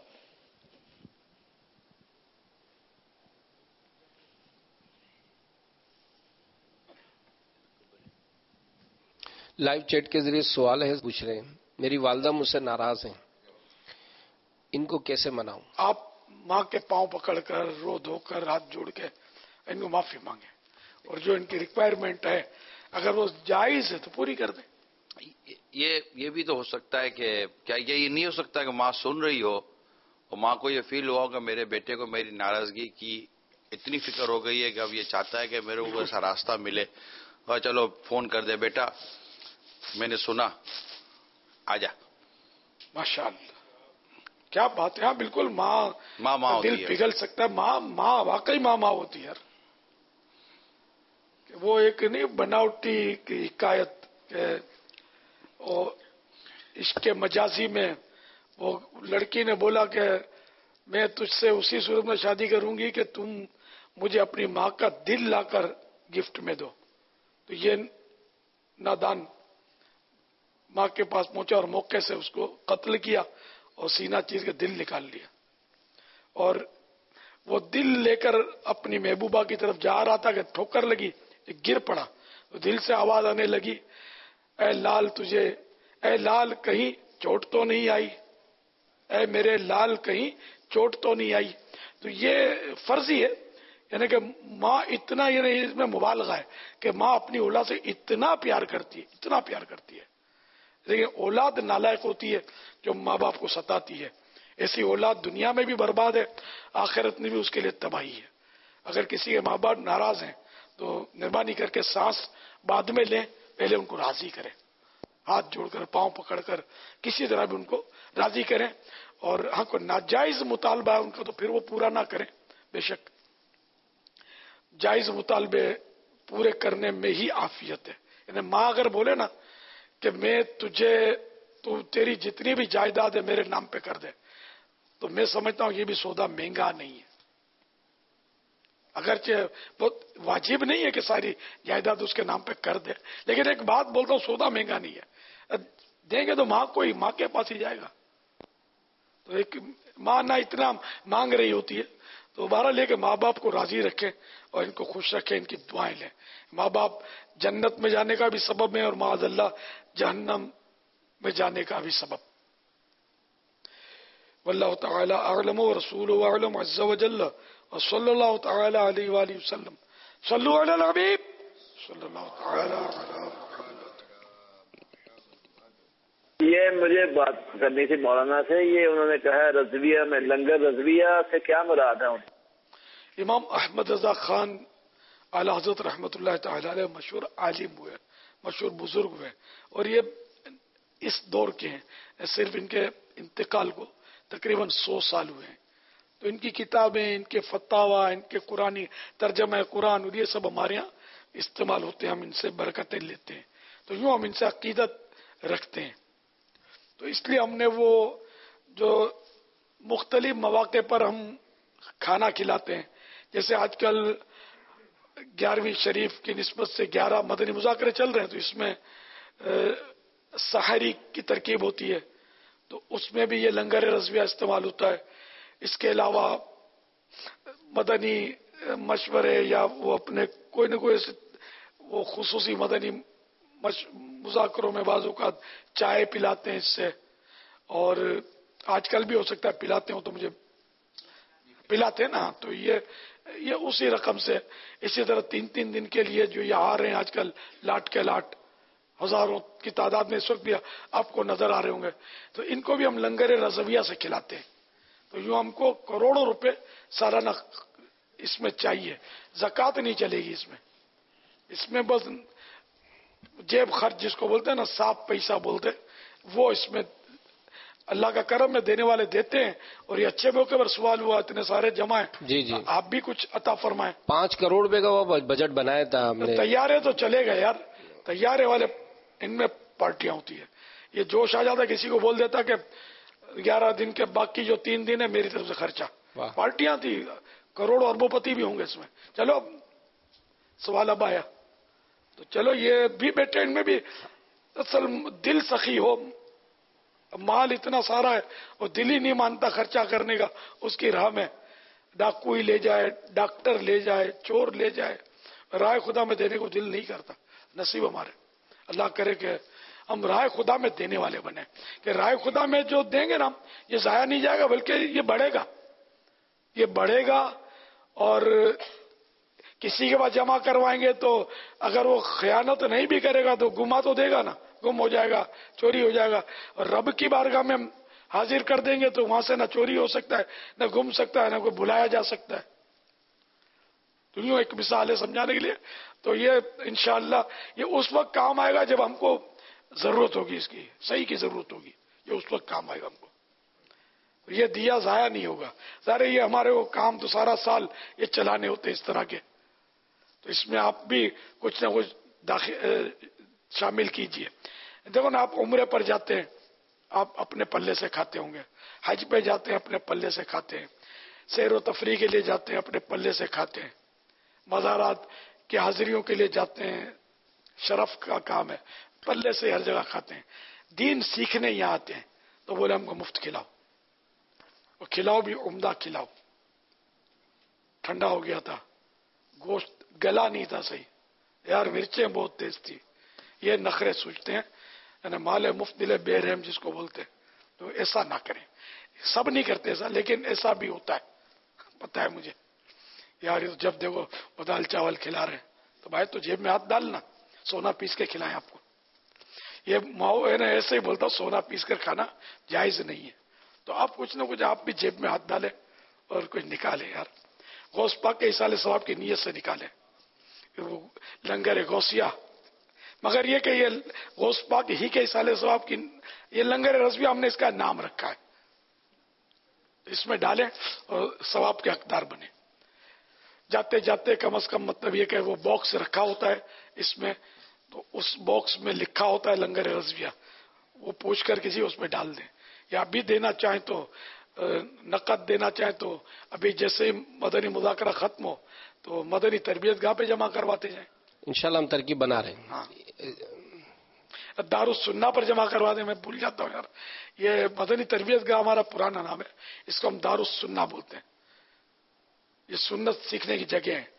لائیو چیٹ کے ذریعے سوال ہے، پوچھ رہے ہیں میری والدہ مجھ سے ناراض ہیں، ان کو کیسے مناؤں؟ آپ ماں کے پاؤں پکڑ کر رو دھو کر ہاتھ جوڑ کے ان کو معافی مانگیں، اور جو ان کی ریکوائرمنٹ ہے اگر وہ جائز ہے تو پوری کر دیں. یہ یہ بھی تو ہو سکتا ہے کہ کیا یہ نہیں ہو سکتا کہ ماں سن رہی ہو اور ماں کو یہ فیل ہوا کہ میرے بیٹے کو میری ناراضگی کی اتنی فکر ہو گئی ہے کہ اب یہ چاہتا ہے کہ میرے کو ایسا راستہ ملے، اور چلو فون کر دے بیٹا میں نے سنا آ جا. ماشاء اللہ کیا بات ہے. ہاں بالکل ماں ماں ماں دل پگھل سکتا ہے. ماں ماں واقعی ماں ماں ہوتی ہے. وہ ایک نہیں بناوٹی کی حکایت کہ عشق مجازی میں وہ لڑکی نے بولا کہ میں تجھ سے اسی صورت میں شادی کروں گی کہ تم مجھے اپنی ماں کا دل لا کر گفٹ میں دو. تو یہ نادان ماں کے پاس پہنچا اور موقع سے اس کو قتل کیا اور سینہ چیر کے دل نکال لیا. اور وہ دل لے کر اپنی محبوبہ کی طرف جا رہا تھا کہ ٹھوکر لگی، گر پڑا. تو دل سے آواز آنے لگی، اے لال تجھے، اے لال کہیں چوٹ تو نہیں آئی، اے میرے لال کہیں چوٹ تو نہیں آئی. تو یہ فرضی ہے، یعنی کہ ماں اتنا، یعنی اس میں مبالغہ ہے کہ ماں اپنی اولاد سے اتنا پیار کرتی ہے، اتنا پیار کرتی ہے. لیکن اولاد نالائق ہوتی ہے جو ماں باپ کو ستاتی ہے. ایسی اولاد دنیا میں بھی برباد ہے، آخرت میں بھی اس کے لیے تباہی ہے. اگر کسی کے ماں باپ ناراض ہیں تو مہربانی کر کے سانس بعد میں لیں، پہلے ان کو راضی کریں، ہاتھ جوڑ کر پاؤں پکڑ کر کسی طرح بھی ان کو راضی کریں. اور ہاں کوئی ناجائز مطالبہ ہے ان کا تو پھر وہ پورا نہ کریں. بے شک جائز مطالبے پورے کرنے میں ہی عافیت ہے. یعنی ماں اگر بولے نا کہ میں تجھے، تو تیری جتنی بھی جائیداد ہے میرے نام پہ کر دے، تو میں سمجھتا ہوں یہ بھی سودا مہنگا نہیں ہے. اگرچہ بہت واجب نہیں ہے کہ ساری جائیداد اس کے نام پہ کر دے، لیکن ایک بات بولتا ہوں سودا مہنگا نہیں ہے. دیں گے تو ماں کوئی ماں کے پاس ہی جائے گا. تو ایک ماں نہ اتنا مانگ رہی ہوتی ہے، تو بہرحال لے کے ماں باپ کو راضی رکھیں اور ان کو خوش رکھیں، ان کی دعائیں لیں. ماں باپ جنت میں جانے کا بھی سبب ہے اور معاذ اللہ جہنم میں جانے کا بھی سبب. واللہ تعالی اعلم ورسولہ اعلم عز وجل وصلی اللہ تعالی علیہ وآلہ وسلم. صلو علی الحبیب صلی اللہ تعالی علیہ. یہ مجھے بات کرنی تھی مولانا سے. یہ انہوں نے کہا ہے رضویہ میں لنگر، رضویہ سے کیا مراد ہے؟ امام احمد رضا خان اعلی حضرت رحمۃ اللہ تعالی علیہ مشہور عالم ہوئے، مشہور بزرگ ہوئے، اور یہ اس دور کے ہیں. صرف ان کے انتقال کو تقریباً سو سال ہوئے ہیں. تو ان کی کتابیں، ان کے فتاوا، ان کے قرآنی ترجمہ قرآن اور یہ سب ہمارے یہاں استعمال ہوتے ہیں. ہم ان سے برکتیں لیتے ہیں. تو یوں ہم ان سے عقیدت رکھتے ہیں. تو اس لیے ہم نے وہ جو مختلف مواقع پر ہم کھانا کھلاتے ہیں، جیسے آج کل گیارہویں شریف کی نسبت سے گیارہ مدنی مذاکرے چل رہے ہیں، تو اس میں سحری کی ترکیب ہوتی ہے، تو اس میں بھی یہ لنگر رضویہ استعمال ہوتا ہے. اس کے علاوہ مدنی مشورے یا وہ اپنے کوئی نہ کوئی وہ خصوصی مدنی مذاکروں میں بعض اوقات چائے پلاتے ہیں اس سے، اور آج کل بھی ہو سکتا ہے پلاتے ہوں، تو مجھے پلاتے ہیں نا. تو یہ یہ اسی رقم سے. اسی طرح تین تین دن کے لیے جو یہ آ رہے ہیں آج کل لاٹ کے لاٹ، ہزاروں کی تعداد میں اس وقت بھی آپ کو نظر آ رہے ہوں گے، تو ان کو بھی ہم لنگر رضویہ سے کھلاتے ہیں. تو یوں ہم کو کروڑوں روپے سالانہ اس میں چاہیے. زکوٰۃ نہیں چلے گی اس میں. اس میں بس جیب خرچ جس کو بولتے ہیں نا، صاف پیسہ بولتے، وہ اس میں اللہ کا کرم میں دینے والے دیتے ہیں. اور یہ اچھے موقع پر سوال ہوا، اتنے سارے جمع ہیں، جی جی آپ بھی کچھ عطا فرمائیں. پانچ کروڑ روپے کا وہ بجٹ بنایا تھا ہم نے. تیارے تو چلے گئے یار، تیارے والے ان میں پارٹیاں ہوتی ہے. یہ جوش آ جاتا کسی کو بول دیتا کہ گیارہ دن کے باقی جو تین دن ہے میری طرف سے خرچہ. پارٹیاں تھی، کروڑ اربوں پتی بھی ہوں گے اس میں. چلو سوال اب آیا، تو چلو یہ بھی بیٹے ان میں بھی اصل دل سخی ہو. مال اتنا سارا ہے اور دل ہی نہیں مانتا خرچہ کرنے کا اس کی راہ میں. ڈاکو ہی لے جائے، ڈاکٹر لے جائے، چور لے جائے، رائے خدا میں دینے کو دل نہیں کرتا. نصیب ہمارے، اللہ کرے کہ ہم رائے خدا میں دینے والے بنے، کہ رائے خدا میں جو دیں گے نا یہ ضائع نہیں جائے گا، بلکہ یہ بڑھے گا، یہ بڑھے گا. اور کسی کے پاس جمع کروائیں گے تو اگر وہ خیانت نہیں بھی کرے گا تو گما تو دے گا نا، گم ہو جائے گا، چوری ہو جائے گا. اور رب کی بارگاہ میں حاضر کر دیں گے تو وہاں سے نہ چوری ہو سکتا ہے، نہ گم سکتا ہے، نہ کوئی بلایا جا سکتا ہے. تو یوں ایک مثال ہے سمجھانے کے لیے. تو یہ انشاءاللہ یہ اس وقت کام آئے گا جب ہم کو ضرورت ہوگی، اس کی صحیح کی ضرورت ہوگی، یہ اس وقت کام آئے گا ہم کو. یہ دیا ضائع نہیں ہوگا. ظاہر یہ ہمارے وہ کام تو سارا سال یہ چلانے ہوتے اس طرح کے، تو اس میں آپ بھی کچھ نہ کچھ داخل شامل کیجئے. دیکھو نا، آپ عمرے پر جاتے ہیں آپ اپنے پلے سے کھاتے ہوں گے، حج پہ جاتے ہیں اپنے پلے سے کھاتے ہیں، سیر و تفریح کے لیے جاتے ہیں اپنے پلے سے کھاتے ہیں، مزارات کی حاضریوں کے لیے جاتے ہیں، شرف کا کام ہے، پلے سے ہر جگہ کھاتے ہیں. دین سیکھنے یہاں آتے ہیں تو بولے ہم کو مفت کھلاؤ، اور کھلاؤ بھی عمدہ کھلاؤ. ٹھنڈا ہو گیا تھا، گوشت گلا نہیں تھا صحیح، یار مرچیں بہت تیز تھی. یہ نخرے سوچتے ہیں، یعنی مال مفت دل بے رحم جس کو بولتے ہیں. تو ایسا نہ کریں. سب نہیں کرتے ایسا، لیکن ایسا بھی ہوتا ہے، پتہ ہے مجھے. یار جب دیکھو وہ دال چاول کھلا رہے ہیں تو بھائی تو جیب میں ہاتھ ڈالنا، سونا پیس کے کھلائیں آپ کو. یہ ماؤ ہے نا ایسے ہی بولتا، سونا پیس کر کھانا جائز نہیں ہے. تو آپ کچھ نہ کچھ آپ بھی جیب میں ہاتھ ڈالیں اور کچھ نکالیں. یار غوث پاک کے اصال ثواب کی نیت سے نکالیں. لنگر غوثیہ، مگر یہ کہ یہ غوث پاک ہی کے اصال ثواب کی، یہ لنگر رضویہ ہم نے اس کا نام رکھا ہے، اس میں ڈالیں اور ثواب کے حقدار بنے. جاتے جاتے کم از کم مطلب یہ کہ وہ باکس رکھا ہوتا ہے اس میں، تو اس باکس میں لکھا ہوتا ہے لنگر رضویہ، وہ پوچھ کر کسی اس میں ڈال دیں. یا ابھی دینا چاہیں تو نقد دینا چاہیں تو ابھی جیسے ہی مدنی مذاکرہ ختم ہو تو مدنی تربیت گاہ پہ جمع کرواتے جائیں. انشاءاللہ ہم ترکیب بنا رہے ہیں. ہاں، دارالسنہ پر جمع کروا دیں. میں بھول جاتا ہوں یار، یہ مدنی تربیت گاہ ہمارا پرانا نام ہے، اس کو ہم دارالسنہ بولتے ہیں. یہ سنت سیکھنے کی جگہ ہے.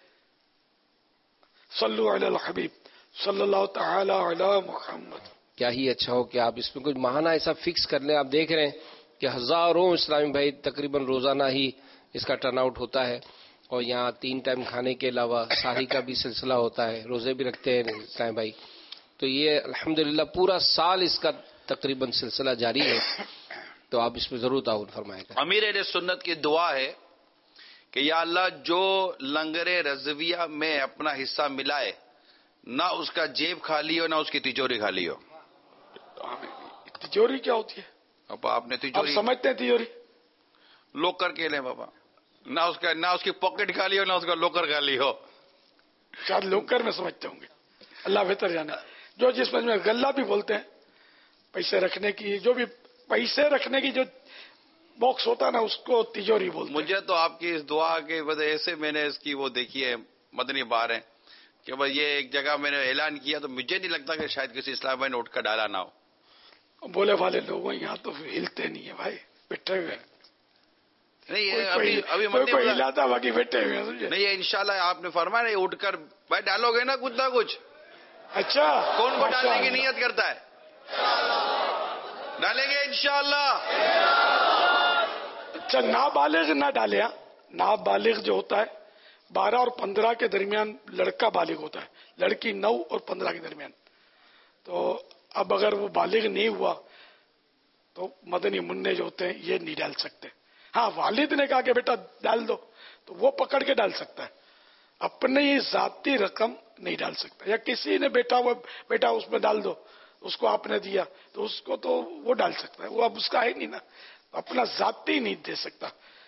صلو علی الحبیب صلی اللہ تعالی علی محمد. کیا ہی اچھا ہو کہ آپ اس میں کچھ ماہانہ ایسا فکس کر لیں. آپ دیکھ رہے ہیں کہ ہزاروں اسلامی بھائی تقریباً روزانہ ہی اس کا ٹرن آؤٹ ہوتا ہے، اور یہاں تین ٹائم کھانے کے علاوہ سحری کا بھی سلسلہ ہوتا ہے، روزے بھی رکھتے ہیں اسلامی بھائی. تو یہ الحمدللہ پورا سال اس کا تقریباً سلسلہ جاری ہے. تو آپ اس میں ضرور تعاون فرمائے گا. امیر اہل سنت کی دعا ہے کہ یا اللہ جو لنگر رضویہ میں اپنا حصہ ملائے، نہ اس کا جیب خالی ہو نہ اس کی تجوری خالی ہو. تجوری کیا ہوتی ہے؟ پاپا آپ نے تجوری سمجھتے ہیں تجوری لوکر کے لیں بابا، نہ اس کا نہ اس کی پاکٹ خالی ہو نہ اس کا لوکر خالی ہو. شاید لوکر میں سمجھتے ہوں گے، اللہ بہتر جانے. جو جس میں غلہ بھی بولتے ہیں، پیسے رکھنے کی، جو بھی پیسے رکھنے کی جو باکس ہوتا ہے نا اس کو تجوری بولتے ہیں. مجھے تو آپ کی اس دعا کے وجہ سے میں نے اس کی وہ دیکھی ہے مدنی بار ہے کہ بھائی یہ ایک جگہ میں نے اعلان کیا تو مجھے نہیں لگتا کہ شاید کسی اسلام بھائی نے اٹھ کر ڈالا نہ ہو. بولے والے لوگ یہاں تو ہلتے نہیں ہیں بھائی، بیٹھے ہوئے نہیں. ابھی ابھی کوئی ہلاتا باقی بیٹھے ہوئے ہیں. نہیں یہ انشاءاللہ آپ نے فرمایا نہیں اٹھ کر بھائی ڈالو گے نا کچھ نہ کچھ. اچھا کون کو ڈالنے کی نیت کرتا ہے؟ ڈالیں گے انشاءاللہ. اچھا نابالغ نہ ڈالے. نابالغ جو ہوتا ہے بارہ اور پندرہ کے درمیان لڑکا بالغ ہوتا ہے، لڑکی نو اور پندرہ کے درمیان. تو اب اگر وہ بالغ نہیں ہوا تو مدنی منع جو ہوتے ہیں یہ نہیں ڈال سکتے. ہاں والد نے کہا کہ بیٹا ڈال دو تو وہ پکڑ کے ڈال سکتا ہے، اپنی ذاتی رقم نہیں ڈال سکتا. یا کسی نے بیٹا وہ بیٹا اس میں ڈال دو، اس کو آپ نے دیا تو اس کو تو وہ ڈال سکتا ہے، وہ اب اس کا ہے نہیں نا، اپنا ذاتی نہیں دے سکتا.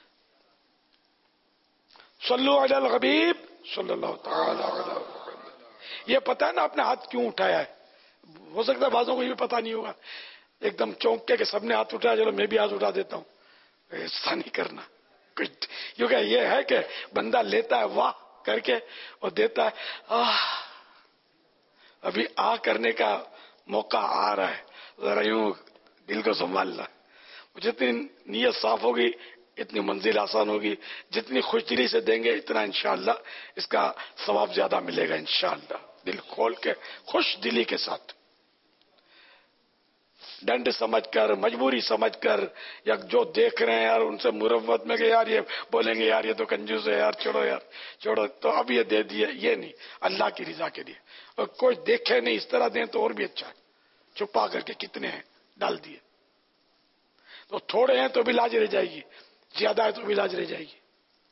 صلو علی الحبیب صلی اللہ تعالی علی محمد. یہ پتہ ہے نا آپ نے ہاتھ کیوں اٹھایا ہے؟ ہو سکتا ہے بعضوں کو یہ بھی پتہ نہیں ہوگا، ایک دم چونک کے کہ سب نے ہاتھ اٹھایا چلو میں بھی ہاتھ اٹھا دیتا ہوں. ایسا نہیں کرنا، کیونکہ یہ ہے کہ بندہ لیتا ہے واہ کر کے اور دیتا ہے آہ. ابھی آ کرنے کا موقع آ رہا ہے، ذرا یوں دل کو سنبھالنا. جتنی نیت صاف ہوگی اتنی منزل آسان ہوگی، جتنی خوش دلی سے دیں گے اتنا انشاءاللہ اس کا ثواب زیادہ ملے گا انشاءاللہ. دل کھول کے خوش دلی کے ساتھ، ڈنڈ سمجھ کر مجبوری سمجھ کر، یا جو دیکھ رہے ہیں یار ان سے مروت میں کہ یار یہ بولیں گے یار یہ تو کنجوس ہے یار چھوڑو یار چھوڑو تو اب یہ دے دیے، یہ نہیں، اللہ کی رضا کے لیے. اور کوئی دیکھے نہیں اس طرح دیں تو اور بھی اچھا ہے. چھپا کر کے کتنے ہیں ڈال دیے. تو تھوڑے ہیں تو بھی لاج رہ جائے گی، زیادہ ہے تو بھی لاج رہ جائے گی.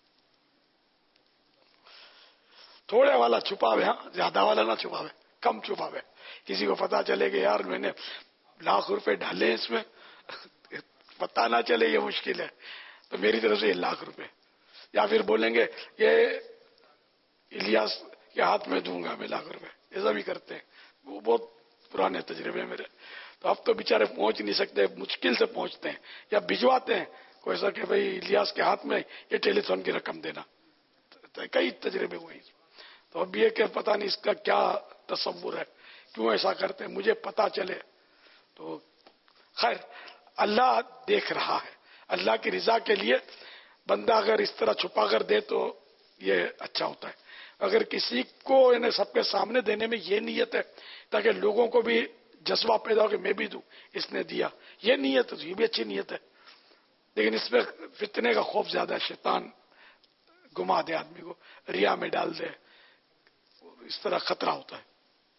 تھوڑے والا چھپاوے، ہاں زیادہ والا نہ چھپاوے، کم چھپاوے. کسی کو پتا چلے کہ یار میں نے لاکھ روپے ڈالے اس میں، پتا نہ چلے یہ مشکل ہے، تو میری طرف سے یہ لاکھ روپے. یا پھر بولیں گے یہ الیاس کے ہاتھ میں دوں گا میں لاکھ روپے، ایسا بھی کرتے ہیں. وہ بہت پرانے تجربے میرے. تو اب تو بےچارے پہنچ نہیں سکتے، مشکل سے پہنچتے ہیں یا بھجواتے ہیں کوئی ایسا کہ بھائی الیاس کے ہاتھ میں یہ ٹیلی تھون کی رقم دینا. کئی تجربے ہوئے. تو اب یہ کہ پتہ نہیں اس کا کیا تصور ہے، کیوں ایسا کرتے ہیں، مجھے پتا چلے. تو خیر اللہ دیکھ رہا ہے، اللہ کی رضا کے لیے بندہ اگر اس طرح چھپا کر دے تو یہ اچھا ہوتا ہے. اگر کسی کو انہیں سب کے سامنے دینے میں یہ نیت ہے تاکہ لوگوں کو بھی جذبہ پیدا ہو کہ میں بھی دوں، اس نے دیا، یہ نیت ہے تو یہ بھی اچھی نیت ہے. لیکن اس میں فتنے کا خوف زیادہ ہے، شیطان گما دے آدمی کو، ریا میں ڈال دے، اس طرح خطرہ ہوتا ہے.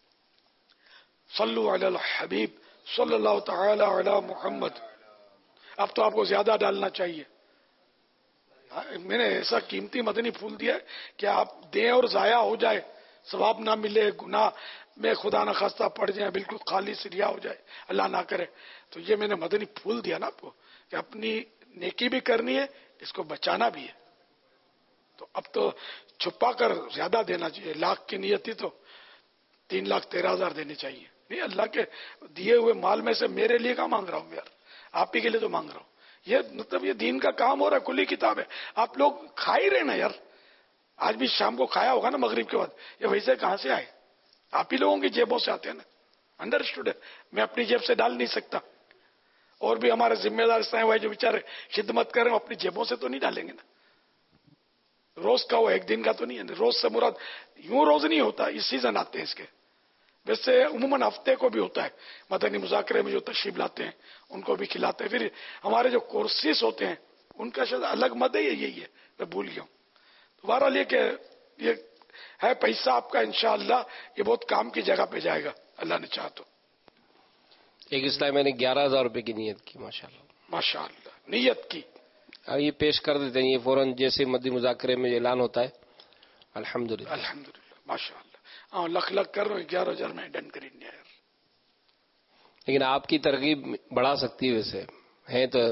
صلو علی الحبیب صلی اللہ تعالی علی محمد. اب تو آپ کو زیادہ ڈالنا چاہیے. میں نے ایسا قیمتی مدنی پھول دیا ہے کہ آپ دیں اور ضائع ہو جائے، ثواب نہ ملے، گناہ میں خدا نہ خواستہ پڑ جائیں، بالکل خالی ریا ہو جائے، اللہ نہ کرے. تو یہ میں نے مدنی پھول دیا نا آپ کو کہ اپنی نیکی بھی کرنی ہے، اس کو بچانا بھی ہے. تو اب تو چھپا کر زیادہ دینا چاہیے. لاکھ کی نیت تھی تو تین لاکھ تیرہ ہزار دینے چاہیے. نہیں، اللہ کے دیے ہوئے مال میں سے میرے لیے کہاں مانگ رہا ہوں یار، آپ ہی کے لیے تو مانگ رہا ہوں. یہ مطلب یہ دین کا کام ہو رہا ہے، کھلی کتاب ہے. آپ لوگ کھا ہی رہے نا یار. آج بھی شام کو کھایا ہوگا نا مغرب کے بعد، یہ ویسے کہاں سے آئے؟ آپ ہی لوگوں کی جیبوں سے آتے ہیں نا. انڈرسٹوڈ ہے، میں اپنی جیب سے ڈال نہیں سکتا. اور بھی ہمارے ذمہ دار اس طرح جو بیچارے خدمت کر رہے ہیں اپنی جیبوں سے تو نہیں ڈالیں گے نا. روز کا وہ ایک دن کا تو نہیں ہے. روز سے مراد یوں روز نہیں ہوتا، یہ سیزن آتے ہیں اس کے. ویسے عموماً ہفتے کو بھی ہوتا ہے. مدنی مذاکرے میں جو تشریف لاتے ہیں ان کو بھی کھلاتے ہیں. پھر ہمارے جو کورسز ہوتے ہیں ان کا شاید الگ مد ہے، یہی ہے، میں بھول گیا ہوں. بہرحال یہ کہ یہ ہے پیسہ آپ کا انشاءاللہ یہ بہت کام کی جگہ پہ جائے گا اللہ نے چاہا تو. ایک اسلام میں نے گیارہ ہزار روپے کی نیت کی. ماشاءاللہ ماشاءاللہ نیت کی. یہ پیش کر دیتے ہیں، یہ فوراً جیسے مدنی مذاکرے میں اعلان ہوتا ہے. الحمدللہ الحمدللہ ماشاءاللہ. ہاں لکھ لکھ کر رہا ہوں، گیارہ ہزار میں ڈن کر انڈیا یار. لیکن آپ کی ترغیب بڑھا سکتی ہے ویسے ہیں تو.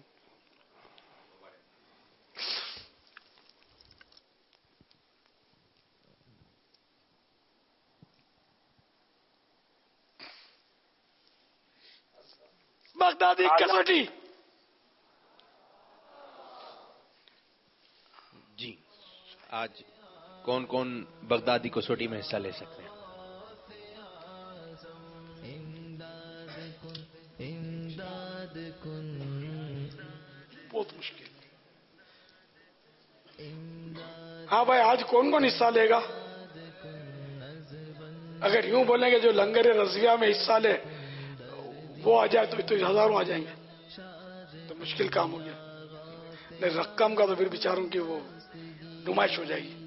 بغدادی کسوٹی. جی آج کون کون بغدادی کسوٹی میں حصہ لے سکتے ہیں؟ بہت مشکل. ہاں بھائی آج کون کون حصہ لے گا؟ اگر یوں بولیں گے جو لنگر رضویہ میں حصہ لے وہ آ جائے تو, تو ہزاروں آ جائیں گے، تو مشکل کام ہو گیا. لیکن رقم کا تو پھر بیچاروں کی وہ نمائش ہو جائے گی.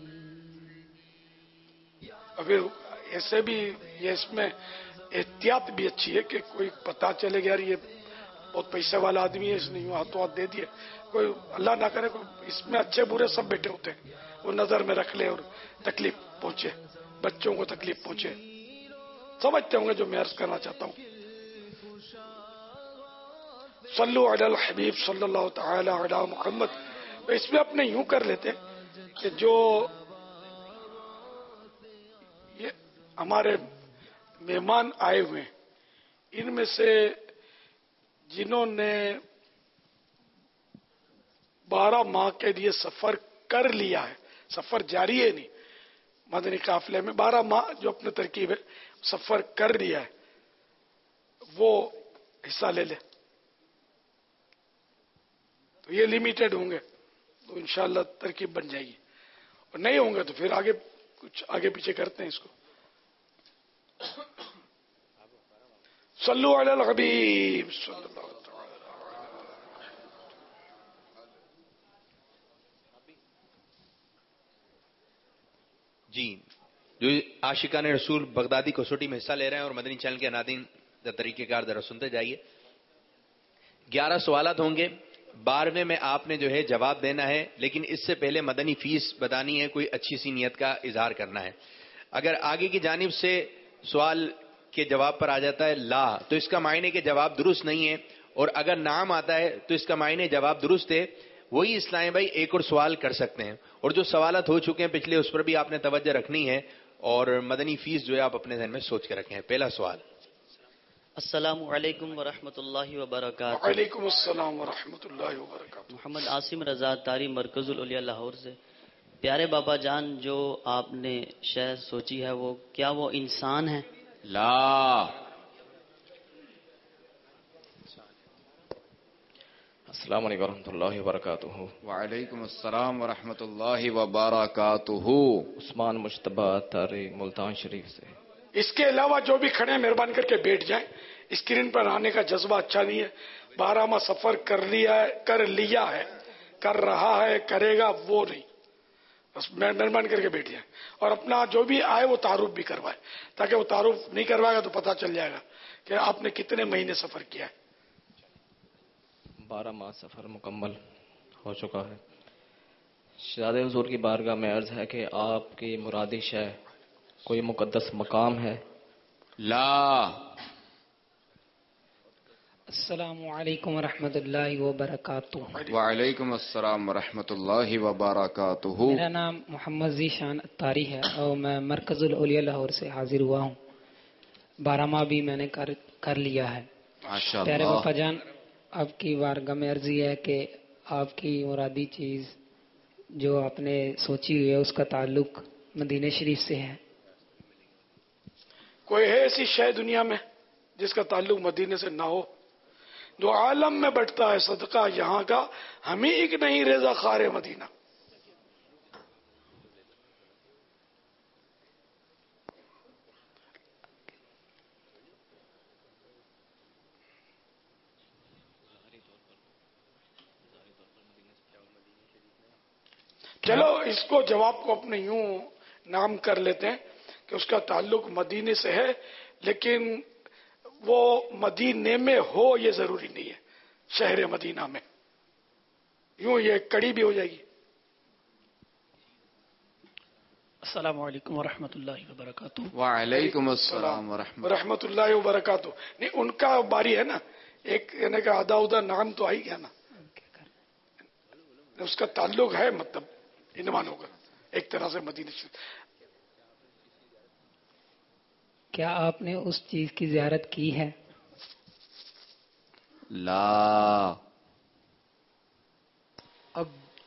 اور پھر ایسے بھی یہ اس میں احتیاط بھی اچھی ہے کہ کوئی پتا چلے گا یار یہ بہت پیسے والا آدمی ہے، اس نے یوں ہاتھوں ہاتھ دے دیے. کوئی اللہ نہ کرے کوئی اس میں اچھے برے سب بیٹھے ہوتے ہیں، وہ نظر میں رکھ لے اور تکلیف پہنچے، بچوں کو تکلیف پہنچے. سمجھتے ہوں گے جو میں عرض کرنا چاہتا ہوں. صلو علی الحبیب صلی اللہ تعالی علی محمد. اس میں اپنے یوں کر لیتے کہ جو یہ ہمارے مہمان آئے ہوئے ان میں سے جنہوں نے بارہ ماہ کے لیے سفر کر لیا ہے، سفر جاری ہے نہیں مدنی قافلے میں، بارہ ماہ جو اپنے ترکیب ہے سفر کر لیا ہے وہ حصہ لے لے. تو یہ لمیٹڈ ہوں گے تو انشاءاللہ ترکیب بن جائے گی، اور نہیں ہوں گے تو پھر آگے کچھ آگے پیچھے کرتے ہیں اس کو. صلو علی الحبیب صلی اللہ علیہ وسلم. جی جو عاشقان رسول بغدادی کسوٹی میں حصہ لے رہے ہیں اور مدنی چینل کے ناظرین طریقہ کار ذرا سنتے جائیے. گیارہ سوالات ہوں گے، بارہویں میں آپ نے جو ہے جواب دینا ہے، لیکن اس سے پہلے مدنی فیس بتانی ہے، کوئی اچھی سی نیت کا اظہار کرنا ہے۔ اگر آگے کی جانب سے سوال کے جواب پر آ جاتا ہے لا، تو اس کا معنی کہ جواب درست نہیں ہے، اور اگر نعم آتا ہے تو اس کا معنی جواب درست ہے۔ وہی اسلام بھائی ایک اور سوال کر سکتے ہیں، اور جو سوالات ہو چکے ہیں پچھلے اس پر بھی آپ نے توجہ رکھنی ہے، اور مدنی فیس جو ہے آپ اپنے ذہن میں سوچ کے رکھیں۔ پہلا سوال۔ السلام علیکم ورحمۃ اللہ وبرکاتہ۔ وعلیکم السلام ورحمۃ اللہ وبرکاتہ۔ محمد عاصم رضا تاری، مرکز الاولیاء لاہور سے۔ پیارے بابا جان، جو آپ نے شے سوچی ہے وہ کیا وہ انسان ہے؟ لا۔ السلام علیکم ورحمۃ اللہ وبرکاتہ۔ وعلیکم السلام ورحمۃ اللہ وبرکاتہ۔ عثمان مشتبہ تاری، ملتان شریف سے۔ اس کے علاوہ جو بھی کھڑے ہیں مہربان کر کے بیٹھ جائیں، اسکرین پر آنے کا جذبہ اچھا نہیں ہے۔ بارہ ماہ سفر کر لیا ہے کر لیا ہے کر رہا ہے کرے گا وہ نہیں، بس مہربان کر کے بیٹھ جائیں، اور اپنا جو بھی آئے وہ تعارف بھی کروائے، تاکہ وہ تعارف نہیں کروائے گا تو پتہ چل جائے گا کہ آپ نے کتنے مہینے سفر کیا ہے۔ بارہ ماہ سفر مکمل ہو چکا ہے۔ شہزاد حضور کی بارگاہ میں عرض ہے کہ آپ کی مرادی شے کوئی مقدس مقام ہے؟ لا۔ السلام علیکم ورحمۃ اللہ وبرکاتہ۔ وعلیکم السلام ورحمۃ اللہ وبرکاتہ۔ میرا نام محمد ذیشان اتاری ہے اور میں مرکز الاولیاء لاہور سے حاضر ہوا ہوں۔ بارہ ماہ بھی میں نے کر کر لیا ہے۔ پیارے باپا جان، آپ کی بارگاہ میں عرض یہ ہے کہ آپ کی مرادی چیز جو آپ نے سوچی ہوئی ہے اس کا تعلق مدینہ شریف سے ہے۔ کوئی ہے ایسی شے دنیا میں جس کا تعلق مدینے سے نہ ہو؟ جو عالم میں بٹتا ہے صدقہ یہاں کا، ہمیں ایک نہیں ریزہ خار مدینہ۔ چلو اس کو جواب کو اپنے یوں نام کر لیتے ہیں کہ اس کا تعلق مدینے سے ہے، لیکن وہ مدینے میں ہو یہ ضروری نہیں ہے، شہر مدینہ میں، یوں یہ کڑی بھی ہو جائے گی۔ السلام علیکم ورحمۃ اللہ وبرکاتہ۔ وعلیکم السلام ورحمۃ اللہ وبرکاتہ۔ نہیں، ان کا باری ہے نا، ایک یعنی کہ آدھا ادھا نام تو آ ہی گیا نا، اس کا تعلق ہے، مطلب عنوان ہوگا ایک طرح سے مدینے سے۔ کیا آپ نے اس چیز کی زیارت کی ہے؟ لا۔ اب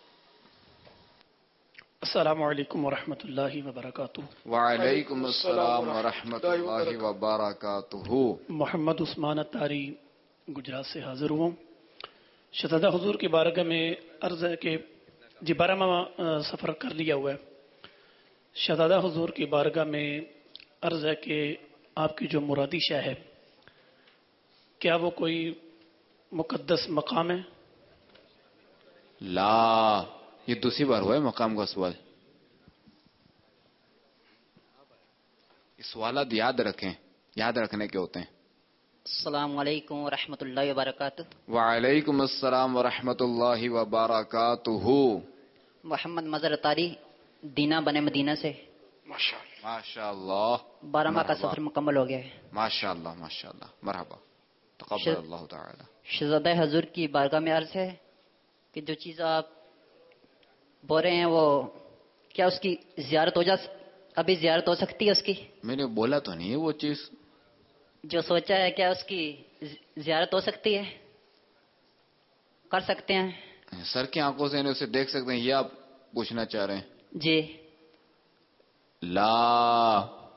السلام علیکم ورحمۃ اللہ وبرکاتہ۔ وعلیکم السلام ورحمۃ اللہ وبرکاتہ۔ محمد عثمان اتاری، گجرات سے حاضر ہوں۔ شہزادہ حضور کی بارگاہ میں عرض ہے کہ جی بارہ ماہ سفر کر لیا ہوا ہے۔ شہزادہ حضور کی بارگاہ میں عرض ہے کہ آپ کی جو مرادی شے ہے کیا وہ کوئی مقدس مقام ہے؟ لا۔ یہ دوسری بار ہوا ہے مقام کا سوال۔ یہ سوالات یاد رکھیں، یاد رکھنے کے ہوتے ہیں۔ السلام علیکم ورحمۃ اللہ وبرکاتہ۔ وعلیکم السلام ورحمۃ اللہ وبرکاتہ۔ محمد مظہر تاری، دینا بنے مدینہ سے۔ ماشاء اللہ۔ بارہ ماہ کا سفر مکمل ہو گیا ہے۔ ماشاء اللہ ماشاء اللہ، مرحبا، تقبل اللہ تعالی۔ شہزادہ حضور کی بارگاہ میں عرض ہے کہ جو چیز آپ بول رہے ہیں وہ کیا اس کی زیارت ہو جا ابھی زیارت ہو سکتی ہے اس کی؟ میں نے بولا تو نہیں ہے وہ چیز جو سوچا ہے، کیا اس کی زیارت ہو سکتی ہے؟ کر سکتے ہیں؟ سر کی آنکھوں سے اسے دیکھ سکتے ہیں، یہ آپ پوچھنا چاہ رہے ہیں؟ جی۔ لا۔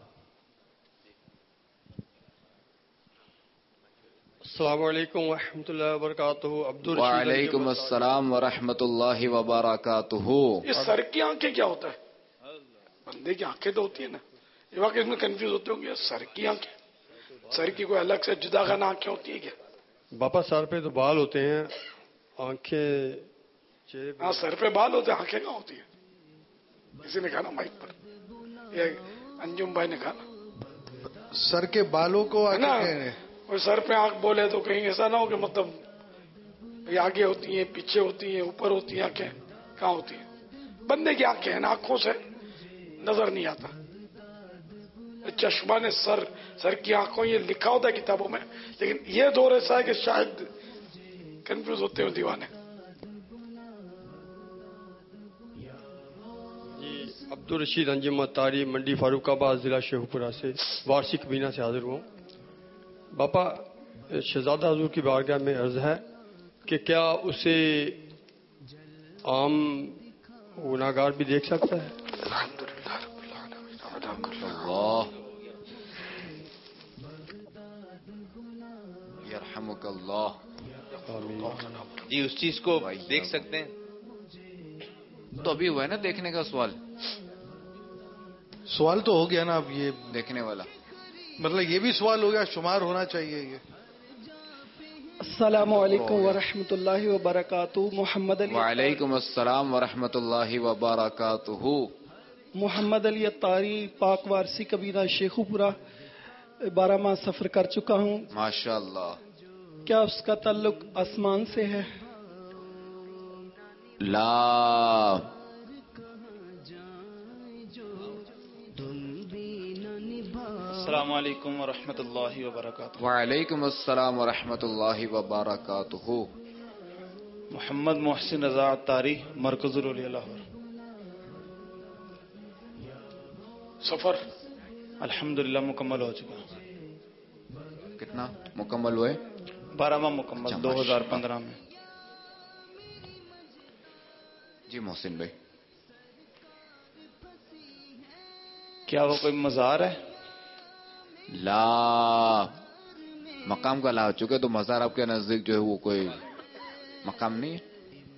السلام علیکم ورحمۃ اللہ وبرکاتہ۔ عبد الرشید۔ وعلیکم السلام ورحمۃ اللہ وبرکاتہ۔ یہ سر کی آنکھیں کیا ہوتا ہے؟ بندے کی آنکھیں تو ہوتی ہے نا، یہ واقعی اس میں کنفیوز ہوتے ہوں گے۔ سر کی آنکھیں، سر کی کوئی الگ سے جدا خانہ آنکھیں ہوتی ہے کیا؟ باپا سر پہ تو بال ہوتے ہیں، آنکھیں چہرے پہ۔ ہاں سر پہ بال ہوتے ہیں، آنکھیں کہاں ہوتی ہے؟ کسی نے کہا نا مائک پر، یہ انجم بھائی نے کہا نا سر کے بالوں کو کوئی سر پہ آنکھ بولے تو کہیں ایسا نہ ہو کہ مطلب ये आगे होती हैं, पीछे होती हैं, ऊपर होती हैं आंखें, कहाँ होती हैं? बंदे की आंखें हैं ना, आंखों से नजर नहीं आता। चश्मा ने सर, सर की आंखों, ये लिखा होता है किताबों में, लेकिन ये दौर ऐसा है कि शायद कंफ्यूज होते हो दीवाने। अब्दुल रशीद अंजुम अत्तारी, मंडी फारूकाबाद, जिला शेखपुरा से वार्षिक बीना से हाजिर हुआ। बापा, शहजादा हजूर की बारगाह में अर्ज है कि क्या उसे आम गुनाहगार भी देख सकता है? यरहमुकल्लाह। जी, उस चीज को देख सकते हैं। तो अभी हुआ है ना देखने का सवाल? सवाल तो हो गया ना, अब ये देखने वाला मतलब ये भी सवाल हो गया, शुमार होना चाहिए ये। अस्सलामु अलैकुम व रहमतुल्लाहि व बरकातुहू। मोहम्मद अली वालेकुम अस्सलाम व रहमतुल्लाहि व बरकातुहू। मोहम्मद अली अत्तारी, पाक वारसी कबीला शेखुपुरा, बारह माह सफर कर चुका हूँ। माशाअल्लाह। क्या उसका ताल्लुक आसमान से है? ला। अस्सलामु अलैकुम व रहमतुल्लाहि व बरकातुहू। वालेकुम अस्सलाम व रहमतुल्लाहि व बरकातुहू। मोहम्मद मोहसिन रजा अत्तारी, मरकजुल औलिया लाहौर। सफर अल्हम्दुलिल्लाह मुकम्मल हो चुका। कितना मुकम्मल हुए? बारहवां मुकम्मल दो हजार पंद्रह में। जी मोहसिन भाई, क्या वो कोई मज़ार है? ला। मकाम का ला हो चुके तो मज़ार आपके नजदीक जो है वो कोई मकाम नहीं है।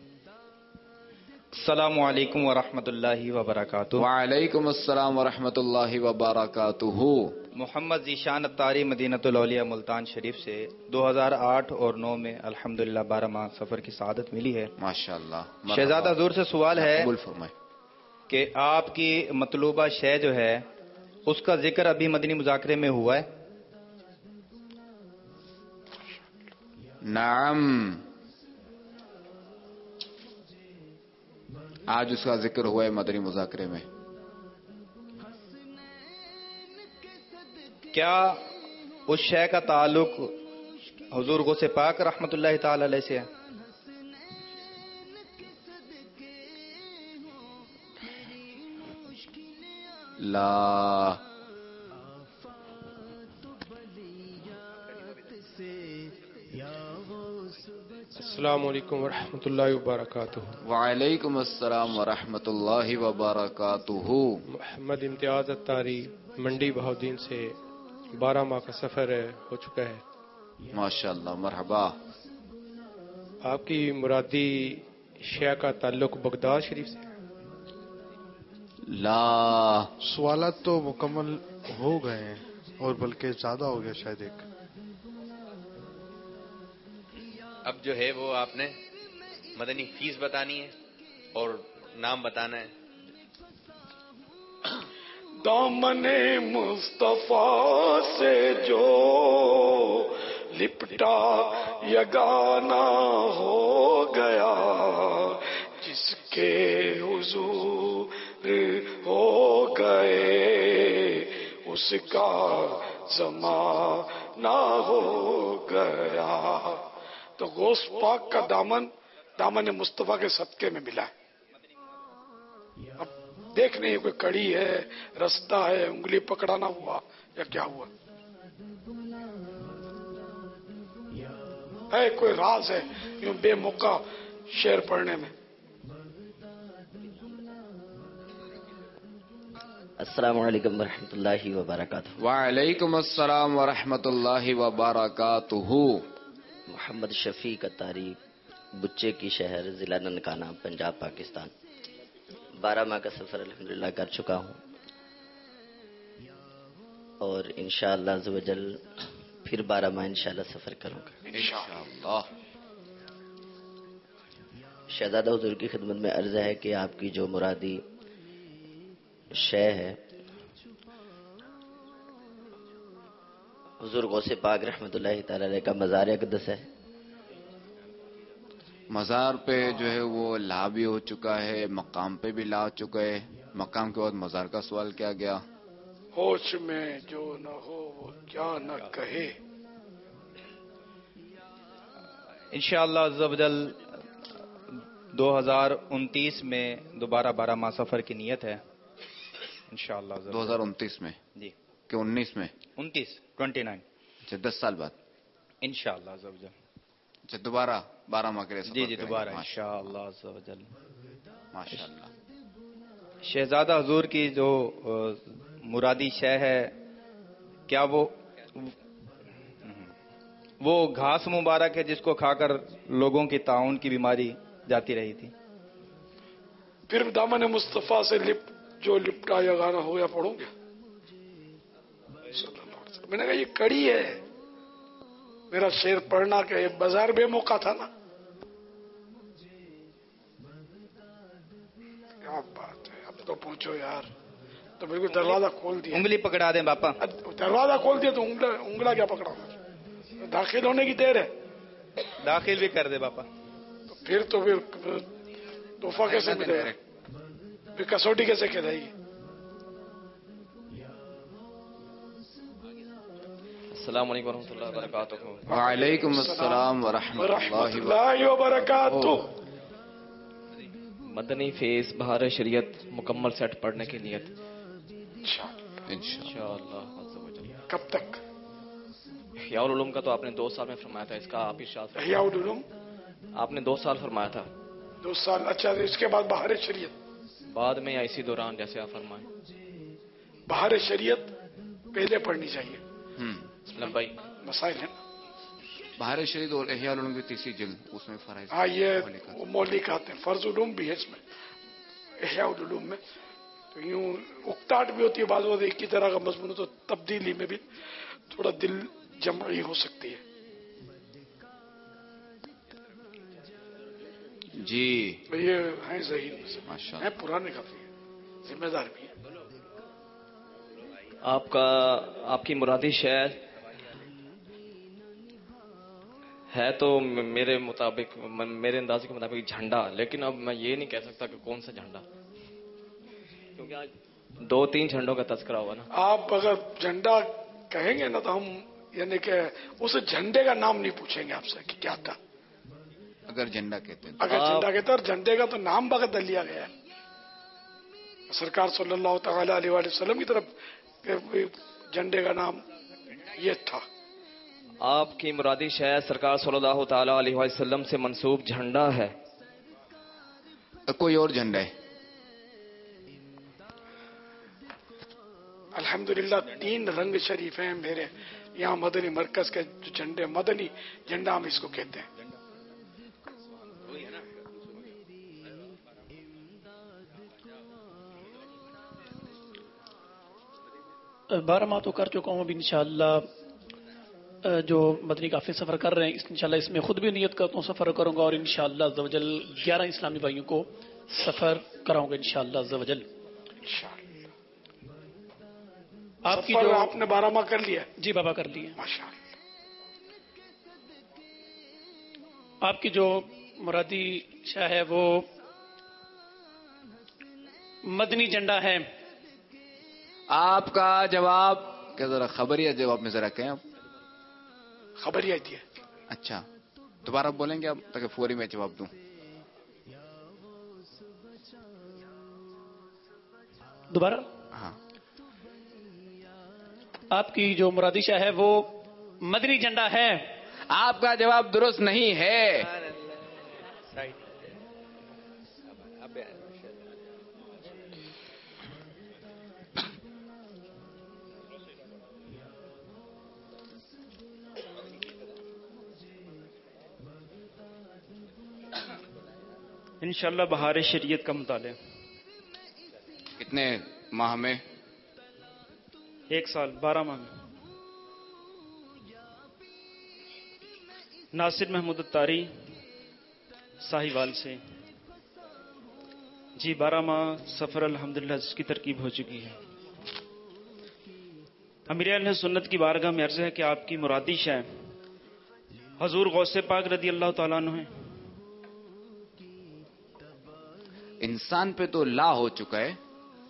अस्सलामु अलैकुम व रहमतुल्लाहि व बरकातुहू। वालेकुम अस्सलाम व रहमतुल्लाहि व बरकातुहू। मोहम्मद ज़ीशान अत्तारी, मदीनतुल औलिया, मुल्तान शरीफ से दो हज़ार आठ और नौ में अल्हम्दुलिल्लाह बारह माह सफर की सआदत मिली है। माशाअल्लाह। शहजादा हजूर से सवाल है कि आपकी मतलूबा शय जो है उसका जिक्र अभी मदनी मुज़ाकरे में हुआ है? नाम, आज उसका जिक्र हुआ है मदनी मुज़ाकरे में। क्या उस शय का ताल्लुक हुजूर गौसे पाक रहमतुल्लाह ताला अलैह से है? ला। अस्सलामु अलैकुम व रहमतुल्लाहि व बरकातुहू। वालेकुम अस्सलाम व रहमतुल्लाहि व बरकातुहू। मोहम्मद इम्तियाज अत्तारी, मंडी बहाउद्दीन से बारह माह का सफर हो चुका है। माशाअल्लाह, मरहबा। आपकी मुरादी शय का ताल्लुक बगदाद शरीफ से? ला। सवालात तो मुकम्मल हो गए हैं और बल्कि ज्यादा हो गया शायद एक। अब जो है वो आपने मदनी फीस बतानी है और नाम बताना है। दामने मुस्तफा से जो लिपटा यगाना हो गया, जिसके हुजूर हो गए उसका ज़माना हो गया। तो गौस पाक का दामन दामन मुस्तफा के सदके में मिला है। अब देख नहीं कोई कड़ी है, रास्ता है, उंगली पकड़ाना हुआ या क्या हुआ है, कोई राज है यूं बेमौका शेर पढ़ने में। अस्सलामु अलैकुम वरहमतुल्लाहि व बरकातुहू। वालेकुम अस्सलाम व रहमतुल्लाहि व बरकातुहू। मोहम्मद शफीक अत्तारी, बुच्चे की शहर, जिला ननकाना, पंजाब, पाकिस्तान। बारह माह का सफर अल्हम्दुलिल्लाह कर चुका हूँ और इंशाअल्लाह अज़्ज़ व जल फिर बारह माह इंशाअल्लाह सफर करूंगा इंशाअल्लाह। शहजादा हुजूर की खिदमत में अर्ज है कि आपकी जो मुरादी शय है हुजूर गौसे पाक रहमतुल्लाह तआला अलैह का मज़ार अक़दस है, مزار پہ جو ہے وہ لا بھی ہو چکا ہے، مقام پہ بھی لا چکا ہے، مقام کے بعد مزار کا سوال کیا گیا؟ ہوش میں جو نہ ہو وہ کیا نہ کہے. انشاءاللہ عز و جل دو ہزار انتیس میں دوبارہ بارہ ماہ سفر کی نیت ہے انشاءاللہ. دو ہزار انتیس میں جی کہ انیس میں؟ انتیس ٹوینٹی نائن. اچھا، دس سال بعد انشاءاللہ عز و جل. اچھا، دوبارہ بارہ ماہ کے لیے سفر جی جی کریں گے. دوبارہ انشاءاللہ عز و جل. ماشاءاللہ. شہزادہ حضور کی جو مرادی شے ہے، کیا وہ وہ گھاس مبارک ہے جس کو کھا کر لوگوں کی طاعون کی بیماری جاتی رہی تھی؟ پھر دامن مصطفیٰ سے لپ جو لپٹا یا گانا ہو یا پڑھوں گے. میں نے کہا یہ کڑی ہے، میرا شعر پڑھنا کہ یہ بازار بے موقع تھا نا. کیا بات ہے، اب تو پوچھو یار. تو بالکل دروازہ کھول دیا. انگلی پکڑا دیں باپا. دروازہ کھول دیا تو انگلا انگلا کیا پکڑا؟ داخل ہونے کی دیر ہے. داخل بھی کر دے باپا. تو پھر تو پھر تحفہ کیسے ملے گا؟ پھر کسوٹی کیسے کھلائے گی؟ السلام علیکم ورحمۃ اللہ وبرکاتہ. وعلیکم السلام ورحمۃ اللہ وبرکاتہ. مدنی فیض بہار شریعت مکمل سیٹ پڑھنے کی نیت انشاءاللہ. کب تک؟ احیاء العلوم کا تو آپ نے دو سال میں فرمایا تھا، اس کا آپ ارشاد فرمایا. احیاء العلوم آپ نے دو سال فرمایا تھا. دو سال. اچھا، اس کے بعد بہار شریعت بعد میں یا اسی دوران جیسے آپ فرمائیں. بہار شریعت پہلے پڑھنی چاہیے. لمبائی مسائل ہیں. بہار شریعت اور احیاء العلوم کی تیسری جلد، اس میں فرائض. ہاں، یہ مولک آتے ہیں. فرض علوم بھی ہے اس میں، احیاء العلوم میں. تو یوں اکتاٹ بھی ہوتی ہے بعض وقت ایک ہی طرح کا مضمون، تو تبدیلی میں بھی تھوڑا دل جمعی ہو سکتی ہے. جی یہ ہیں ذہین ماشاء ہیں، پرانے کافی ہیں، ذمہ دار بھی ہیں. آپ کا آپ کی مرادی شعر ہے تو میرے مطابق میرے اندازے کے مطابق جھنڈا، لیکن اب میں یہ نہیں کہہ سکتا کہ کون سا جھنڈا، کیونکہ آج دو تین جھنڈوں کا تذکرہ ہوا نا. آپ اگر جھنڈا کہیں گے نا تو ہم یعنی کہ اس جھنڈے کا نام نہیں پوچھیں گے آپ سے کہ کیا تھا. اگر جھنڈا کہتے ہیں اگر جھنڈا کہتے ہیں، اور جھنڈے کا تو نام بدل لیا گیا ہے سرکار صلی اللہ تعالی علیہ وآلہ وسلم کی طرف، جھنڈے کا نام یہ تھا. آپ کی مرادی شعر سرکار صلی اللہ تعالی علیہ وسلم سے منسوب جھنڈا ہے، کوئی اور جھنڈا ہے؟ الحمدللہ تین رنگ شریف ہیں میرے یہاں مدنی مرکز کے جو جھنڈے، مدنی جھنڈا ہم اس کو کہتے ہیں. بارہ ماہ تو کر چکا ہوں. ابھی انشاءاللہ جو مدنی کافی سفر کر رہے ہیں، انشاءاللہ اس میں خود بھی نیت کرتا ہوں سفر کروں گا، اور انشاءاللہ عز و جل گیارہ اسلامی بھائیوں کو سفر کراؤں گا انشاءاللہ عز و جل. آپ کی جو آپ نے بارہ ماہ کر لیا؟ جی بابا کر لیے. ماشاءاللہ. آپ کی جو مرادی شاہ ہے وہ مدنی جھنڈا ہے. آپ کا جواب کیا؟ ذرا خبریہ جواب میں ذرا کہیں آپ. خبریہ تھی. اچھا، دوبارہ بولیں گے آپ تاکہ فوری میں جواب دوں. دوبارہ؟ ہاں. آپ کی جو مرادی شاہ ہے وہ مدنی جھنڈا ہے. آپ کا جواب درست نہیں ہے. انشاءاللہ بہار شریعت کا مطالعہ. کتنے ماہ میں؟ ایک سال بارہ ماہ میں. ناصر محمود الطاری ساہیوال سے. جی بارہ ماہ سفر الحمدللہ اس کی ترکیب ہو چکی ہے. امیر اہل سنت کی بارگاہ میں عرض ہے کہ آپ کی مرادی شے حضور غوث پاک رضی اللہ تعالیٰ عنہ ہیں. इंसान पे तो ला हो चुका है.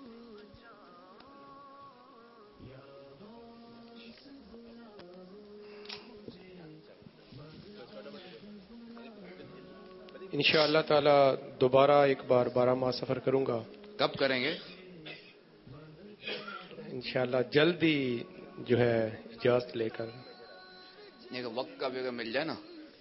इंशाअल्लाह ताला दोबारा एक बार बारह माह सफर करूंगा. कब करेंगे? इंशाअल्लाह जल्दी जो है इजाजत लेकर. ये वक्त का भी अगर मिल जाए ना,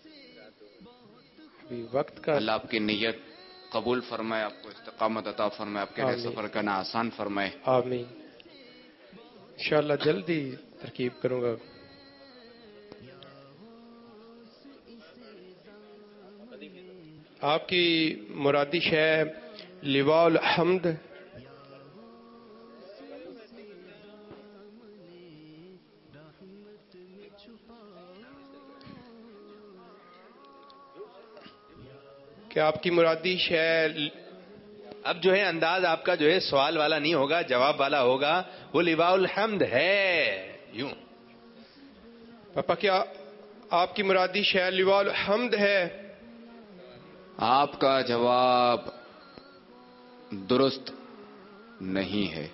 अभी वक्त का अल्लाह आपकी नीयत कबूल फरमाए, आपको इस्तिकामत अता फरमाए, आपके लिए सफर करना आसान फरमाए. आमीन. इंशाअल्लाह जल्दी तरकीब करूंगा. आपकी मुरादी शय लिवाउल हम्द क्या आपकी मुरादी शय. اب جو ہے انداز آپ کا جو ہے سوال والا نہیں ہوگا, جواب والا ہوگا. وہ لواء الحمد ہے یوں. پاپا کیا آپ کی مرادی شے لواء الحمد ہے؟ آپ کا جواب درست نہیں ہے.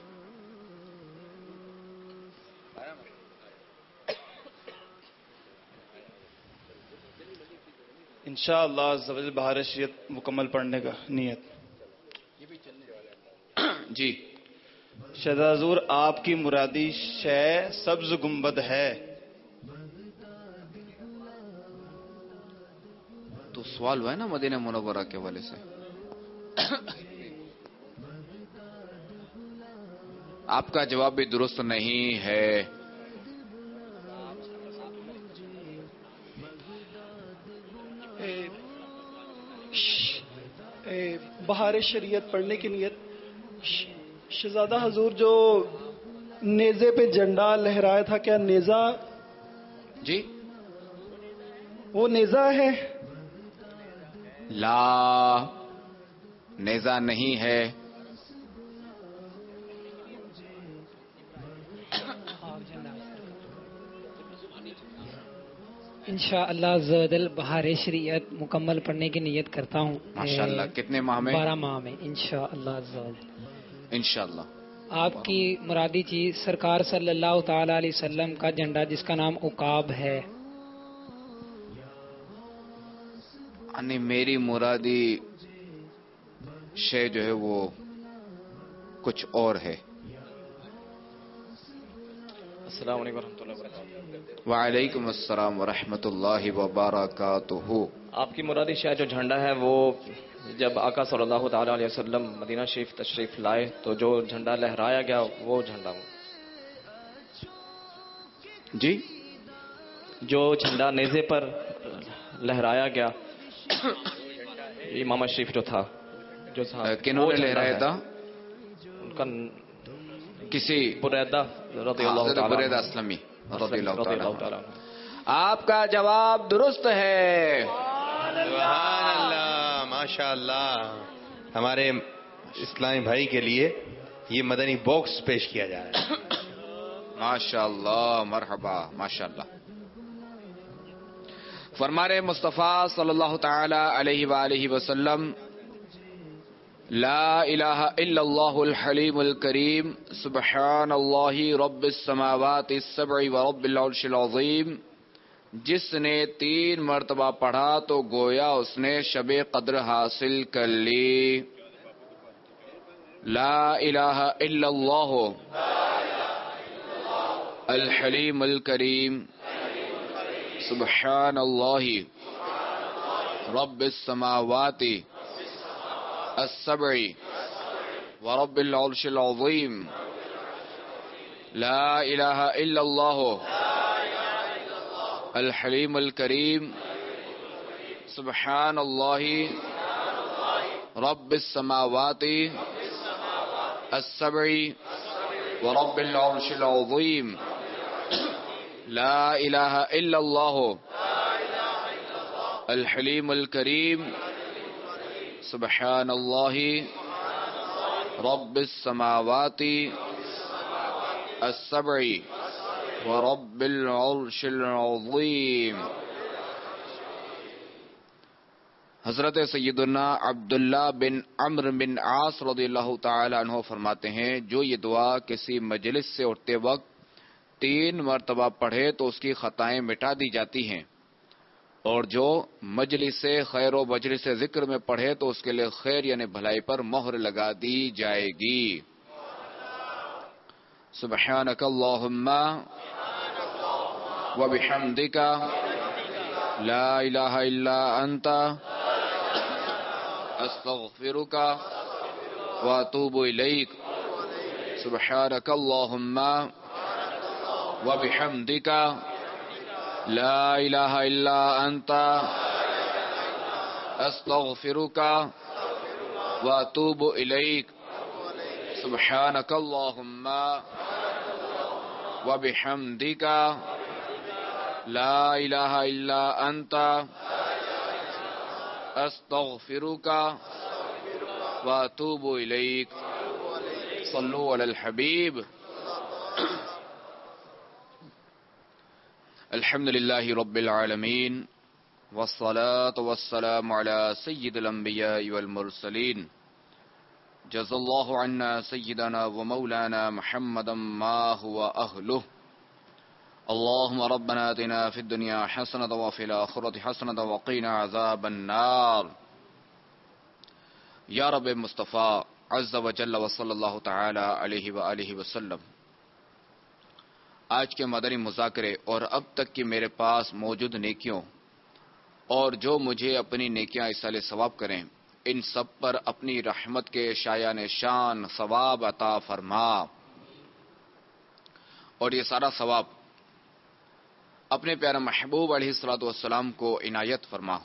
انشاءاللہ زوجل بہار شریعت مکمل پڑھنے کا نیت. جی شہزاد حضور آپ کی مرادی شے سبز گنبد ہے. تو سوال ہوا ہے نا مدینہ منورہ کے حوالے سے. آپ کا جواب بھی درست نہیں ہے. بہار شریعت پڑھنے کی نیت. شہزادہ حضور جو نیزے پہ جھنڈا لہرایا تھا, کیا نیزہ جی وہ نیزہ ہے؟ لا, نیزہ نہیں ہے. انشاءاللہ عزوجل بہار شریعت مکمل پڑھنے کی نیت کرتا ہوں. ماشاءاللہ. کتنے ماہ میں؟ بارہ ماہ میں انشاءاللہ عزوجل. انشاءاللہ. آپ کی مرادی چیز سرکار صلی اللہ تعالی علیہ وسلم کا جھنڈا جس کا نام عقاب ہے. یعنی میری مرادی شے جو ہے وہ کچھ اور ہے. السلام علیکم ورحمۃ اللہ وبرکاتہ. وعلیکم السلام ورحمۃ اللہ وبرکاتہ. آپ کی مرادی شاید جو جھنڈا ہے وہ جب آقا صلی اللہ تعالی علیہ وسلم مدینہ شریف تشریف لائے تو جو جھنڈا لہرایا گیا وہ جھنڈا وہ جی جو جھنڈا نیزے پر لہرایا گیا امام شریف جو تھا جو تھا کنہوں نے لہرایا تھا؟ ان کا کسی بریدہ رضی اللہ تعالی بریدہ اسلمی رضی اللہ تعالی. آپ کا جواب درست ہے. سبحان اللہ, ماشاء اللہ. ہمارے اسلامی بھائی کے لیے یہ مدنی باکس پیش کیا جا رہا ہے. ماشاء اللہ, مرحبا, ماشاء اللہ. فرمان مصطفیٰ صلی اللہ تعالی علیہ وآلہ وسلم, لا الہ الا اللہ الحلیم الکریم سبحان اللہ رب السماوات السبع ورب العرش العظیم. جس نے تین مرتبہ پڑھا تو گویا اس نے شب قدر حاصل کر لی. لا الہ الا اللہ الحلیم الکریم سبحان اللہ رب السماوات السبع ورب العرش العظیم. لا الہ الا اللہ الحلیم الکریم سبحان اللہ رب السماوات السبع ورب العرش العظیم. لا الہ الا اللہ الحلیم الکریم سبحان اللہ رب السماوات السبع ورب العرش العظیم. حضرت سیدنا عبداللہ بن عمرو بن عاص رضی اللہ تعالی عنہ فرماتے ہیں جو یہ دعا کسی مجلس سے اٹھتے وقت تین مرتبہ پڑھے تو اس کی خطائیں مٹا دی جاتی ہیں، اور جو مجلس سے خیر و مجلس سے ذکر میں پڑھے تو اس کے لیے خیر یعنی بھلائی پر مہر لگا دی جائے گی۔ سبحانک اللہم و بحمدک لا الہ الا انت استغفرک و اتوب الیک۔ سبحانک اللہم و بحمدک لا الہ الا انت استغفرک و اتوب الیک۔ سبحانک اللہم و بحمدک لا الہ الا انت استغفرک و اتوب الیک۔ صلو علی الحبیب۔ الحمد للہ رب العالمین والصلاة والسلام علی سید الانبیاء والمرسلین جزا اللہ عنا سیدنا ومولانا محمدا ما هو اہلہ۔ اللهم ربنا آتنا في الدنيا حسنة وفي الآخرة حسنة وقنا عذاب النار۔ یا رب مصطفیٰ عز وجل وصلی اللہ تعالی علیہ وآلہ وسلم، آج کے مدنی مذاکرے اور اب تک کی میرے پاس موجود نیکیوں اور جو مجھے اپنی نیکیاں ایصال ثواب کریں، ان سب پر اپنی رحمت کے شایان شان ثواب عطا فرما، اور یہ سارا ثواب اپنے پیارے محبوب علیہ الصلوۃ والسلام کو عنایت فرما۔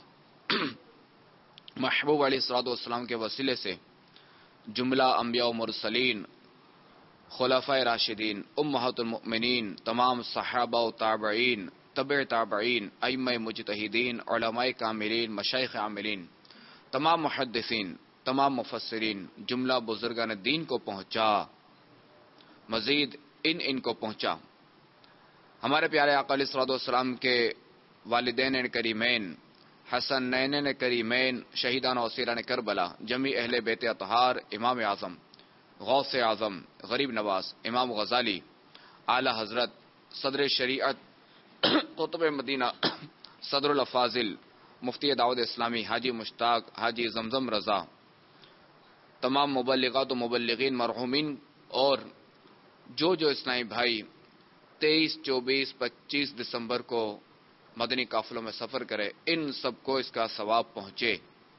محبوب علیہ الصلوۃ والسلام کے وسیلے سے جملہ انبیاء و مرسلین، خلفائے راشدین، امہات المؤمنین، تمام صحابہ و تابعین، تبع تابعین، ائمہ مجتہدین، علماء کاملین، مشائخ عاملین، تمام محدثین، تمام مفسرین، جملہ بزرگان دین کو پہنچا، مزید ان ان کو پہنچا۔ ہمارے پیارے آقا علیہ الصلوۃ والسلام کے والدین کریمین، حسن نینین کریمین، شہیدان و اسیران کربلا، جمی اہل بیت اطہار، امام اعظم، غوث اعظم، غریب نواز، امام غزالی، اعلی حضرت صدر شریعت، قطب مدینہ، صدر الافاضل، مفتی دعوت اسلامی حاجی مشتاق حاجی زمزم رضا، تمام مبلغات و مبلغین مرحومین، اور جو جو اسلامی بھائی تیئیس چوبیس پچیس دسمبر کو مدنی قافلوں میں سفر کرے، ان سب کو اس کا ثواب پہنچے،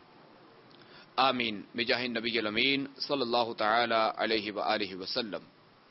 آمین بجاہ نبی الامین صلی اللہ تعالی علیہ وآلہ وسلم۔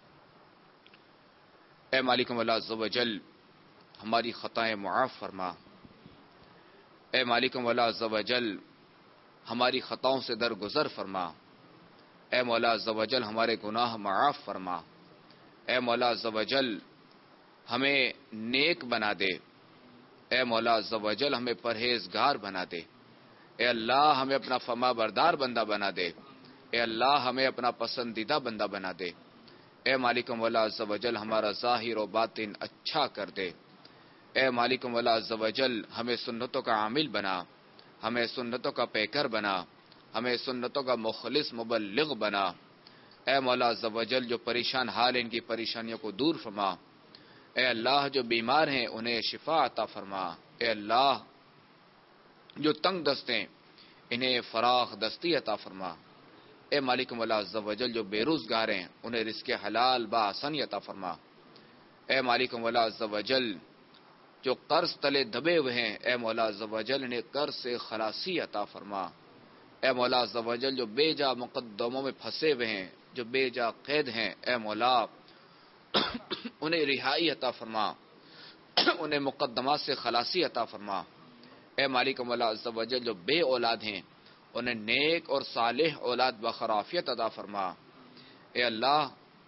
اے مالک مولا عز و جل، ہماری خطائیں معاف فرما۔ اے مالک مولا عز و جل، ہماری خطاؤں سے درگزر فرما۔ اے مولا عز و جل، ہمارے گناہ معاف فرما۔ اے مولا عز و جل، ہمیں نیک بنا دے۔ اے مولا عز و جل، ہمیں پرہیزگار بنا دے۔ اے اللہ، ہمیں اپنا فرما بردار بندہ بنا دے۔ اے اللہ، ہمیں اپنا پسندیدہ بندہ بنا دے۔ اے مالک مولا عز و جل، ہمارا ظاہر و باطن اچھا کر دے۔ اے مالک مولا عز و جل، ہمیں سنتوں کا عامل بنا، ہمیں سنتوں کا پیکر بنا، ہمیں سنتوں کا مخلص مبلغ بنا۔ اے مولا عز و جل، جو پریشان حال ان کی پریشانیوں کو دور فرما۔ اے اللہ، جو بیمار ہیں انہیں شفا عطا فرما۔ اے اللہ، جو تنگ دستے انہیں فراخ دستی عطا فرما۔ اے مالک مولا عز و جل، جو بے روزگار ہیں انہیں رزق حلال بآسانی عطا فرما۔ اے مالک مولا عز و جل، جو قرض تلے دبے ہوئے ہیں، اے مولا عز و جل، انہیں قرض سے خلاصی عطا فرما۔ اے مولا عز و جل، جو بے جا مقدموں میں پھنسے ہوئے ہیں، جو بے جا قید ہیں، اے مولا انہیں رہائی عطا فرما، انہیں مقدمات سے خلاصی عطا فرما۔ اے مالک مولا عز و جل، جو بے اولاد ہیں انہیں نیک اور صالح اولاد بخرافیت عطا فرما۔ اے اللہ،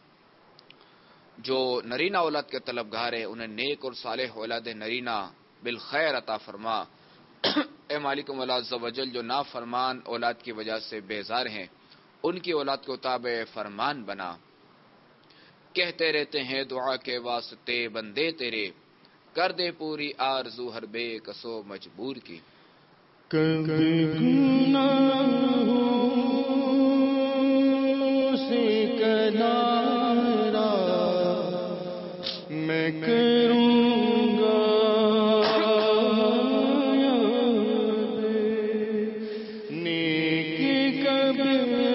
جو نرینہ اولاد کے طلبگار ہیں انہیں نیک اور صالح اولاد نرینہ بالخیر عطا فرما۔ اے مالک مولا عز و جل، جو نافرمان اولاد کی وجہ سے بیزار ہیں ان کی اولاد کو تابع فرمان بنا۔ کہتے رہتے ہیں دعا کے واسطے بندے تیرے، کر دے پوری آرزو ہر بے کسو مجبور کی۔ کبھی گناہوں سے کنارہ میں کروں گا نیکی کبھی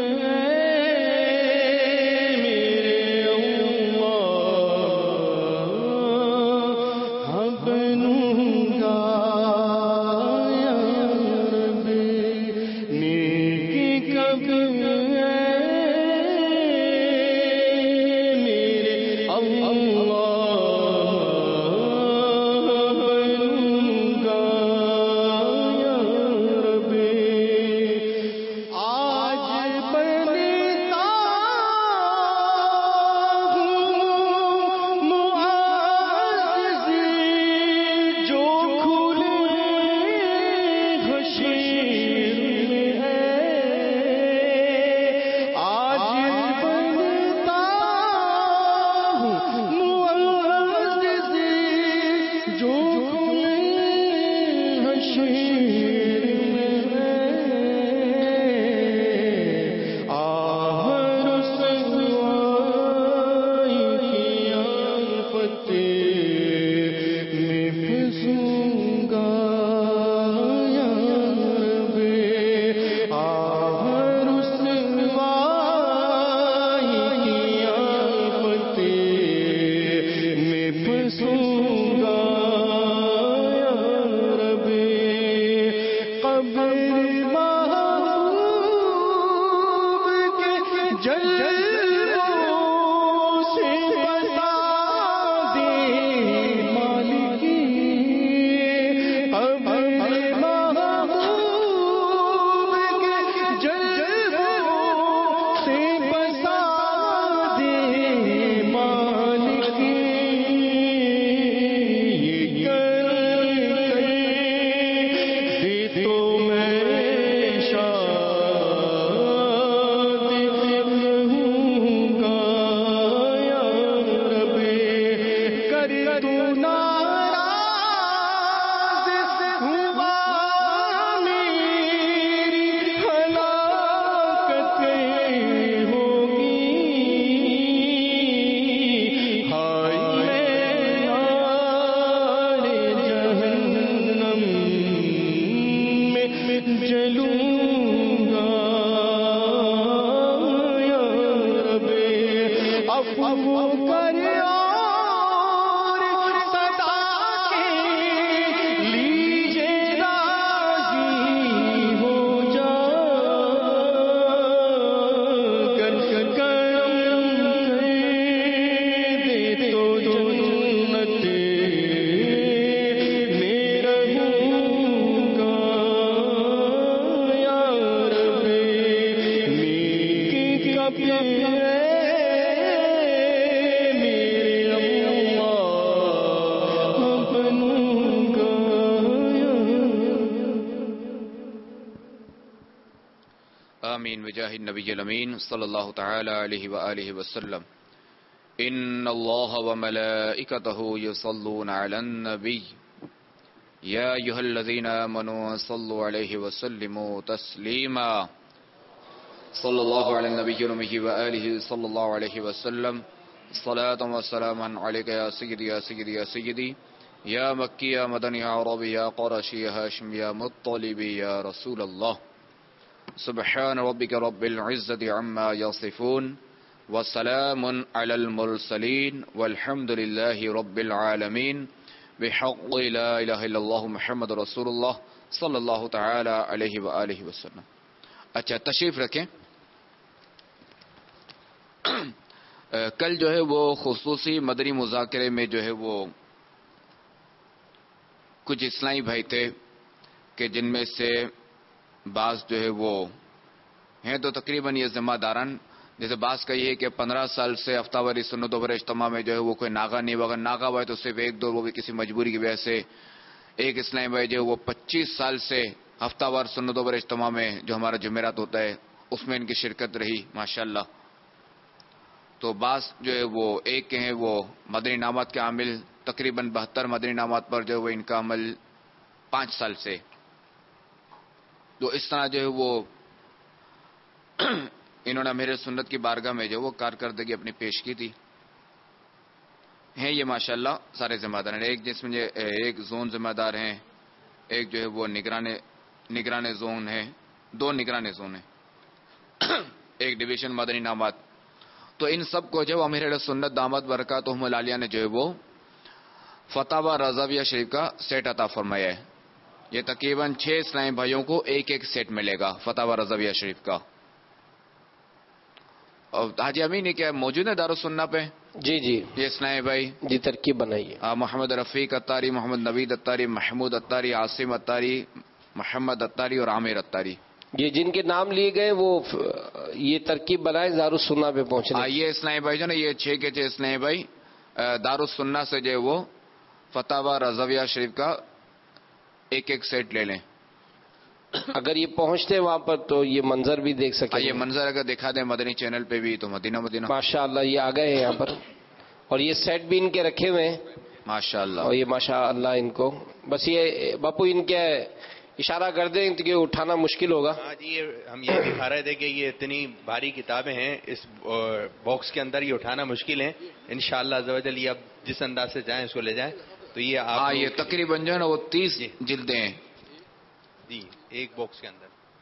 النبی الامین صلی اللہ تعالی علیہ وآلہ وسلم ان اللہ وملائکتہ یصلون علی النبی یا ایھا الذین آمنوا صلوا علیہ وسلموا تسلیما صلی اللہ علی النبی الامی وآلہ صلی اللہ علیہ وسلم صلاۃ و سلاما علیک یا سیدی یا سیدی یا سیدی یا مکی یا مدنی یا عربی یا قرشی یا ہاشمی یا مطلبی یا رسول اللہ سبحان ربک رب العزت عما یصفون وسلام علی المرسلین والحمد للہ رب العالمین بحق لا الہ الا اللہ محمد رسول اللہ صلی اللہ تعالی علیہ وآلہ وسلم. اچھا تشریف رکھیں. کل جو ہے وہ خصوصی مدنی مذاکرے میں جو ہے وہ کچھ اسلامی بھائی تھے کہ جن میں سے بعض جو ہے وہ ہیں تو تقریباً یہ ذمہ داران، جیسے بعض کا یہ ہے کہ پندرہ سال سے ہفتہ واری سنت و بر اجتماع میں جو ہے وہ کوئی ناغا نہیں، اگر ناغا ہوا ہے تو صرف ایک دو، وہ بھی کسی مجبوری کی وجہ سے. ایک اسلامی بھائی جو ہے وہ پچیس سال سے ہفتہ وار سنت و بر اجتماع میں جو ہمارا جمعرات ہوتا ہے اس میں ان کی شرکت رہی ماشاءاللہ. تو بعض جو ہے وہ ایک کے ہیں وہ مدنی انعامات کے عامل، تقریباً بہتر مدنی انعامات پر جو ہے وہ ان کا عمل پانچ سال سے. تو اس طرح جو ہے وہ انہوں نے میرے سنت کی بارگاہ میں جو وہ کارکردگی اپنی پیش کی تھی. ہیں یہ ماشاءاللہ سارے ذمہ دار ہیں. ایک جس میں ایک زون ذمہ دار ہیں, ایک جو ہے وہ نگران نگران زون ہے, دو نگران زون ہیں, ایک ڈویژن مدنی انعامات. تو ان سب کو جو امیر اہل سنت دامت برکاتہم العالیہ نے جو ہے وہ فتاوی رضویہ شریف کا سیٹ عطا فرمایا ہے. یہ تقریباً چھ اسلامی بھائیوں کو ایک ایک سیٹ ملے گا فتاوی رضویہ شریف کا. اور حاجی امین کیا موجود ہے دارالسنہ پہ؟ جی جی یہ اسلامی بھائی جی ترکیب بنائیے. محمد رفیق اتاری, محمد نوید اتاری, محمود اتاری, عاصم اتاری, محمد اتاری اور عامر اتاری. یہ جن کے نام لیے گئے وہ یہ ترکیب بنائے دارالسنہ پہ پہنچنے. یہ اسلامی بھائی جو نا یہ چھ کے چھ اسلامی بھائی دارالسنہ سے جو ہے وہ فتاوی رضویہ شریف کا ایک ایک سیٹ لے لیں. اگر یہ پہنچتے وہاں پر تو یہ منظر بھی دیکھ سکیں. یہ منظر اگر دکھا دیں مدنی چینل پہ بھی تو مدینہ مدینہ ماشاء اللہ یہ آ گئے ہیں یہاں پر, اور یہ سیٹ بھی ان کے رکھے ہوئے ہیں ماشاء اللہ. اور یہ ماشاء اللہ ان کو بس یہ باپو ان کے اشارہ کر دیں کہ اٹھانا مشکل ہوگا. ہاں جی ہم یہ دکھا رہے تھے کہ یہ اتنی بھاری کتابیں ہیں اس باکس کے اندر, یہ اٹھانا مشکل ہے. انشاءاللہ عز و جل یہ اب جس انداز سے جائیں اس کو لے جائیں تو یہ آپ یہ تقریباً جو ہے نا وہ تیس جلدیں ہیں جی ایک باکس کے اندر.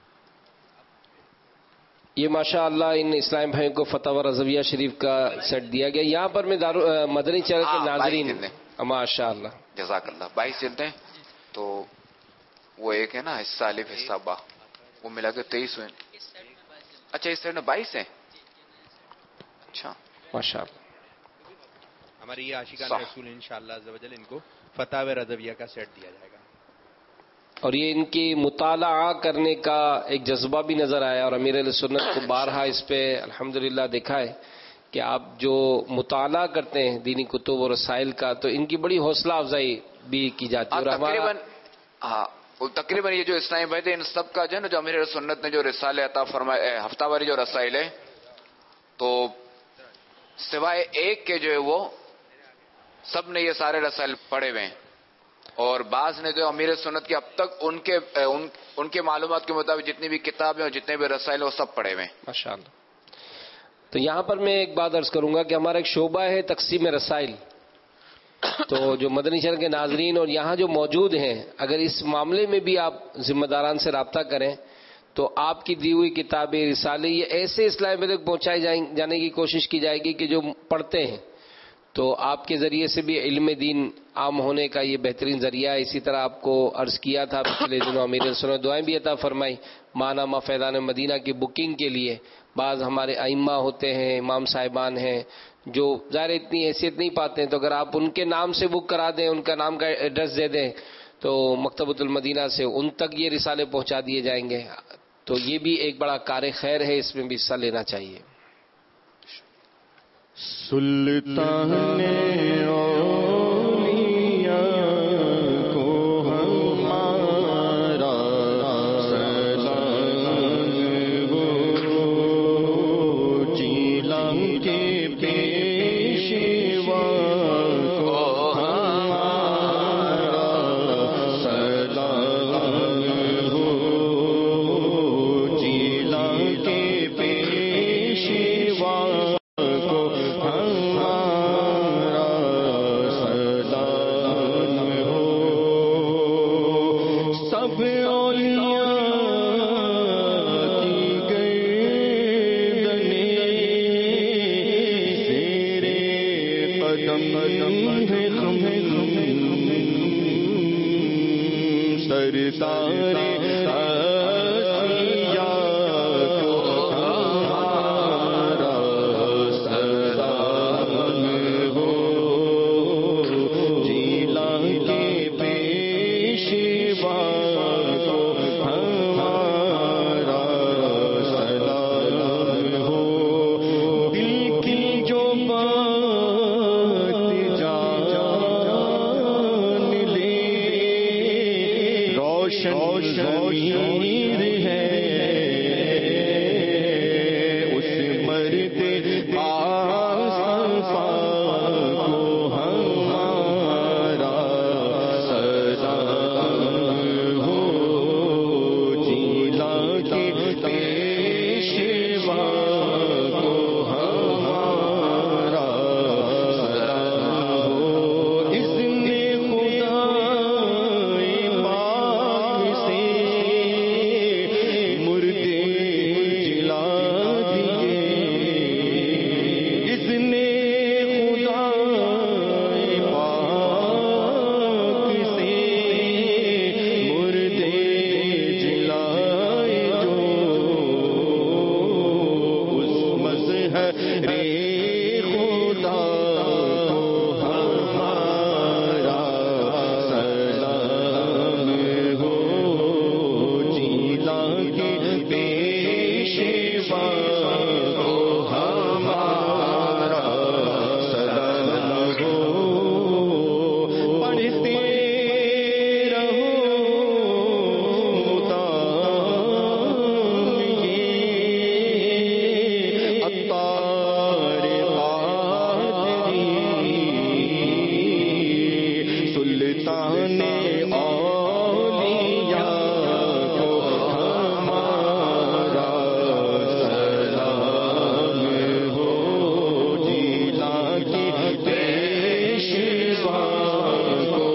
یہ ماشاء اللہ ان اسلام بھائیوں کو فتاوی رضویہ شریف کا سیٹ دیا گیا. یہاں پر میں دارو مدنی چینل کے ناظرین ماشاء اللہ جزاک اللہ بائیس جلدیں. تو وہ ایک ہے نا حصہ الف حصہ با, وہ ملا کے تیئیس ہوئے. اچھا اس سیٹ میں بائیس ہیں. اچھا ماشاء اللہ. ہماری یہ عاشقان رسول انشاءاللہ عز و جل ان کو فتاوی رضویہ کا سیٹ دیا جائے گا. اور یہ ان کی مطالعہ کرنے کا ایک جذبہ بھی نظر آیا, اور امیر اہل سنت کو بارہا اس پہ الحمدللہ دیکھا ہے کہ آپ جو مطالعہ کرتے ہیں دینی کتب اور رسائل کا, تو ان کی بڑی حوصلہ افزائی بھی کی جاتی ہے. اور تقریباً ہاں تقریباً یہ جو اسلامی بھائی تھے ان سب کا جو ہے نا جو امیر اہل سنت نے جو رسالے عطا فرمائے ہفتہ واری جو رسائل ہے, تو سوائے ایک کے جو ہے وہ سب نے یہ سارے رسائل پڑھے ہوئے ہیں, اور بعض نے جو امیر سنت کی اب تک ان کے ان, ان کے معلومات کے مطابق جتنی بھی کتابیں اور جتنے بھی رسائل وہ سب پڑھے ہوئے ہیں ماشاء اللہ. تو یہاں پر میں ایک بات عرض کروں گا کہ ہمارا ایک شعبہ ہے تقسیم رسائل. تو جو مدنی چینل کے ناظرین اور یہاں جو موجود ہیں, اگر اس معاملے میں بھی آپ ذمہ داران سے رابطہ کریں تو آپ کی دی ہوئی کتابیں رسالے یہ ایسے اسلام میں تک پہنچائی جانے کی کوشش کی جائے گی کہ جو پڑھتے ہیں تو آپ کے ذریعے سے بھی علم دین عام ہونے کا یہ بہترین ذریعہ ہے. اسی طرح آپ کو عرض کیا تھا پچھلے دنوں امیر سنت دعائیں بھی عطا فرمائی ماہنامہ فیضان مدینہ کی بکنگ کے لیے. بعض ہمارے ائمہ ہوتے ہیں, امام صاحبان ہیں جو ظاہر اتنی حیثیت نہیں پاتے ہیں, تو اگر آپ ان کے نام سے بک کرا دیں, ان کا نام کا ایڈریس دے دیں تو مکتبۃ المدینہ سے ان تک یہ رسالے پہنچا دیے جائیں گے. تو یہ بھی ایک بڑا کار خیر ہے, اس میں بھی حصہ لینا چاہیے. سلطان اولیاء کو ہمارا سلام ہو, جیلان کے پیشوا کو ہمارا سلام ہو, جیلان کے پیشوا सुल्तान औलिया को हमारा सलाम हो, जिला की पेशवा को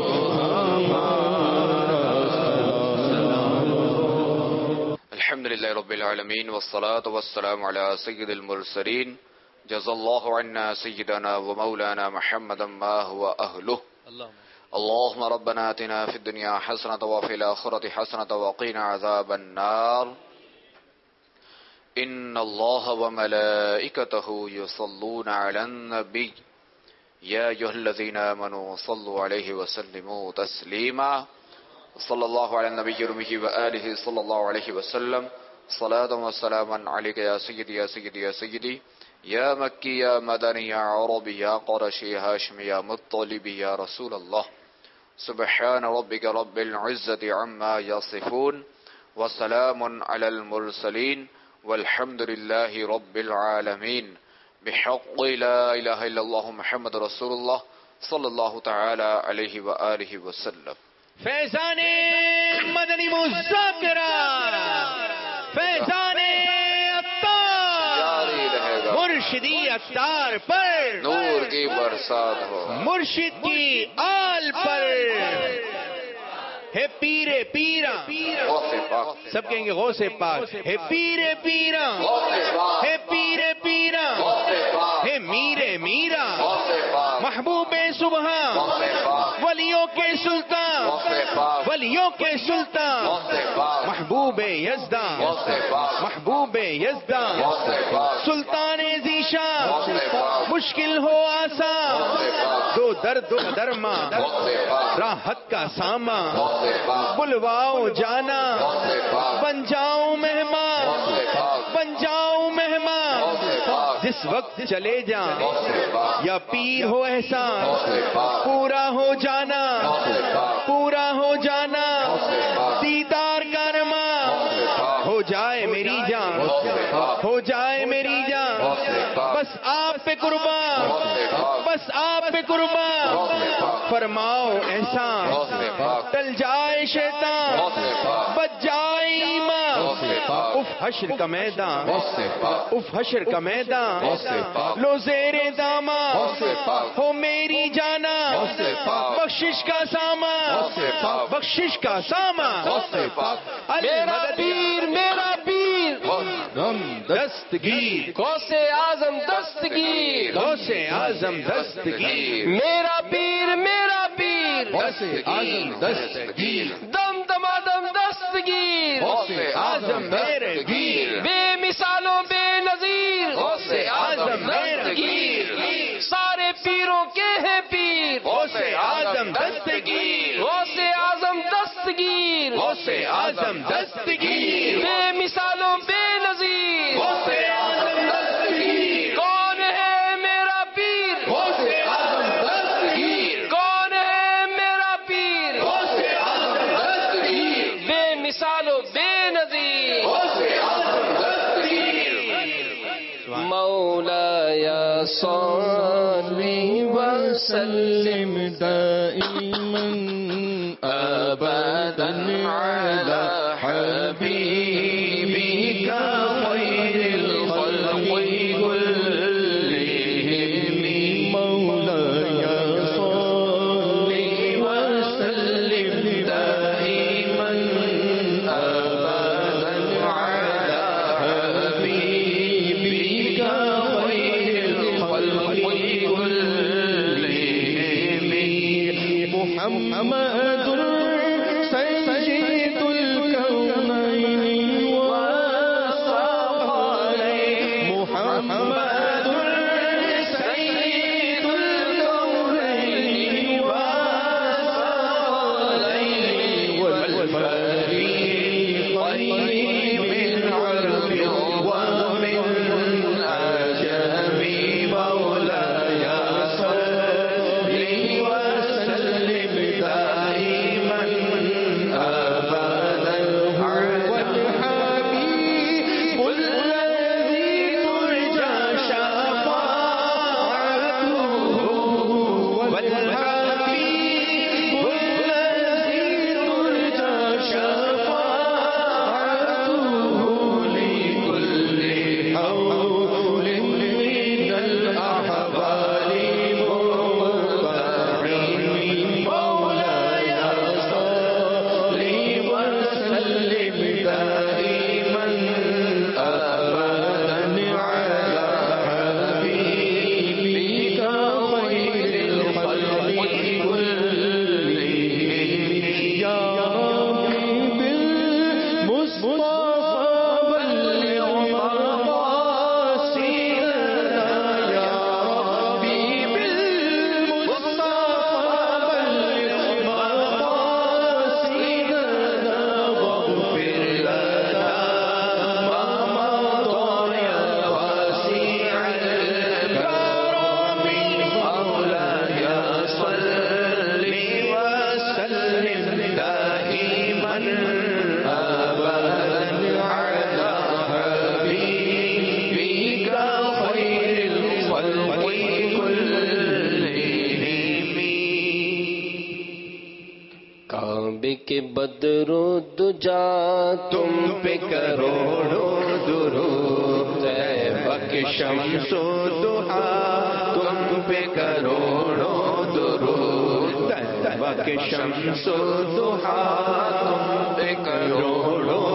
हमारा सलाम हो। अल्हम्दुलिल्लाह रब्बिल आलमीन वस्सलातु वस्सलामु अला सय्यिदिल मुरसलीन जज़ल्लाहु अन्ना सय्यिदना व मौलाना मुहम्मदन मा हुवा अहलुहु। اللهم ربنا آتنا في الدنيا حسنة وفي الآخرة حسنة وقنا عذاب النار. إن الله وملائكته يصلون على النبي يا أيها الذين آمنوا صلوا عليه وسلموا تسليما. صلى الله على النبي الأمي وآله صلى الله عليه وسلم صلاة وسلاما عليك يا سيدي يا سيدي يا سيدي يا مكي يا مدني يا عربي يا قرشي يا هاشمي يا مطلبي يا رسول الله. سبحان ربك رب العزة عما يصفون وسلام على المرسلين والحمد لله رب العالمين. بحق لا إله إلا الله محمد رسول الله صلى الله تعالى عليه وآله وسلم. فیضان مدنی مذاکرہ، فیضان مرشدی اختار پر نور کی برسات ہو، مرشد کی آل پر ہے پیر پیرا، سب کہیں گے غوث پاک ہے پیر پیرا، ہے پیر پیرا، ہے میر میرا، محبوب سبحان، ولیوں کے سلطان، ولیوں کے سلطان، محبوب یزدان، محبوب یزدان، سلطان ذیشان، مشکل ہو آسان، دو درد و درما، راحت کا ساما، بلواؤ جانا، بن جاؤں مہمان، بن جاؤں مہمان، جس وقت چلے جاؤں یا پیر ہو احسان، پورا ہو جانا، پورا ہو جانا، دیدار کا ارمان، ہو جائے میری جان، ہو جائے میری جان، بس آپ پہ قربان، بس آپ پہ قربان، فرماؤ احسان، ٹل جائے شیطان، بچ جائے ایمان، اف حشر کا میدان، اف حشر کا میدان، لو زیر دامان، ہو میری جانا، بخشش کا سامان، بخشش کا سامان، میرا پیر میرا پیر دستگیر، غوث اعظم دستگیر، غوث اعظم دستگیر، میرا پیر میرا پیر غوث اعظم دستگیر، دم دمادم دستگیر، غوث اعظم میرے گیر، بے مثالوں بے نظیر، غوث اعظم میرے گیر، سارے پیروں کے ہیں پیر، غوث اعظم دستگیر، غوث اعظم دستگیر، غوث اعظم دستگیر، بے مثالوں بے نظیر، غوث اعظم دستگیر، کون ہے میرا پیر، غوث اعظم دستگیر، کون ہے میرا پیر، غوث اعظم دستگیر، بے مثالوں بے نظیر، غوث اعظم دستگیر. مولایا صلی وسلم دائما ابدا على حبيبك خير الخلق كلهم. مولاي صل وسلم دائما ابدا على حبيبك خير الخلق كلهم. محمد سيد الكونين والثقلين. محمد سيد الكونين والثقلين والفريقين من عرب ومن عجم. مولاي صل وسلم دائما أبدا بک بدرو دجا تم پہ کروڑوں درود بک شمس و ضحا تم پہ کروڑوں درود بک شمس و ضحا تم پہ کروڑوں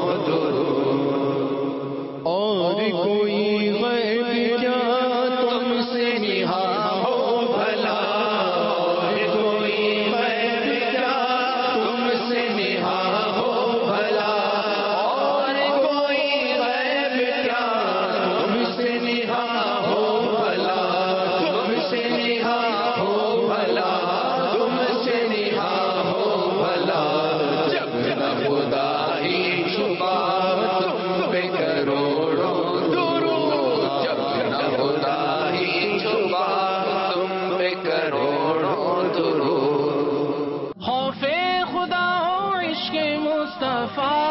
درود اور کوئی غیب کیا تم سے نہا ہو بھلا اور کوئی غیب کیا تم سے نہا ہو بھلا اور کوئی غیب کیا تم سے نہا ہو بھلا تم سے نہا ہو بھلا تم سے نہا ہو بھلا جب نہ خدا ہی چھپا تم پہ کروڑوں درود جب نہ خدا ہی چھپا تم پہ کروڑوں درود خوف خدا ہو عشق مصطفیٰ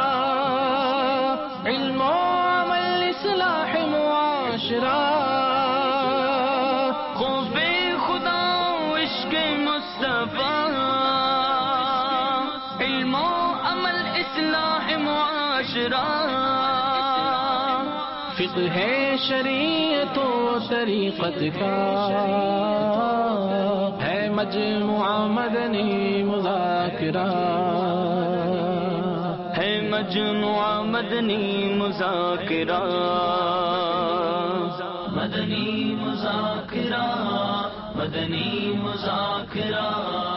علم و عمل اصلاح معاشرہ خوف خدا ہو عشق مصطفیٰ علم و عمل اصلاح معاشرہ فقہ شریعت و طریقت کا ہے مجموعہ مدنی مذاکرہ ہے مجموعہ مدنی مذاکرہ مدنی مذاکرہ مدنی مذاکرہ